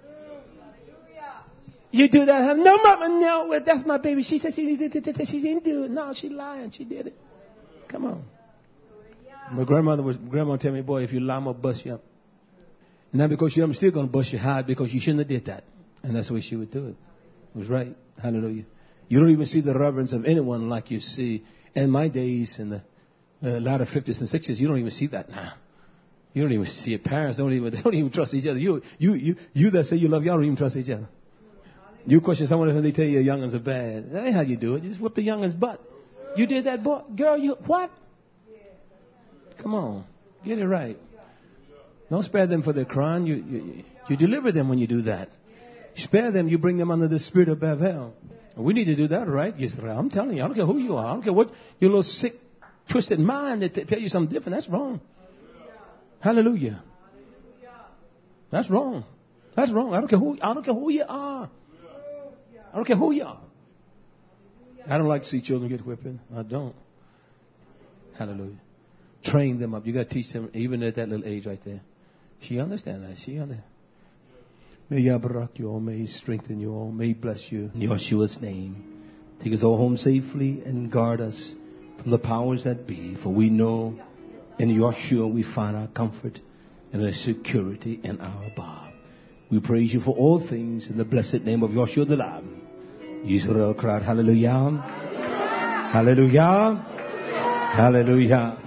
You do that? No, mama, no. Well, that's my baby. She said she did it. She didn't do it. No, she lying. She did it. Come on. My grandmother was, grandma tell me, boy, if you lie, I'm going to bust you up. And not because you, I'm still going to bust your hide because you shouldn't have did that. And that's the way she would do it. It was right. Hallelujah. You don't even see the reverence of anyone like you see in my days in the uh, latter fifties and sixties. You don't even see that now. You don't even see it. Parents don't even, they don't even trust each other. You, you, you, you that say you love y'all don't even trust each other. You question someone when they tell you youngins are bad. That ain't how you do it. You just whip the youngin's butt. You did that, boy. Girl, you, what? Come on. Get it right. Don't spare them for their crime. You, you, you deliver them when you do that. Spare them. You bring them under the spirit of Bavel. We need to do that, right? Yes, I'm telling you. I don't care who you are. I don't care what your little sick, twisted mind that t- tell you something different. That's wrong. Hallelujah. That's wrong. That's wrong. I don't care who. I don't care who you are. I don't care who you are. I don't like to see children get whipping. I don't. Hallelujah. Train them up. You got to teach them even at that little age right there. She understand that. She understand. May Yah barak you all. May He strengthen you all. May He bless you in Yeshua's name. Take us all home safely and guard us from the powers that be. For we know in Yeshua we find our comfort and our security and our bar. We praise you for all things in the blessed name of Yeshua the Lamb. Israel cried, hallelujah. Hallelujah. Hallelujah.